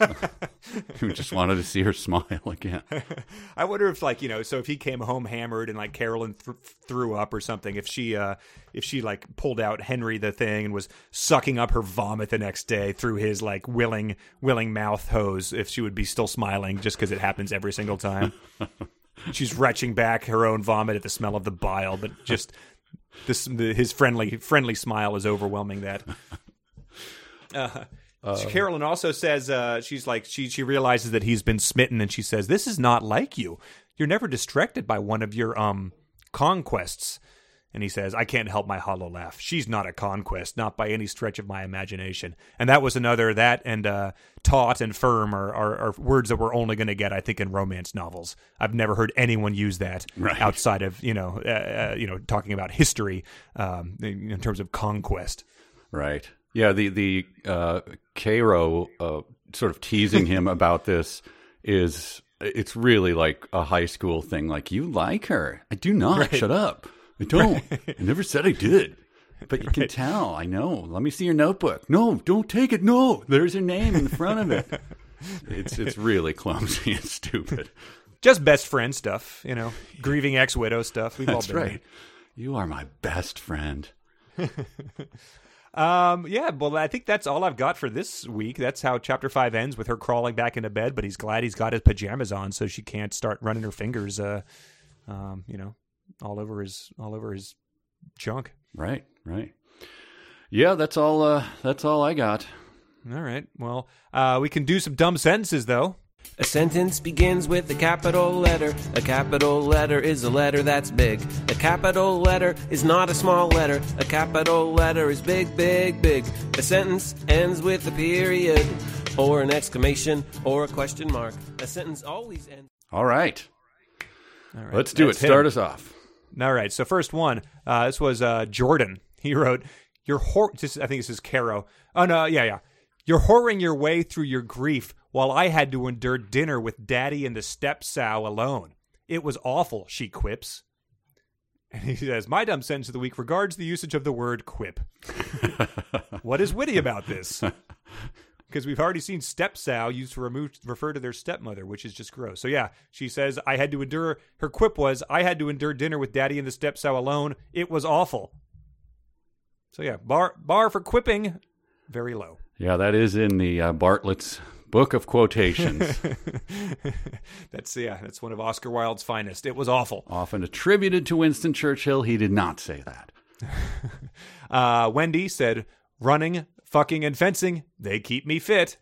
Speaker 1: he just wanted to see her smile again.
Speaker 2: I wonder if, like, you know, so if he came home hammered and like Carolyn th- threw up or something, if she uh, if she like pulled out Henry the thing and was sucking up her vomit the next day through his like willing willing mouth hose, if she would be still smiling just because it happens every single time. She's retching back her own vomit at the smell of the bile, but just this the, his friendly friendly smile is overwhelming that. Uh, uh, Carolyn also says uh, she's like she she realizes that he's been smitten, and she says, "This is not like you. You're never distracted by one of your um conquests." And he says, "I can't help my hollow laugh. She's not a conquest, not by any stretch of my imagination." And that was another, that and uh, taut and firm are, are, are words that we're only going to get, I think, in romance novels. I've never heard anyone use that
Speaker 1: right.
Speaker 2: outside of, you know, uh, uh, you know, talking about history um, in terms of conquest.
Speaker 1: Right. Yeah, the, the uh, Cairo uh, sort of teasing him about this is, it's really like a high school thing. Like, you like her. I do not. Right. Shut up. I don't. I never said I did. But you can right. tell. I know. Let me see your notebook. No, don't take it. No, there's her name in the front of it. It's it's really clumsy and stupid.
Speaker 2: Just best friend stuff, you know, grieving ex-widow stuff. We've
Speaker 1: That's
Speaker 2: all been
Speaker 1: right.
Speaker 2: there.
Speaker 1: You are my best friend.
Speaker 2: um, yeah, well, I think that's all I've got for this week. That's how chapter five ends, with her crawling back into bed, but he's glad he's got his pajamas on so she can't start running her fingers, uh, um, you know, all over his all over his junk.
Speaker 1: Right, right. Yeah, that's all. Uh, that's all I got.
Speaker 2: All right. Well, uh, we can do some dumb sentences, though.
Speaker 6: A sentence begins with a capital letter. A capital letter is a letter that's big. A capital letter is not a small letter. A capital letter is big, big, big. A sentence ends with a period, or an exclamation, or a question mark. A sentence always ends.
Speaker 1: All right.
Speaker 2: All right.
Speaker 1: Let's do
Speaker 2: That's
Speaker 1: it. Start
Speaker 2: him.
Speaker 1: us off.
Speaker 2: All right. So first one. Uh, this was uh, Jordan. He wrote, "You're hor-" this, I think this is Caro. Oh no, yeah, yeah. "You're whoring your way through your grief while I had to endure dinner with Daddy and the step sow alone. It was awful," she quips. And he says, "My dumb sentence of the week regards the usage of the word quip." What is witty about this? Because we've already seen step sow used to remove, refer to their stepmother, which is just gross. So yeah, she says, I had to endure, her quip was, "I had to endure dinner with Daddy and the step sow alone. It was awful." So yeah, bar bar for quipping, very low.
Speaker 1: Yeah, that is in the uh, Bartlett's Book of Quotations.
Speaker 2: That's yeah, that's one of Oscar Wilde's finest. It was awful.
Speaker 1: Often attributed to Winston Churchill. He did not say that.
Speaker 2: uh, Wendy said, "Running, fucking, and fencing, they keep me fit."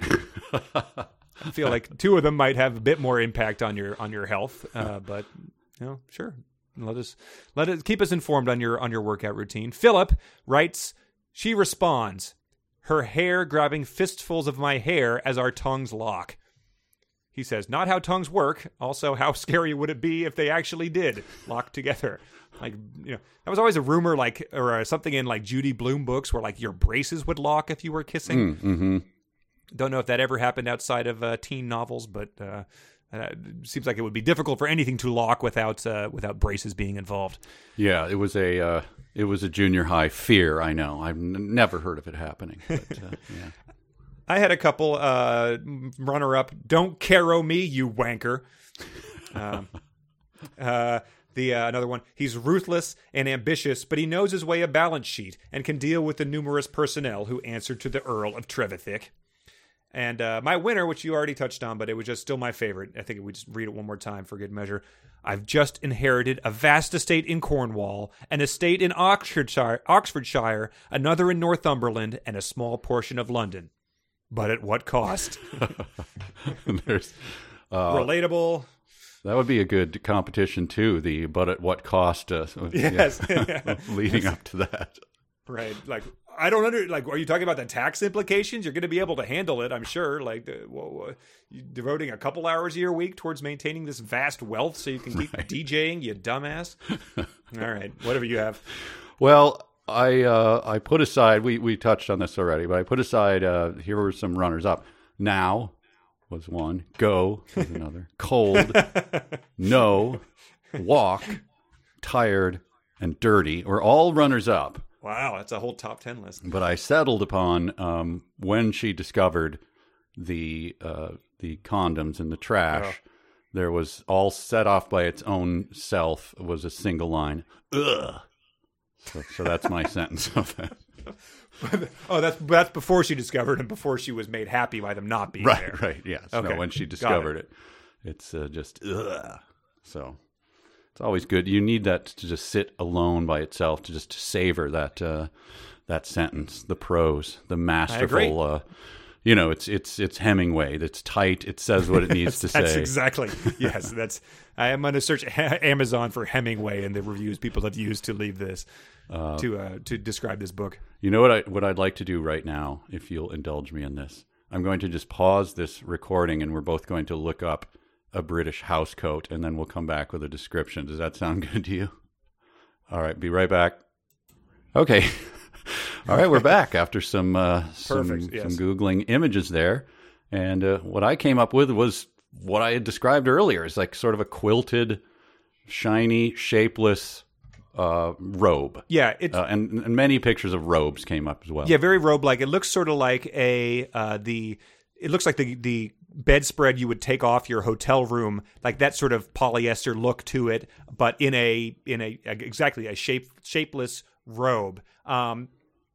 Speaker 2: I feel like two of them might have a bit more impact on your on your health, uh, but you know, sure. Let us let it keep us informed on your on your workout routine. Philip writes, she responds, "Her hair grabbing fistfuls of my hair as our tongues lock." He says, "Not how tongues work. Also, how scary would it be if they actually did lock together?" Like, you know, that was always a rumor, like, or uh, something in like Judy Blume books where like your braces would lock if you were kissing.
Speaker 1: Mm, mm-hmm.
Speaker 2: Don't know if that ever happened outside of uh, teen novels, but uh, uh, it seems like it would be difficult for anything to lock without uh, without braces being involved.
Speaker 1: Yeah, it was a uh, it was a junior high fear. I know. I've n- never heard of it happening. But, uh, yeah.
Speaker 2: I had a couple uh, runner up. "Don't caro me, you wanker." Um, uh, the uh, another one. "He's ruthless and ambitious, but he knows his way a balance sheet and can deal with the numerous personnel who answer to the Earl of Trevithick." And uh, my winner, which you already touched on, but it was just still my favorite. I think we just read it one more time for good measure. "I've just inherited a vast estate in Cornwall, an estate in Oxfordshire, Oxfordshire, another in Northumberland, and a small portion of London. But at what cost?"
Speaker 1: There's Uh,
Speaker 2: Relatable.
Speaker 1: That would be a good competition too. The but at what cost? Uh,
Speaker 2: Yes.
Speaker 1: yeah. Leading up to that.
Speaker 2: Right. Like, I don't under, like, are you talking about the tax implications? You're going to be able to handle it, I'm sure. Like, the, well, you devoting a couple hours a year week towards maintaining this vast wealth so you can keep
Speaker 1: Right.
Speaker 2: DJing, you dumbass. All right. Whatever you have.
Speaker 1: Well, I uh, I put aside. We we touched on this already, but I put aside. Uh, here were some runners up. Now was one. Go was another. Cold. No. Walk. Tired. And dirty were all runners up.
Speaker 2: Wow. That's a whole top ten list.
Speaker 1: But I settled upon um, when she discovered the uh, the condoms in the trash.
Speaker 2: Oh.
Speaker 1: There was all set off by its own self was a single line. Ugh. So, so that's my sentence of that.
Speaker 2: Oh, that's that's before she discovered and before she was made happy by them not being
Speaker 1: Right,
Speaker 2: there.
Speaker 1: right, yes.
Speaker 2: Okay.
Speaker 1: No, when she
Speaker 2: Got
Speaker 1: discovered
Speaker 2: it.
Speaker 1: it. it's uh, just ugh. So it's always good. You need that to just sit alone by itself to just savor that uh, that sentence, the prose, the masterful. Uh, you know, it's it's it's Hemingway. It's tight. It says what it needs to
Speaker 2: That's
Speaker 1: say.
Speaker 2: exactly. Yes, that's. I am going to search ha- Amazon for Hemingway and the reviews people have used to leave this uh, to uh, to describe this book.
Speaker 1: You know what I what I'd like to do right now, if you'll indulge me in this. I'm going to just pause this recording, and we're both going to look up a British house coat, and then we'll come back with a description. Does that sound good to you? All right, be right back. Okay. All right, we're back after some uh, some,
Speaker 2: Perfect, yes.
Speaker 1: some Googling images there. And uh, what I came up with was what I had described earlier. It's like sort of a quilted, shiny, shapeless uh, robe.
Speaker 2: Yeah, it's
Speaker 1: Uh, and, and many pictures of robes came up as well.
Speaker 2: yeah, very robe-like. It looks sort of like a uh, the. It looks like the the bedspread you would take off your hotel room, like that sort of polyester look to it, but in a in a exactly a shape shapeless robe. Um,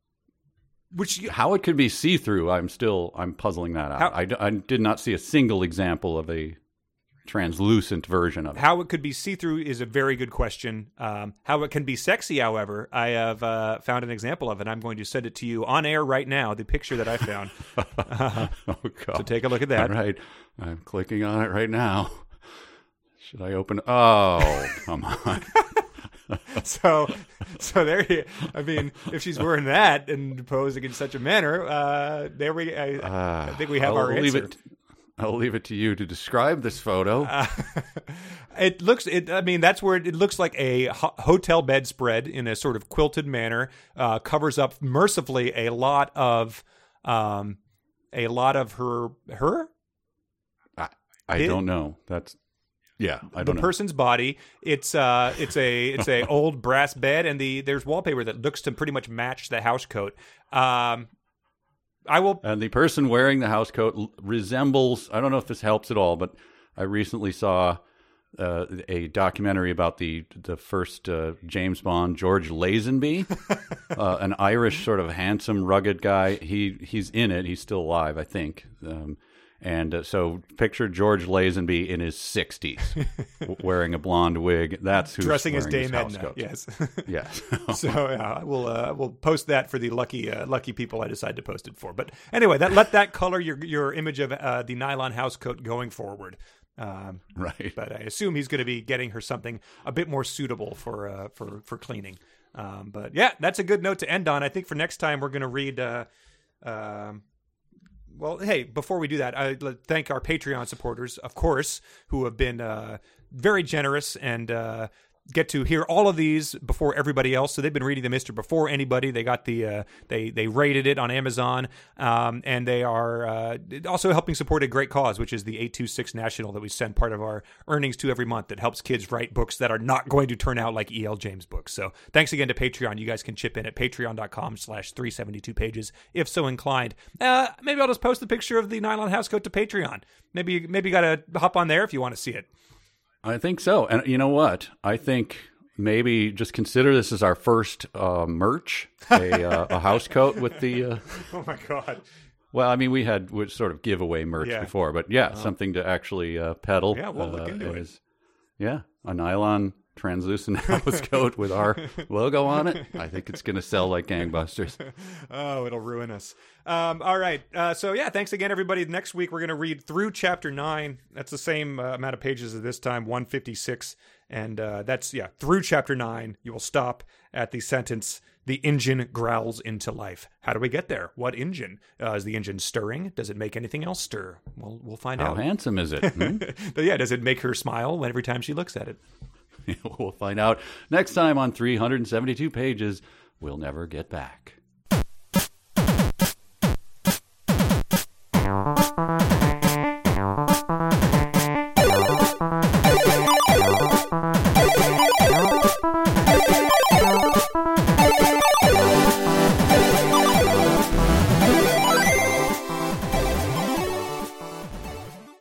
Speaker 2: which you-
Speaker 1: How it could be see-through, I'm still I'm puzzling that out.
Speaker 2: How-
Speaker 1: I, d- I did not see a single example of a translucent version of it.
Speaker 2: How it could be see-through is a very good question. Um, how it can be sexy, however, I have uh, found an example of it. I'm going to send it to you on air right now, the picture that I found. Uh,
Speaker 1: Oh, God.
Speaker 2: so take a look at that.
Speaker 1: All right. I'm clicking on it right now. Should I open? Oh, come on.
Speaker 2: So, so there you, I mean, if she's wearing that and posing in such a manner, uh, there we, I,
Speaker 1: Uh,
Speaker 2: I think we have
Speaker 1: I'll
Speaker 2: our
Speaker 1: leave
Speaker 2: answer.
Speaker 1: it. I'll leave it to you to describe this photo.
Speaker 2: Uh, It looks, it, I mean, that's where it, it looks like a ho- hotel bedspread in a sort of quilted manner, uh, covers up mercifully a lot of, um, a lot of her, her,
Speaker 1: I, I
Speaker 2: it-
Speaker 1: don't know. That's yeah. I
Speaker 2: the
Speaker 1: don't know.
Speaker 2: person's body. It's uh, it's a it's a old brass bed, and the there's wallpaper that looks to pretty much match the house coat. Um, I will.
Speaker 1: And the person wearing the house coat l- resembles, I don't know if this helps at all, but I recently saw uh, a documentary about the the first uh, James Bond, George Lazenby, uh, an Irish sort of handsome, rugged guy. He He's in it. He's still alive, I think. Um, and uh, so picture George Lazenby in his sixties, w- wearing a blonde wig. That's who's
Speaker 2: Dressing as
Speaker 1: wearing
Speaker 2: Dame
Speaker 1: this house
Speaker 2: Edna,
Speaker 1: coat.
Speaker 2: yes.
Speaker 1: Yes.
Speaker 2: So yeah, we'll uh, we'll post that for the lucky uh, lucky people I decide to post it for. But anyway, that let that color your your image of uh, the nylon house coat going forward. Um,
Speaker 1: Right.
Speaker 2: but I assume he's going to be getting her something a bit more suitable for uh, for for cleaning. Um, but yeah, that's a good note to end on. I think for next time we're going to read. Uh, um, well, hey, before we do that, I thank our Patreon supporters, of course, who have been uh, very generous and uh, get to hear all of these before everybody else. So they've been reading the Mister before anybody. They got the uh, they they rated it on Amazon, um, and they are uh, also helping support a great cause, which is the eight two six National that we send part of our earnings to every month that helps kids write books that are not going to turn out like E L. James books. So thanks again to Patreon. You guys can chip in at patreon.com slash 372 pages if so inclined. Uh, maybe I'll just post the picture of the nylon house coat to Patreon. Maybe maybe you got to hop on there if you want to see it.
Speaker 1: I think so. And you know what? I think maybe just consider this as our first uh, merch, a, uh, a house coat with the... Uh,
Speaker 2: Oh my God.
Speaker 1: well, I mean, we had we sort of giveaway merch
Speaker 2: Yeah.
Speaker 1: before, but yeah, something to actually uh, peddle.
Speaker 2: Yeah, we'll look
Speaker 1: uh,
Speaker 2: into it.
Speaker 1: is- Yeah, a nylon translucent house coat with our logo on it. I think it's going to sell like gangbusters.
Speaker 2: Oh, it'll ruin us. Um, all right. Uh, so, yeah, thanks again, everybody. Next week, we're going to read through chapter nine. That's the same uh, amount of pages as this time, one fifty-six. And uh, that's, yeah, through chapter nine. You will stop at the sentence, "The engine growls into life." How do we get there? What engine? Uh, is the engine stirring? Does it make anything else stir? We'll, we'll find
Speaker 1: How
Speaker 2: out.
Speaker 1: How handsome is it? Hmm?
Speaker 2: But yeah, does it make her smile every time she looks at it?
Speaker 1: We'll find out next time on three hundred seventy-two pages We'll Never Get Back.